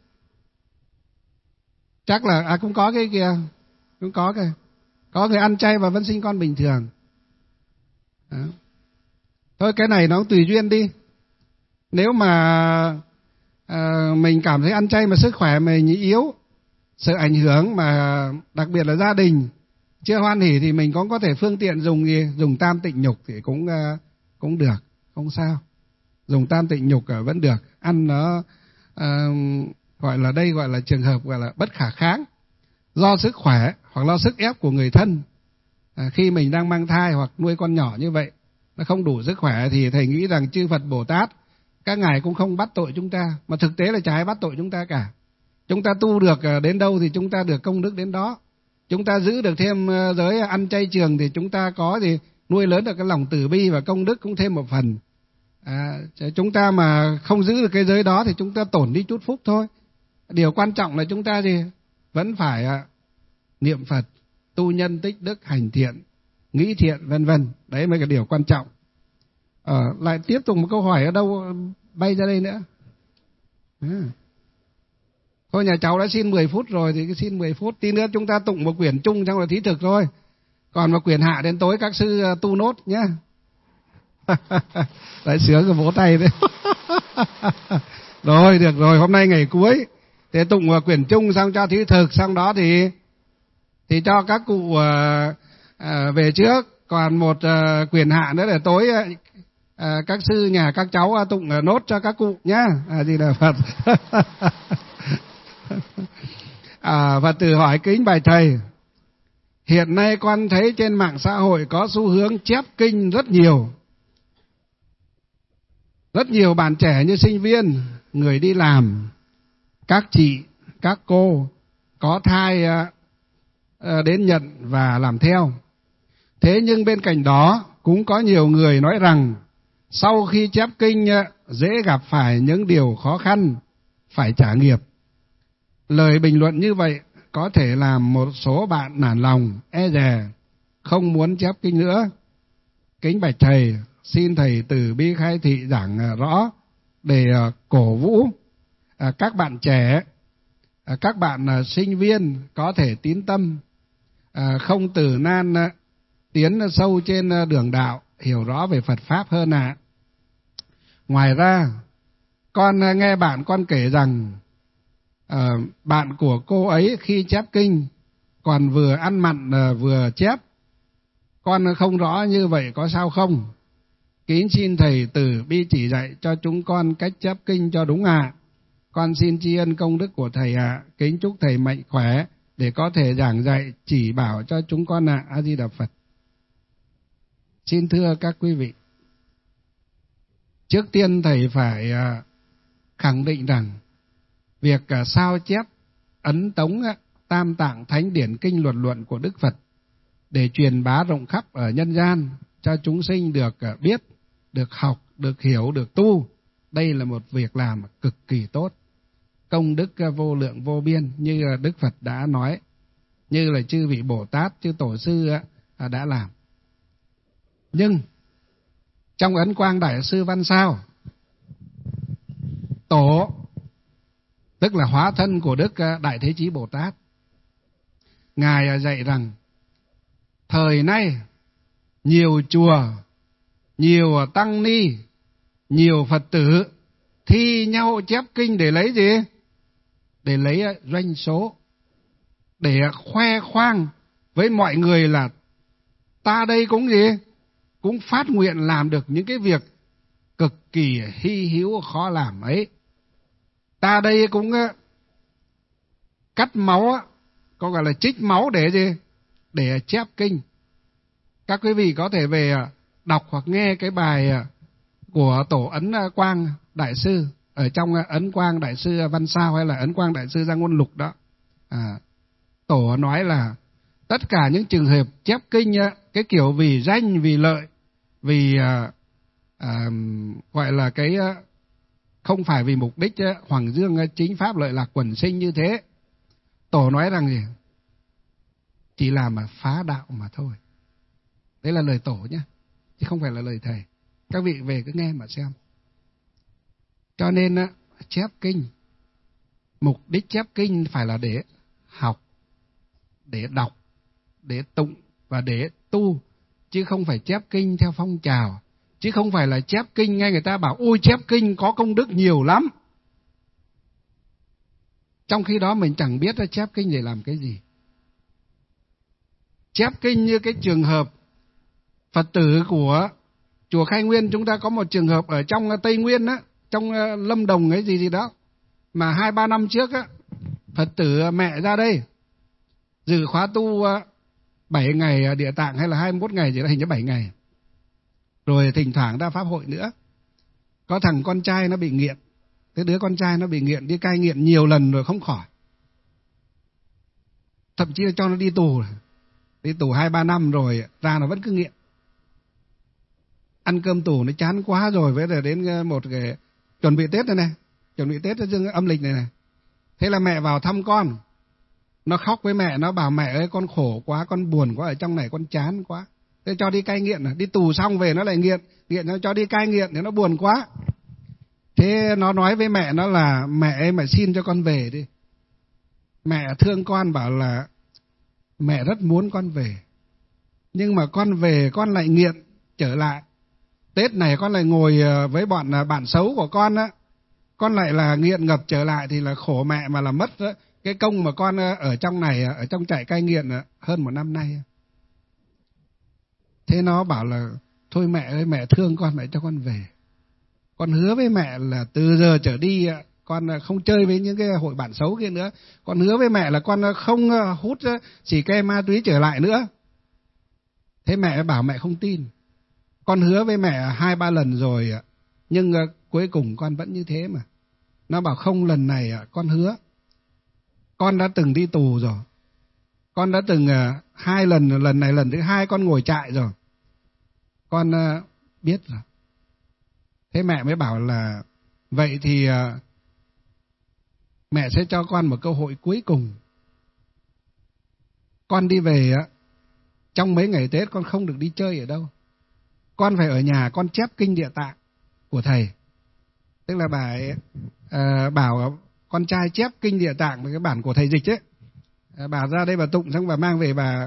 Chắc là cũng có cái kìa. Cũng có kìa. Có người ăn chay và vẫn sinh con bình thường. Đó. Thôi cái này nó tùy duyên đi. Nếu mà mình cảm thấy ăn chay mà sức khỏe mình yếu, sự ảnh hưởng mà đặc biệt là gia đình chưa hoan hỉ thì mình cũng có thể phương tiện dùng gì? Dùng tam tịnh nhục thì cũng được, không sao. Dùng tam tịnh nhục vẫn được. Ăn nó gọi là đây gọi là trường hợp gọi là bất khả kháng. Do sức khỏe hoặc do sức ép của người thân. Khi mình đang mang thai hoặc nuôi con nhỏ như vậy, nó không đủ sức khỏe thì thầy nghĩ rằng chư Phật Bồ Tát các ngài cũng không bắt tội chúng ta, mà thực tế là chả ai bắt tội chúng ta cả. Chúng ta tu được đến đâu thì chúng ta được công đức đến đó. Chúng ta giữ được thêm giới ăn chay trường thì chúng ta có gì nuôi lớn được cái lòng từ bi và công đức cũng thêm một phần. Chúng ta mà không giữ được cái giới đó thì chúng ta tổn đi chút phúc thôi. Điều quan trọng là chúng ta gì vẫn phải niệm Phật, tu nhân tích đức, hành thiện, nghĩ thiện, vân vân. Đấy mới là điều quan trọng. Lại tiếp tục một câu hỏi ở đâu bay ra đây nữa. Thôi nhà cháu đã xin 10 phút rồi thì cứ xin 10 phút. Tí nữa chúng ta tụng một quyển chung trong là thí thực thôi. Còn một quyển hạ đến tối các sư tu nốt nhá. Lại sướng rồi vỗ tay đấy. Rồi được rồi, hôm nay ngày cuối. Thế tụng quyển chung xong cho thí thực, xong đó thì cho các cụ về trước. Còn một quyển hạ nữa để tối các sư nhà các cháu tụng nốt cho các cụ nhá. Gì là Phật. Phật tử hỏi kính bạch thầy, Hiện nay con thấy trên mạng xã hội có xu hướng chép kinh rất nhiều. Rất nhiều bạn trẻ như sinh viên, người đi làm, các chị, các cô có thai đến nhận và làm theo. Thế nhưng bên cạnh đó cũng có nhiều người nói rằng sau khi chép kinh dễ gặp phải những điều khó khăn, phải trả nghiệp. Lời bình luận như vậy có thể làm một số bạn nản lòng, e dè, không muốn chép kinh nữa. Kính bạch thầy, xin thầy từ bi khai thị giảng rõ để cổ vũ các bạn trẻ, các bạn sinh viên có thể tín tâm, không từ nan tiến sâu trên đường đạo, hiểu rõ về Phật Pháp hơn ạ. Ngoài ra, con nghe bạn con kể rằng bạn của cô ấy khi chép kinh còn vừa ăn mặn vừa chép. Con không rõ như vậy có sao không? Kính xin thầy từ bi chỉ dạy cho chúng con cách chép kinh cho đúng ạ. Con xin tri ân công đức của thầy ạ. Kính chúc thầy mạnh khỏe để có thể giảng dạy chỉ bảo cho chúng con ạ. A Di Đà Phật. Xin thưa các quý vị, trước tiên thầy phải khẳng định rằng việc sao chép ấn tống tam tạng thánh điển kinh luật luận của Đức Phật để truyền bá rộng khắp ở nhân gian cho chúng sinh được biết, được học, được hiểu, được tu, đây là một việc làm cực kỳ tốt, công đức vô lượng vô biên như Đức Phật đã nói, như là chư vị Bồ Tát, chư Tổ sư đã làm. Nhưng trong Ấn Quang Đại Sư Văn Sao, Tổ tức là hóa thân của Đức Đại Thế Chí Bồ Tát, Ngài dạy rằng thời nay nhiều chùa, nhiều tăng ni, nhiều Phật tử thi nhau chép kinh để lấy gì? Để lấy doanh số, để khoe khoang với mọi người là ta đây cũng gì? Cũng phát nguyện làm được những cái việc cực kỳ hy hữu khó làm ấy. Ta đây cũng cắt máu, có gọi là trích máu để gì? Để chép kinh. Các quý vị có thể về đọc hoặc nghe cái bài của Tổ Ấn Quang Đại Sư ở trong Ấn Quang Đại Sư Văn Sao hay là Ấn Quang Đại Sư Gia Ngôn Lục đó. Tổ nói là tất cả những trường hợp chép kinh cái kiểu vì danh, vì lợi, vì gọi là cái không phải vì mục đích hoàng dương chính pháp lợi lạc quần sinh như thế. Tổ nói rằng gì? Chỉ là mà phá đạo mà thôi. Đấy là lời Tổ nhé, chứ không phải là lời thầy. Các vị về cứ nghe mà xem. Cho nên chép kinh, mục đích chép kinh phải là để học, để đọc, để tụng và để tu, chứ không phải chép kinh theo phong trào, chứ không phải là chép kinh nghe người ta bảo ôi chép kinh có công đức nhiều lắm, trong khi đó mình chẳng biết là chép kinh để làm cái gì. Chép kinh như cái trường hợp Phật tử của chùa Khai Nguyên, chúng ta có một trường hợp ở trong Tây Nguyên á, trong Lâm Đồng ấy gì đó, mà 2-3 năm trước á, Phật tử mẹ ra đây dự khóa tu 7 ngày Địa Tạng hay là 21 ngày gì đó, hình như 7 ngày. Rồi thỉnh thoảng ra pháp hội nữa. Có thằng con trai nó bị nghiện. Cái đứa con trai nó bị nghiện, đi cai nghiện nhiều lần rồi không khỏi. Thậm chí là cho nó đi tù. Đi tù 2-3 năm rồi ra nó vẫn cứ nghiện. Ăn cơm tù nó chán quá rồi, với là đến một cái chuẩn bị Tết này này, chuẩn bị Tết dương âm lịch này này. Thế là mẹ vào thăm con. Nó khóc với mẹ, nó bảo mẹ ơi con khổ quá, con buồn quá, ở trong này con chán quá. Thế cho đi cai nghiện, đi tù xong về nó lại nghiện, nó cho đi cai nghiện thì nó buồn quá. Thế nó nói với mẹ nó là mẹ ơi mẹ xin cho con về đi. Mẹ thương con bảo là mẹ rất muốn con về, nhưng mà con về con lại nghiện trở lại. Tết này con lại ngồi với bọn bạn xấu của con á, con lại là nghiện ngập trở lại thì là khổ mẹ, mà là mất cái công mà con ở trong này, ở trong trại cai nghiện hơn 1 năm nay. Thế nó bảo là thôi mẹ ơi mẹ thương con, mẹ cho con về. Con hứa với mẹ là từ giờ trở đi con không chơi với những cái hội bạn xấu kia nữa, con hứa với mẹ là con không hút xì ke ma túy trở lại nữa. Thế mẹ bảo mẹ không tin. Con hứa với mẹ 2-3 lần rồi, nhưng cuối cùng con vẫn như thế mà. Nó bảo không, lần này con hứa. Con đã từng đi tù rồi. Con đã từng 2 lần, lần này lần thứ 2 con ngồi trại rồi. Con biết rồi. Thế mẹ mới bảo là vậy thì mẹ sẽ cho con một cơ hội cuối cùng. Con đi về trong mấy ngày Tết con không được đi chơi ở đâu. Con phải ở nhà con chép kinh Địa Tạng của thầy. Tức là bà ấy bảo con trai chép kinh Địa Tạng, cái bản của thầy dịch ấy. Bà ra đây bà tụng xong bà mang về bà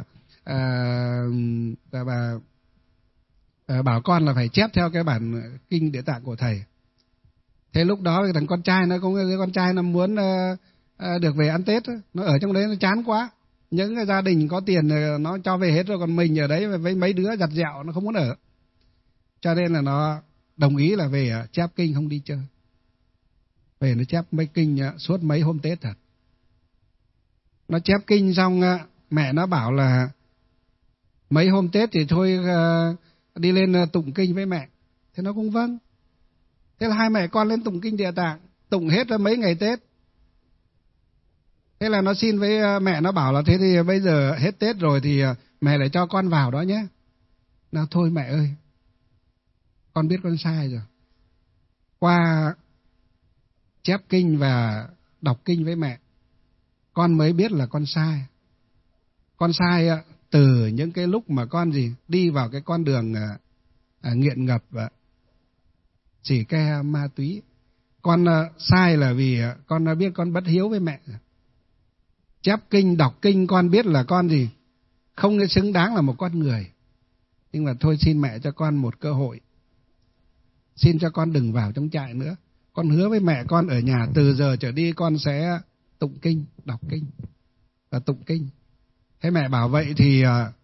bảo con là phải chép theo cái bản kinh Địa Tạng của thầy. Thế lúc đó cái thằng con trai nó cũng cái con trai nó muốn được về ăn Tết, nó ở trong đấy nó chán quá. Những cái gia đình có tiền nó cho về hết rồi, còn mình ở đấy với mấy đứa giặt dẹo nó không muốn ở. Cho nên là nó đồng ý là về chép kinh không đi chơi. Về nó chép mấy kinh suốt mấy hôm Tết thật. Nó chép kinh xong mẹ nó bảo là mấy hôm Tết thì thôi đi lên tụng kinh với mẹ. Thế nó cũng vâng. Thế là hai mẹ con lên tụng kinh Địa Tạng, tụng hết mấy ngày Tết. Thế là nó xin với mẹ, nó bảo là thế thì bây giờ hết Tết rồi thì mẹ lại cho con vào đó nhé. Nào thôi mẹ ơi, con biết con sai rồi. Qua chép kinh và đọc kinh với mẹ, con mới biết là con sai. Con sai từ những cái lúc mà con đi vào cái con đường nghiện ngập xì ke ma túy. Con sai là vì con đã biết con bất hiếu với mẹ. Chép kinh, đọc kinh con biết là con không xứng đáng là một con người. Nhưng mà thôi xin mẹ cho con một cơ hội. Xin cho con đừng vào trong trại nữa. Con hứa với mẹ con ở nhà từ giờ trở đi con sẽ tụng kinh, đọc kinh và tụng kinh. Thế mẹ bảo vậy thì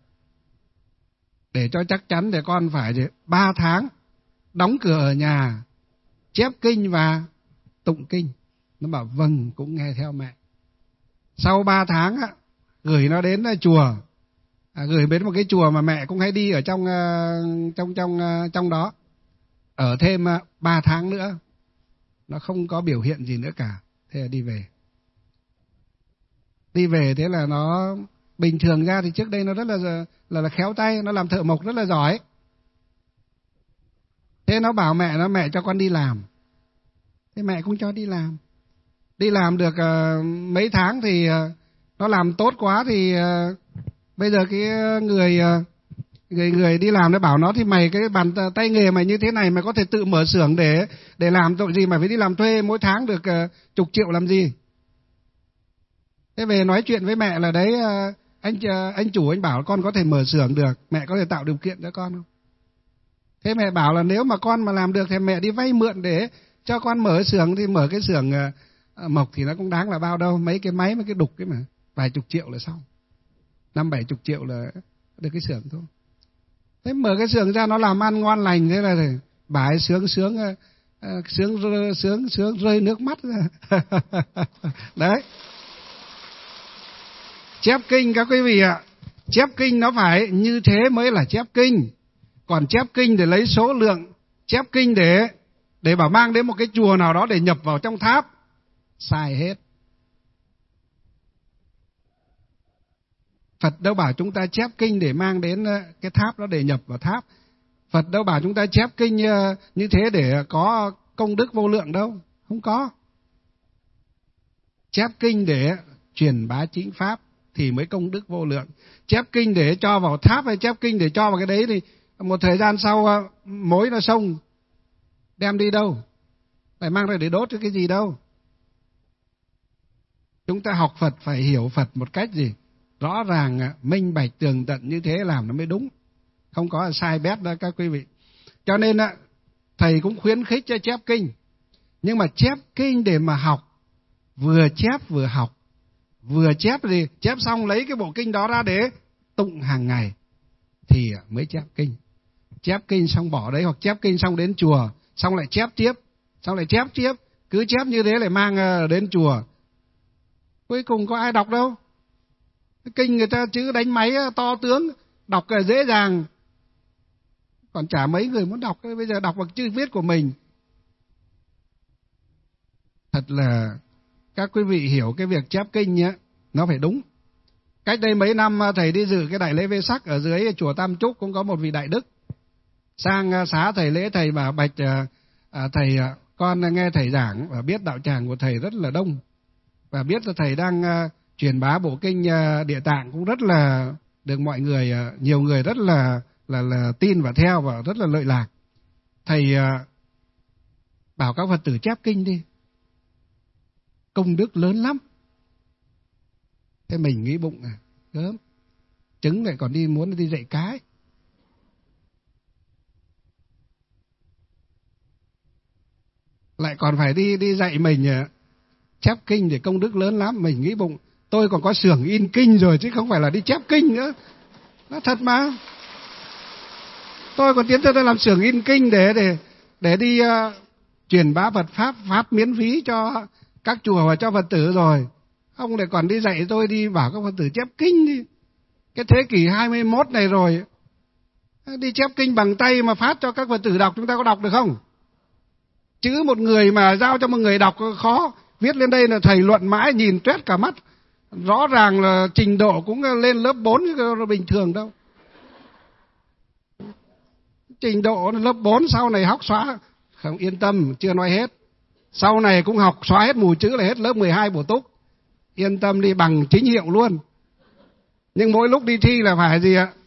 để cho chắc chắn thì con phải 3 tháng đóng cửa ở nhà, chép kinh và tụng kinh. Nó bảo vâng, cũng nghe theo mẹ. Sau 3 tháng gửi nó đến chùa, gửi đến một cái chùa mà mẹ cũng hay đi ở trong đó. Ở thêm 3 tháng nữa, nó không có biểu hiện gì nữa cả. Thế là đi về. Đi về thế là nó bình thường ra thì trước đây nó rất là khéo tay, nó làm thợ mộc rất là giỏi. Thế nó bảo mẹ cho con đi làm. Thế mẹ cũng cho đi làm. Đi làm được mấy tháng thì nó làm tốt quá thì bây giờ cái người đi làm nó bảo nó thì mày cái bàn tay nghề mày như thế này mày có thể tự mở xưởng để làm tội gì mày phải đi làm thuê mỗi tháng được chục triệu làm gì. Thế về nói chuyện với mẹ là đấy anh chủ anh bảo con có thể mở xưởng được, mẹ có thể tạo điều kiện cho con không? Thế mẹ bảo là nếu mà con mà làm được thì mẹ đi vay mượn để cho con mở xưởng, thì mở cái xưởng mộc thì nó cũng đáng là bao đâu, mấy cái máy mấy cái đục cái mà vài chục triệu là xong, 50-70 triệu là được cái xưởng thôi. Thế mở cái xưởng ra nó làm ăn ngon lành, thế là bà ấy sướng rơi nước mắt ra. Đấy. Chép kinh các quý vị ạ, chép kinh nó phải như thế mới là chép kinh. Còn chép kinh để lấy số lượng, chép kinh để bảo mang đến một cái chùa nào đó để nhập vào trong tháp, sai hết. Phật đâu bảo chúng ta chép kinh để mang đến cái tháp đó để nhập vào tháp. Phật đâu bảo chúng ta chép kinh như thế để có công đức vô lượng đâu, không có. Chép kinh để truyền bá chính pháp thì mới công đức vô lượng. Chép kinh để cho vào tháp hay chép kinh để cho vào cái đấy thì một thời gian sau mối nó xông, đem đi đâu? Phải mang ra để đốt cái gì đâu. Chúng ta học Phật phải hiểu Phật một cách rõ ràng, minh bạch, tường tận, như thế làm nó mới đúng. Không có sai bét đâu các quý vị. Cho nên thầy cũng khuyến khích cho chép kinh. Nhưng mà chép kinh để mà học, vừa chép vừa học. Vừa chép thì chép xong lấy cái bộ kinh đó ra để tụng hàng ngày thì mới chép kinh. Chép kinh xong bỏ đấy, hoặc chép kinh xong đến chùa xong lại chép tiếp, xong lại chép tiếp. cứ chép như thế lại mang đến chùa. Cuối cùng có ai đọc đâu. Kinh người ta chữ đánh máy to tướng, đọc dễ dàng. Còn chả mấy người muốn đọc, bây giờ đọc bằng chữ viết của mình. Thật là các quý vị hiểu cái việc chép kinh nhé, nó phải đúng. Cách đây mấy năm thầy đi dự cái đại lễ Vê Sắc ở dưới chùa Tam Trúc, cũng có một vị đại đức sang xá thầy lễ. Thầy bảo bạch thầy, con nghe thầy giảng và biết đạo tràng của thầy rất là đông, và biết là thầy đang truyền bá bộ kinh Địa Tạng cũng rất là được mọi người, nhiều người rất là tin và theo và rất là lợi lạc. Thầy bảo các Phật tử chép kinh đi, công đức lớn lắm. Thế mình nghĩ bụng gớm, trứng lại còn muốn đi dạy cái. Lại còn phải đi dạy mình chép kinh thì công đức lớn lắm. Mình nghĩ bụng, tôi còn có xưởng in kinh rồi chứ không phải là đi chép kinh nữa. Nó thật mà. Tôi còn tiến tới tôi làm xưởng in kinh để đi truyền bá Phật Pháp miễn phí cho các chùa và cho Phật tử rồi. Ông lại còn đi dạy tôi đi bảo các Phật tử chép kinh đi. Cái thế kỷ 21 này rồi, đi chép kinh bằng tay mà phát cho các Phật tử đọc, chúng ta có đọc được không? Chữ một người mà giao cho một người đọc khó. Viết lên đây là thầy luận mãi nhìn toét cả mắt. Rõ ràng là trình độ cũng lên lớp 4 chứ bình thường đâu. Trình độ lớp 4 sau này học xóa. Không, yên tâm, chưa nói hết. Sau này cũng học xóa hết mù chữ là hết lớp 12 bổ túc. Yên tâm đi, bằng chính hiệu luôn. Nhưng mỗi lúc đi thi là phải gì ạ?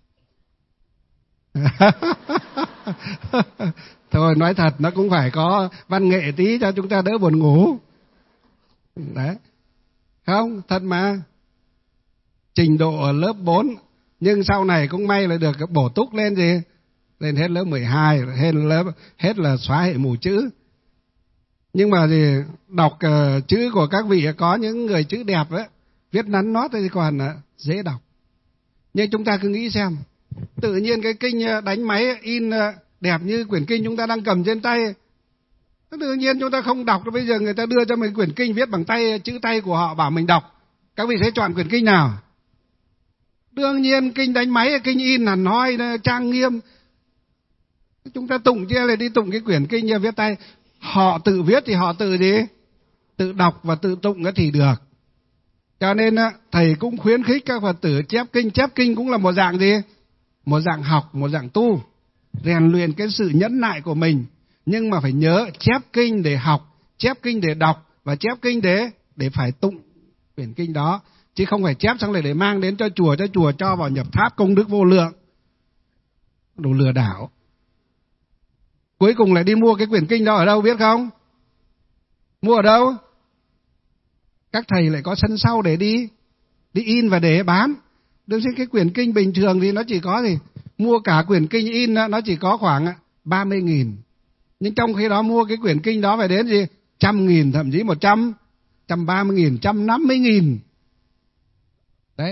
Thôi nói thật, nó cũng phải có văn nghệ tí cho chúng ta đỡ buồn ngủ. Đấy. Không, thật mà. Trình độ ở lớp 4, nhưng sau này cũng may là được bổ túc lên gì? Lên hết lớp 12, hết là xóa hệ mù chữ. Nhưng mà gì, đọc chữ của các vị có những người chữ đẹp ấy, viết nắn nót thì còn dễ đọc. Nhưng chúng ta cứ nghĩ xem, tự nhiên cái kinh đánh máy in đẹp như quyển kinh chúng ta đang cầm trên tay, tự nhiên chúng ta không đọc. Bây giờ người ta đưa cho mình quyển kinh viết bằng tay, chữ tay của họ bảo mình đọc, các vị sẽ chọn quyển kinh nào? Đương nhiên kinh đánh máy, kinh in hẳn hoi trang nghiêm. Chúng ta tụng chứ là đi tụng cái quyển kinh viết tay. Họ tự viết thì họ tự gì? Tự đọc và tự tụng thì được. Cho nên thầy cũng khuyến khích các Phật tử chép kinh. Chép kinh cũng là một dạng gì? Một dạng học, một dạng tu, rèn luyện cái sự nhẫn nại của mình. Nhưng mà phải nhớ chép kinh để học, chép kinh để đọc và chép kinh để phải tụng quyển kinh đó, chứ không phải chép xong lại để mang đến cho chùa cho vào nhập tháp công đức vô lượng. Đồ lừa đảo. Cuối cùng lại đi mua cái quyển kinh đó ở đâu biết không? Mua ở đâu? Các thầy lại có sân sau để đi in và để bán. Đương nhiên cái quyển kinh bình thường thì nó chỉ có gì? Mua cả quyển kinh in nó chỉ có khoảng 30.000. Nhưng trong khi đó mua cái quyển kinh đó phải đến gì? 100.000, thậm chí 130.000, 150.000. Đấy.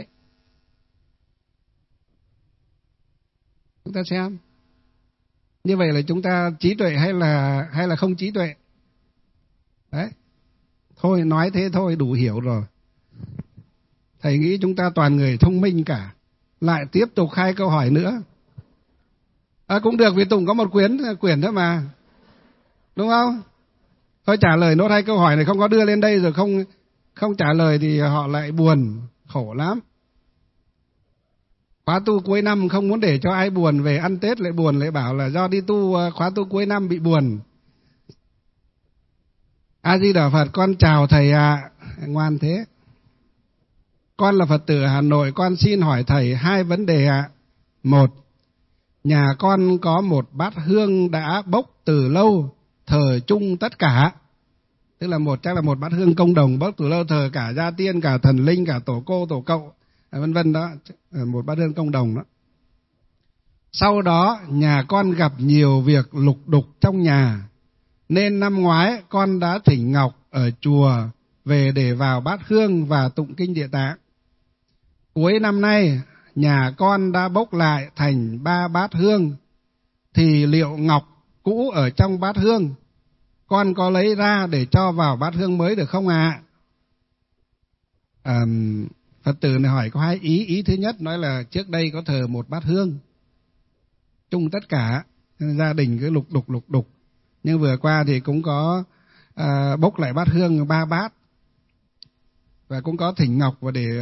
Chúng ta xem. Như vậy là chúng ta trí tuệ hay là không trí tuệ? Đấy. Thôi nói thế thôi đủ hiểu rồi. Thầy nghĩ chúng ta toàn người thông minh cả. Lại tiếp tục 2 câu hỏi nữa. Cũng được vì Tùng có một quyển thôi mà. Đúng không? Thôi trả lời nốt 2 câu hỏi này, không có đưa lên đây rồi không trả lời thì họ lại buồn, khổ lắm. Khóa tu cuối năm không muốn để cho ai buồn, về ăn Tết lại buồn, lại bảo là do đi tu khóa tu cuối năm bị buồn. A Di Đà Phật, con chào thầy ạ. Ngoan thế. Con là Phật tử Hà Nội, con xin hỏi thầy 2 vấn đề ạ. 1. Nhà con có một bát hương đã bốc từ lâu, thờ chung tất cả. Tức là chắc là một bát hương công đồng bốc từ lâu, thờ cả gia tiên, cả thần linh, cả tổ cô, tổ cậu, vân vân đó, một bát hương công đồng đó. Sau đó nhà con gặp nhiều việc lục đục trong nhà, nên năm ngoái con đã thỉnh Ngọc ở chùa về để vào bát hương và tụng kinh Địa Tạng. Cuối năm nay nhà con đã bốc lại thành 3 bát hương, thì liệu ngọc cũ ở trong bát hương con có lấy ra để cho vào bát hương mới được không ạ? Phật tử này hỏi có hai ý. Ý thứ nhất nói là trước đây có thờ một bát hương chung tất cả, gia đình cứ lục đục. Nhưng vừa qua thì cũng có bốc lại bát hương 3 bát, và cũng có thỉnh ngọc và để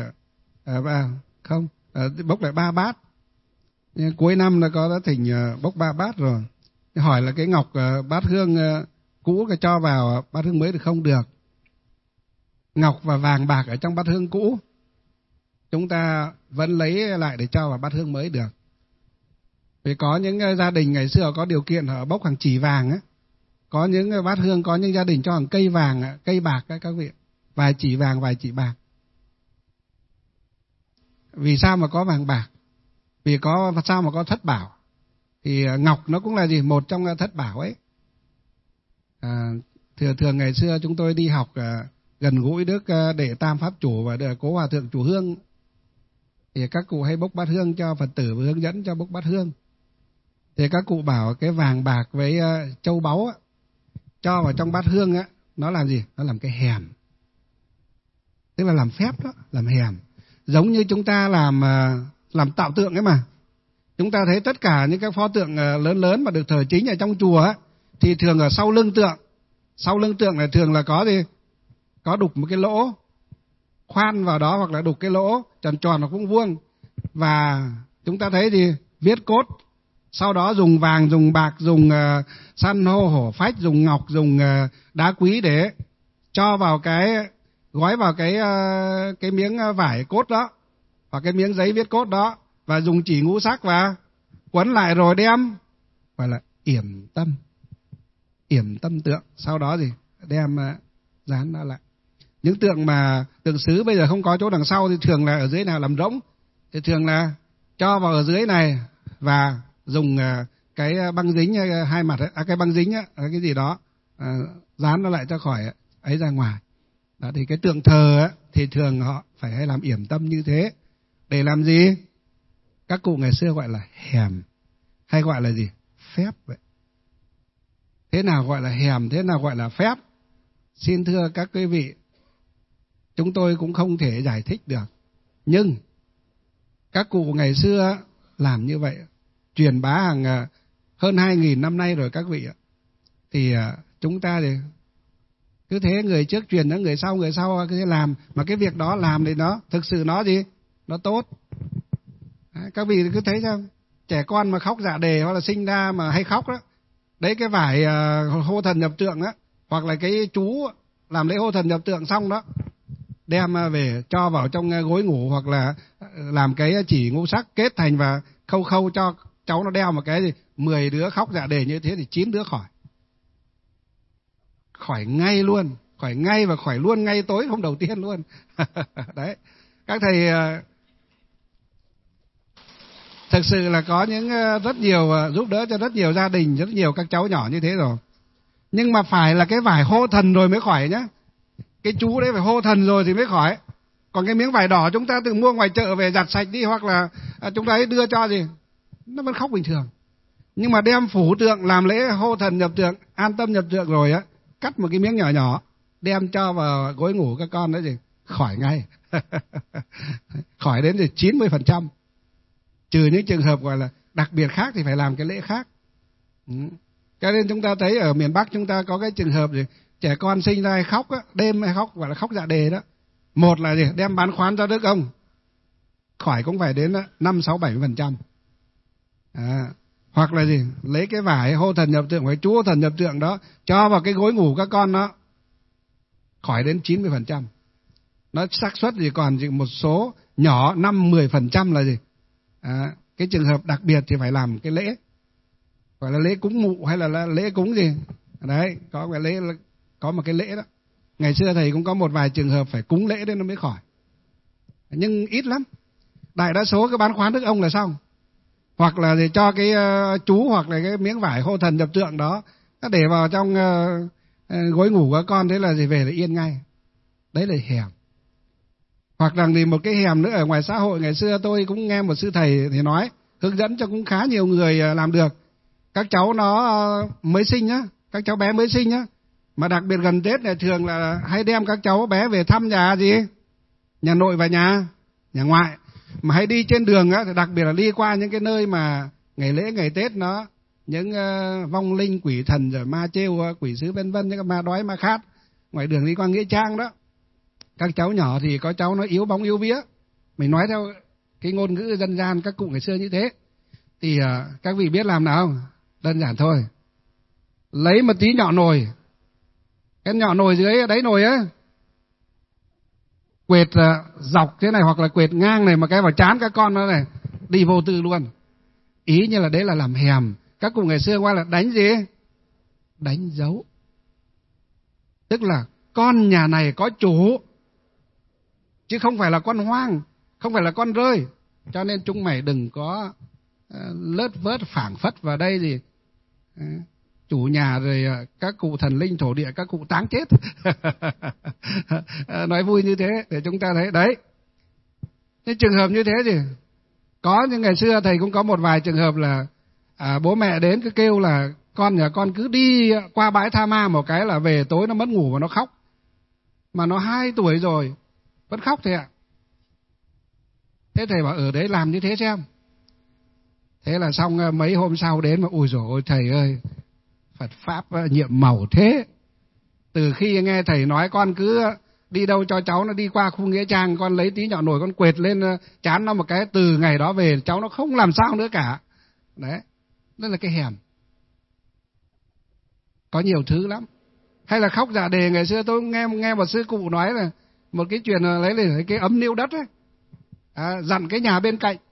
bốc lại 3 bát. Nhưng cuối năm là có đã thỉnh bốc 3 bát rồi. Hỏi là cái ngọc bát hương cũ cái cho vào bát hương mới được không? Được. Ngọc và vàng bạc ở trong bát hương cũ chúng ta vẫn lấy lại để cho vào bát hương mới được. Vì có những gia đình ngày xưa có điều kiện họ bốc hàng chỉ vàng á, có những bát hương, có những gia đình cho hàng cây vàng, cây bạc các vị, vài chỉ vàng vài chỉ bạc. Vì sao mà có vàng bạc? Vì sao mà có thất bảo? Thì ngọc nó cũng là gì? Một trong thất bảo ấy. Thường ngày xưa chúng tôi đi học gần gũi Đức Đệ Tam Pháp Chủ và Cố Hòa Thượng Chủ Hương, thì các cụ hay bốc bát hương cho Phật tử và hướng dẫn cho bốc bát hương. Thì các cụ bảo cái vàng bạc với châu báu á, cho vào trong bát hương á, nó làm gì? Nó làm cái hèm. Tức là làm phép đó, làm hèm. Giống như chúng ta làm tạo tượng ấy mà. Chúng ta thấy tất cả những các pho tượng lớn mà được thờ chính ở trong chùa á, thì thường ở sau lưng tượng. Sau lưng tượng là thường là có gì? Có đục một cái lỗ, khoan vào đó, hoặc là đục cái lỗ tròn hoặc vuông vuông. Và chúng ta thấy thì viết cốt. Sau đó dùng vàng, dùng bạc, dùng san hô, hổ phách, dùng ngọc, dùng đá quý để cho vào gói vào cái miếng vải cốt đó, hoặc cái miếng giấy viết cốt đó, và dùng chỉ ngũ sắc và quấn lại rồi đem, gọi là yểm tâm tượng. Sau đó gì? Đem dán nó lại. Những tượng sứ bây giờ không có chỗ đằng sau thì thường là ở dưới nào làm rỗng, thì thường là cho vào ở dưới này và dùng cái băng dính hai mặt ấy, cái băng dính ấy, cái gì đó dán nó lại cho khỏi ấy ra ngoài. Đó, thì cái tượng thờ ấy, thì thường họ phải hay làm yểm tâm như thế. Để làm gì? Các cụ ngày xưa gọi là hèm, hay gọi là gì? Phép vậy. Thế nào gọi là hèm, thế nào gọi là phép? Xin thưa các quý vị, chúng tôi cũng không thể giải thích được. Nhưng các cụ ngày xưa làm như vậy, truyền bá hàng hơn 2.000 năm nay rồi các vị ạ. Thì chúng ta thì cứ thế, người trước truyền đến người sau cứ thế làm. Mà cái việc đó làm thì nó thực sự nó gì? Nó tốt. Đấy, các vị cứ thấy sao? Trẻ con mà khóc dạ đề hoặc là sinh ra mà hay khóc đó, đấy cái vải hô thần nhập tượng á, hoặc là cái chú làm lễ hô thần nhập tượng xong đó, đem về cho vào trong gối ngủ, hoặc là làm cái chỉ ngũ sắc kết thành và khâu cho cháu nó đeo một cái gì. 10 đứa khóc dạ đề như thế thì 9 đứa khỏi ngay luôn, khỏi ngay và khỏi luôn ngay tối hôm đầu tiên luôn. Đấy, các thầy thực sự là có những rất nhiều giúp đỡ cho rất nhiều gia đình, rất nhiều các cháu nhỏ như thế rồi. Nhưng mà phải là cái vải hô thần rồi mới khỏi nhá. Cái chú đấy phải hô thần rồi thì mới khỏi. Còn cái miếng vải đỏ chúng ta tự mua ngoài chợ về giặt sạch đi, hoặc là chúng ta ấy đưa cho gì, nó vẫn khóc bình thường. Nhưng mà đem phủ tượng làm lễ hô thần nhập tượng, an tâm nhập tượng rồi á, cắt một cái miếng nhỏ nhỏ đem cho vào gối ngủ các con đấy gì, khỏi ngay. Khỏi đến thì 90%. Trừ những trường hợp gọi là đặc biệt khác thì phải làm cái lễ khác. Cho nên chúng ta thấy ở miền Bắc chúng ta có cái trường hợp gì, trẻ con sinh ra hay khóc á, đêm hay khóc, gọi là khóc dạ đề đó. Một là gì, đem bán khoán cho Đức ông, khỏi cũng phải đến 5-6-7%. Hoặc là gì, lấy cái vải hô thần nhập tượng, cái chú hô thần nhập tượng đó cho vào cái gối ngủ các con đó, khỏi đến 90%. Nó xác suất gì còn chỉ một số nhỏ 5-10% là gì, cái trường hợp đặc biệt thì phải làm cái lễ, gọi là lễ cúng mụ hay là lễ cúng gì đấy, có cái lễ, có một cái lễ đó. Ngày xưa thầy cũng có một vài trường hợp phải cúng lễ đến nó mới khỏi, nhưng ít lắm. Đại đa số cái bán khoán Đức ông là xong, hoặc là để cho cái chú hoặc là cái miếng vải hô thần nhập tượng đó để vào trong gối ngủ của con, thế là gì, về là yên ngay. Đấy là hèm. Hoặc rằng thì một cái hèm nữa ở ngoài xã hội, ngày xưa tôi cũng nghe một sư thầy thì nói, hướng dẫn cho cũng khá nhiều người làm được. Các cháu nó mới sinh nhá, các cháu bé mới sinh nhá, Mà đặc biệt gần Tết này thường là hay đem các cháu bé về thăm nhà gì? Nhà nội và nhà ngoại. Mà hay đi trên đường á, thì đặc biệt là đi qua những cái nơi mà ngày lễ ngày Tết nó những vong linh quỷ thần rồi ma trêu quỷ sứ vân vân, những cái ma đói ma khát ngoài đường đi qua nghĩa trang đó. Các cháu nhỏ thì có cháu nó yếu bóng yếu vía, mình nói theo cái ngôn ngữ dân gian các cụ ngày xưa như thế. Thì các vị biết làm nào không? Đơn giản thôi, lấy một tí nhọ nồi, cái nhọ nồi dưới đáy nồi á, quệt dọc thế này hoặc là quệt ngang này, mà cái vào trán các con nó này, đi vô tư luôn. Ý như là đấy là làm hèm. Các cụ ngày xưa qua là đánh gì? Đánh dấu. Tức là con nhà này có chủ, chứ không phải là con hoang, không phải là con rơi. Cho nên chúng mày đừng có lớt vớt phảng phất vào đây gì chủ nhà rồi các cụ thần linh thổ địa các cụ táng chết. Nói vui như thế để chúng ta thấy đấy. Cái trường hợp như thế thì có, những ngày xưa thầy cũng có một vài trường hợp là bố mẹ đến cứ kêu là con nhà con cứ đi qua bãi tha ma một cái là về tối nó mất ngủ và nó khóc. Mà nó 2 tuổi rồi vẫn khóc thế ạ. Thế thầy bảo ở đấy làm như thế xem. Thế là xong mấy hôm sau đến mà ui dồi ôi thầy ơi, Phật Pháp nhiệm màu thế. Từ khi nghe thầy nói con cứ đi đâu cho cháu nó đi qua khu nghĩa trang, con lấy tí nhọ nồi con quệt lên chán nó một cái, từ ngày đó về cháu nó không làm sao nữa cả. Đấy, đó là cái hèm. Có nhiều thứ lắm. Hay là khóc dạ đề, ngày xưa tôi nghe một sư cụ nói là một cái chuyện là lấy cái ấm niêu đất ấy, dặn cái nhà bên cạnh.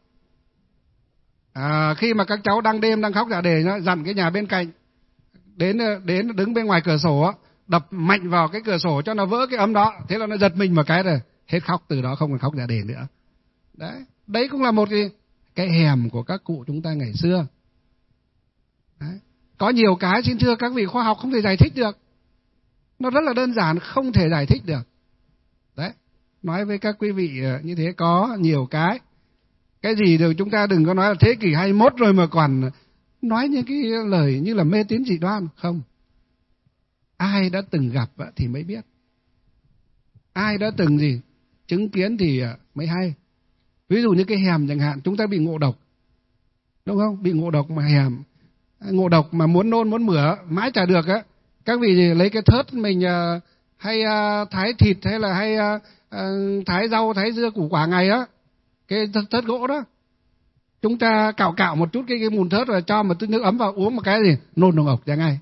Khi mà các cháu đang đêm đang khóc dạ đề, dặn cái nhà bên cạnh đến đứng bên ngoài cửa sổ, đập mạnh vào cái cửa sổ cho nó vỡ cái ấm đó. Thế là nó giật mình một cái rồi hết khóc, từ đó không còn khóc dạ đề nữa. Đấy cũng là một cái hèm của các cụ chúng ta ngày xưa. Đấy. Có nhiều cái xin thưa các vị khoa học không thể giải thích được, nó rất là đơn giản, không thể giải thích được. Đấy, nói với các quý vị như thế, có nhiều cái gì đều chúng ta đừng có nói là thế kỷ 21 rồi mà còn nói những cái lời như là mê tín dị đoan. Không, ai đã từng gặp thì mới biết, ai đã từng gì chứng kiến thì mới hay. Ví dụ như cái hèm chẳng hạn, chúng ta bị ngộ độc, đúng không? Bị ngộ độc mà hèm, ngộ độc mà muốn nôn muốn mửa mãi chả được á. Các vị lấy cái thớt mình hay thái thịt hay là hay thái rau thái dưa củ quả ngày á, cái thớt gỗ đó, chúng ta cạo một chút cái mùn thớt rồi cho một tí nước ấm vào uống một cái gì nôn đồng ộc ra ngay.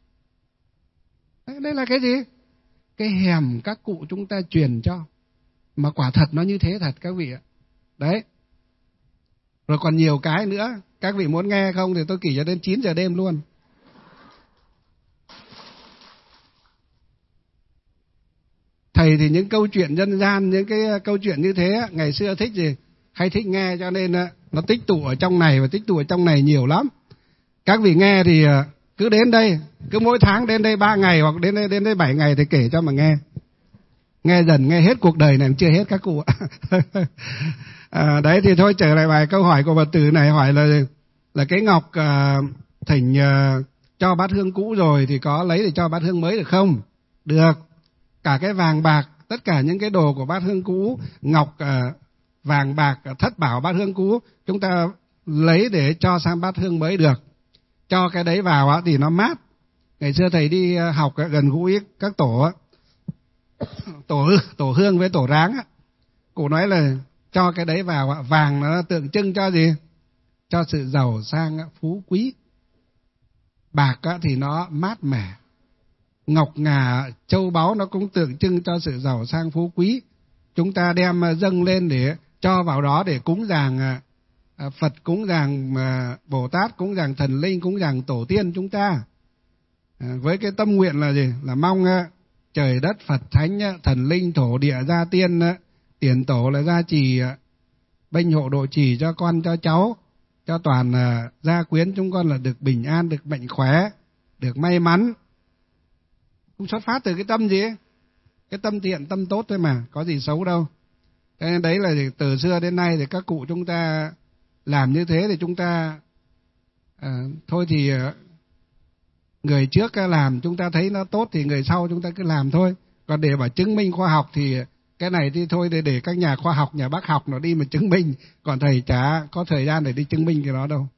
Đây là cái gì? Cái hèm các cụ chúng ta truyền cho, mà quả thật nó như thế thật các vị ạ. Đấy. Rồi còn nhiều cái nữa, các vị muốn nghe không thì tôi kể cho đến 9 giờ đêm luôn. Thầy thì những câu chuyện dân gian, những cái câu chuyện như thế ngày xưa thích gì hay thích nghe, cho nên nó tích tụ ở trong này và tích tụ ở trong này nhiều lắm. Các vị nghe thì cứ đến đây, cứ mỗi tháng đến đây 3 ngày hoặc đến đây 7 ngày thì kể cho mà nghe. Nghe dần, nghe hết cuộc đời này chưa hết các cụ ạ. Đấy thì thôi, trở lại bài câu hỏi của Phật tử này, hỏi là cái ngọc thỉnh cho bát hương cũ rồi thì có lấy để cho bát hương mới được không? Được. Cả cái vàng bạc, tất cả những cái đồ của bát hương cũ, ngọc vàng bạc thất bảo bát hương cũ, chúng ta lấy để cho sang bát hương mới được. Cho cái đấy vào thì nó mát. Ngày xưa thầy đi học gần gũi các tổ hương với tổ ráng, cụ nói là cho cái đấy vào, vàng nó tượng trưng cho gì? Cho sự giàu sang phú quý. Bạc thì nó mát mẻ. Ngọc ngà châu báu nó cũng tượng trưng cho sự giàu sang phú quý. Chúng ta đem dâng lên để cho vào đó để cúng dường Phật, cúng dường Bồ Tát, cúng dường thần linh, cúng dường tổ tiên chúng ta. Với cái tâm nguyện là gì? Là mong trời đất Phật thánh, thần linh thổ địa gia tiên, tiền tổ là gia trì bênh hộ độ trì cho con cho cháu, cho toàn gia quyến chúng con là được bình an, được mạnh khỏe, được may mắn. Cũng xuất phát từ cái tâm gì ấy? Cái tâm thiện, tâm tốt thôi mà, có gì xấu đâu. Thế nên đấy là từ xưa đến nay thì các cụ chúng ta làm như thế thì chúng ta thôi thì người trước làm chúng ta thấy nó tốt thì người sau chúng ta cứ làm thôi. Còn để mà chứng minh khoa học thì cái này thì thôi để các nhà khoa học, nhà bác học nó đi mà chứng minh. Còn thầy chả có thời gian để đi chứng minh cái đó đâu.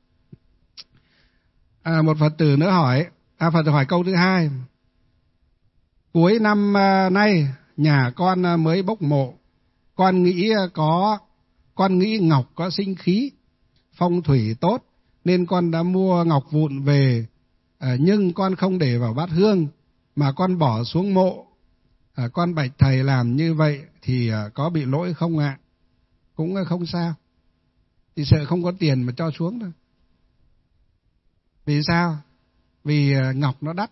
Một Phật tử nữa hỏi, Phật tử hỏi câu thứ hai. Cuối năm nay nhà con mới bốc mộ, con nghĩ ngọc có sinh khí, phong thủy tốt nên con đã mua ngọc vụn về, nhưng con không để vào bát hương mà con bỏ xuống mộ. Con bạch thầy làm như vậy thì có bị lỗi không ạ? Cũng không sao, thì sợ không có tiền mà cho xuống thôi. Vì sao? Vì ngọc nó đắt,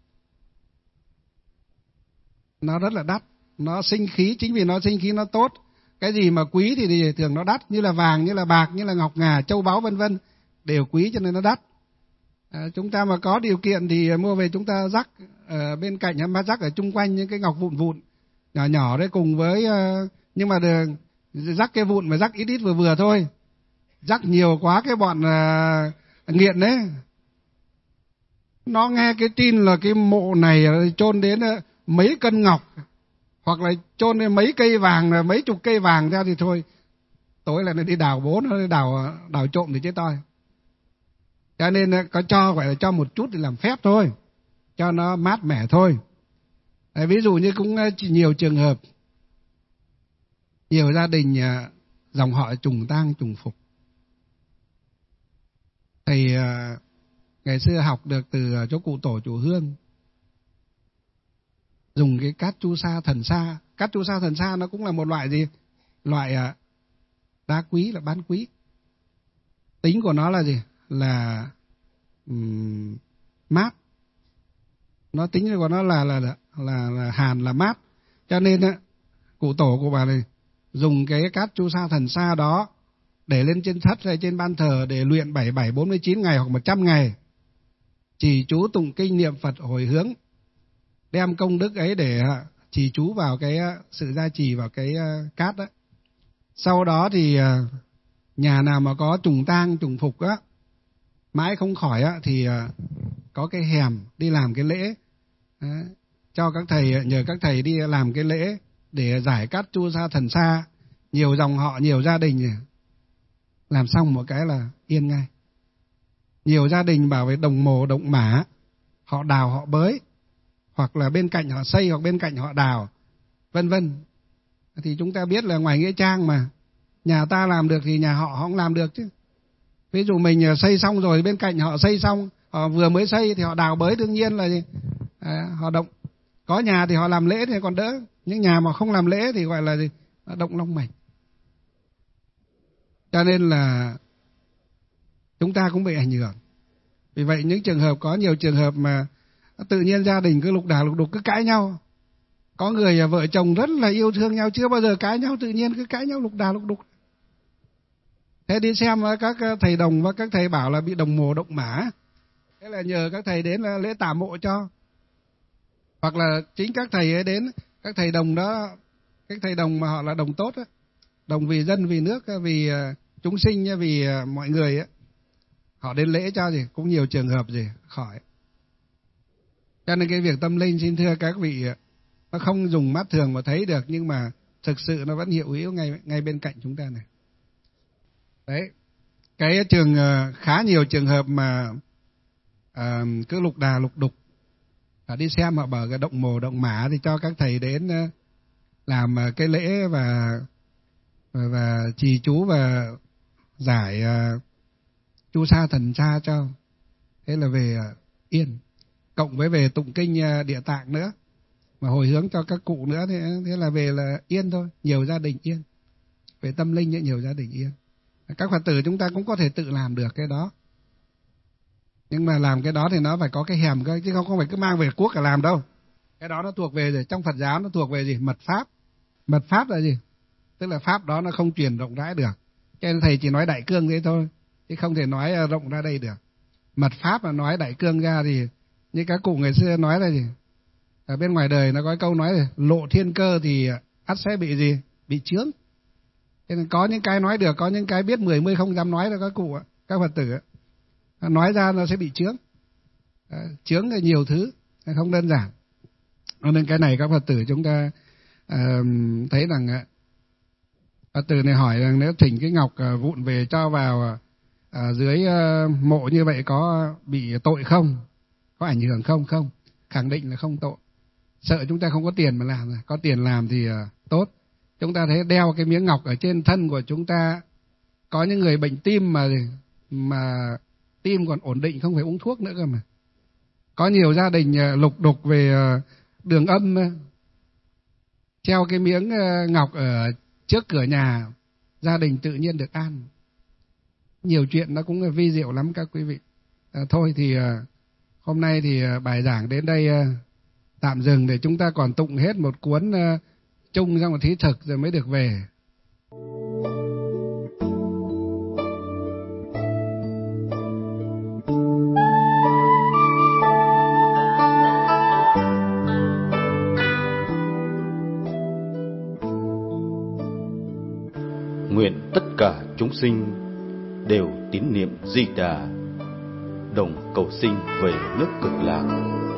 nó rất là đắt, nó sinh khí. Chính vì nó sinh khí nó tốt. Cái gì mà quý thì thường nó đắt, như là vàng, như là bạc, như là ngọc ngà, châu báu vân vân, đều quý cho nên nó đắt. Chúng ta mà có điều kiện thì mua về chúng ta rắc ở bên cạnh, mà rắc ở chung quanh những cái ngọc vụn vụn nhỏ nhỏ đấy, cùng với nhưng mà rắc cái vụn mà rắc ít ít vừa vừa thôi. Rắc nhiều quá cái bọn nghiện đấy, nó nghe cái tin là cái mộ này chôn đến mấy cân ngọc, hoặc là chôn đến mấy cây vàng, mấy chục cây vàng ra thì thôi, tối là nó đi đào bố, nó đi đào trộm thì chết toi. Cho nên có cho gọi là cho một chút để làm phép thôi, cho nó mát mẻ thôi. Ví dụ như cũng nhiều trường hợp, nhiều gia đình dòng họ trùng tang trùng phục. Thầy ngày xưa học được từ chỗ cụ tổ chủ Hương, dùng cái cát chu sa thần sa. Cát chu sa thần sa nó cũng là một loại gì? Loại đá quý, là bán quý. Tính của nó là gì? Là mát. Nó tính của nó là hàn, là mát. Cho nên cụ tổ của bà này dùng cái cát chu sa thần sa đó để lên trên thất hay trên ban thờ để luyện 77, 49 ngày hoặc 100 ngày. Chỉ chú tụng kinh niệm Phật hồi hướng, đem công đức ấy để trì chú vào cái sự gia trì vào cái cát đó. Sau đó thì nhà nào mà có trùng tang trùng phục á, mãi không khỏi á, thì có cái hèm đi làm cái lễ, cho các thầy, nhờ các thầy đi làm cái lễ để giải cát chu sa thần sa. Nhiều dòng họ, nhiều gia đình làm xong một cái là yên ngay. Nhiều gia đình bảo về đồng mồ động mả, họ đào họ bới, hoặc là bên cạnh họ xây, hoặc bên cạnh họ đào, vân vân. Thì chúng ta biết là ngoài nghĩa trang mà nhà ta làm được thì nhà họ cũng làm được chứ. Ví dụ mình xây xong rồi, bên cạnh họ xây xong, họ vừa mới xây thì họ đào bới, đương nhiên là gì? Họ động. Có nhà thì họ làm lễ thì còn đỡ, những nhà mà không làm lễ thì gọi là gì? Động long mạch. Cho nên là chúng ta cũng bị ảnh hưởng. Vì vậy những trường hợp, có nhiều trường hợp mà tự nhiên gia đình cứ lục đà lục đục, cứ cãi nhau. Có người vợ chồng rất là yêu thương nhau, chưa bao giờ cãi nhau, tự nhiên cứ cãi nhau lục đà lục đục. Thế đi xem các thầy đồng và các thầy bảo là bị đồng mồ động mả, thế là nhờ các thầy đến lễ tả mộ cho. Hoặc là chính các thầy ấy đến, các thầy đồng đó, các thầy đồng mà họ là đồng tốt á, đồng vì dân, vì nước, vì chúng sinh, vì mọi người á, họ đến lễ cho gì, cũng nhiều trường hợp gì khỏi. Cho nên cái việc tâm linh, xin thưa các vị, nó không dùng mắt thường mà thấy được, nhưng mà thực sự nó vẫn hiệu hữu ngay bên cạnh chúng ta này. Đấy, cái khá nhiều trường hợp mà cứ lục đà lục đục, đi xem họ bảo cái động mồ động mả thì cho các thầy đến làm cái lễ và trì chú và giải chu sa thần sa cho. Thế là về yên, cộng với về tụng kinh Địa Tạng nữa, mà hồi hướng cho các cụ nữa, thế là về là yên thôi. Nhiều gia đình yên, về tâm linh nhiều gia đình yên. Các Phật tử chúng ta cũng có thể tự làm được cái đó, nhưng mà làm cái đó thì nó phải có cái hèm cơ, chứ không phải cứ mang về cuốc cả làm đâu. Cái đó nó thuộc về gì? Trong Phật giáo nó thuộc về gì? Mật pháp. Mật pháp là gì? Tức là pháp đó nó không truyền rộng rãi được, cho nên thầy chỉ nói đại cương thế thôi, chứ không thể nói rộng ra đây được. Mật pháp là nói đại cương ra thì như các cụ ngày xưa nói là gì? Ở bên ngoài đời nó có câu nói là lộ thiên cơ thì ắt sẽ bị gì? Bị chướng. Cho nên có những cái nói được, có những cái biết 10 không dám nói là các cụ, các Phật tử nói ra nó sẽ bị chướng. chướng nhiều thứ, không đơn giản. Nên cái này các Phật tử chúng ta thấy rằng Phật tử này hỏi rằng nếu thỉnh cái ngọc vụn về cho vào dưới mộ như vậy có bị tội không? Có ảnh hưởng không? Không, khẳng định là không tội. Sợ chúng ta không có tiền mà làm, có tiền làm thì tốt. Chúng ta thấy đeo cái miếng ngọc ở trên thân của chúng ta, có những người bệnh tim mà tim còn ổn định, không phải uống thuốc nữa cơ mà. Có nhiều gia đình lục đục về đường âm, treo cái miếng ngọc ở trước cửa nhà, gia đình tự nhiên được an. Nhiều chuyện nó cũng vi diệu lắm các quý vị. Thôi thì hôm nay thì bài giảng đến đây tạm dừng, để chúng ta còn tụng hết một cuốn chung ra một thí thực rồi mới được về. Nguyện tất cả chúng sinh đều tín niệm Di Đà, đồng cầu sinh về nước Cực Lạc.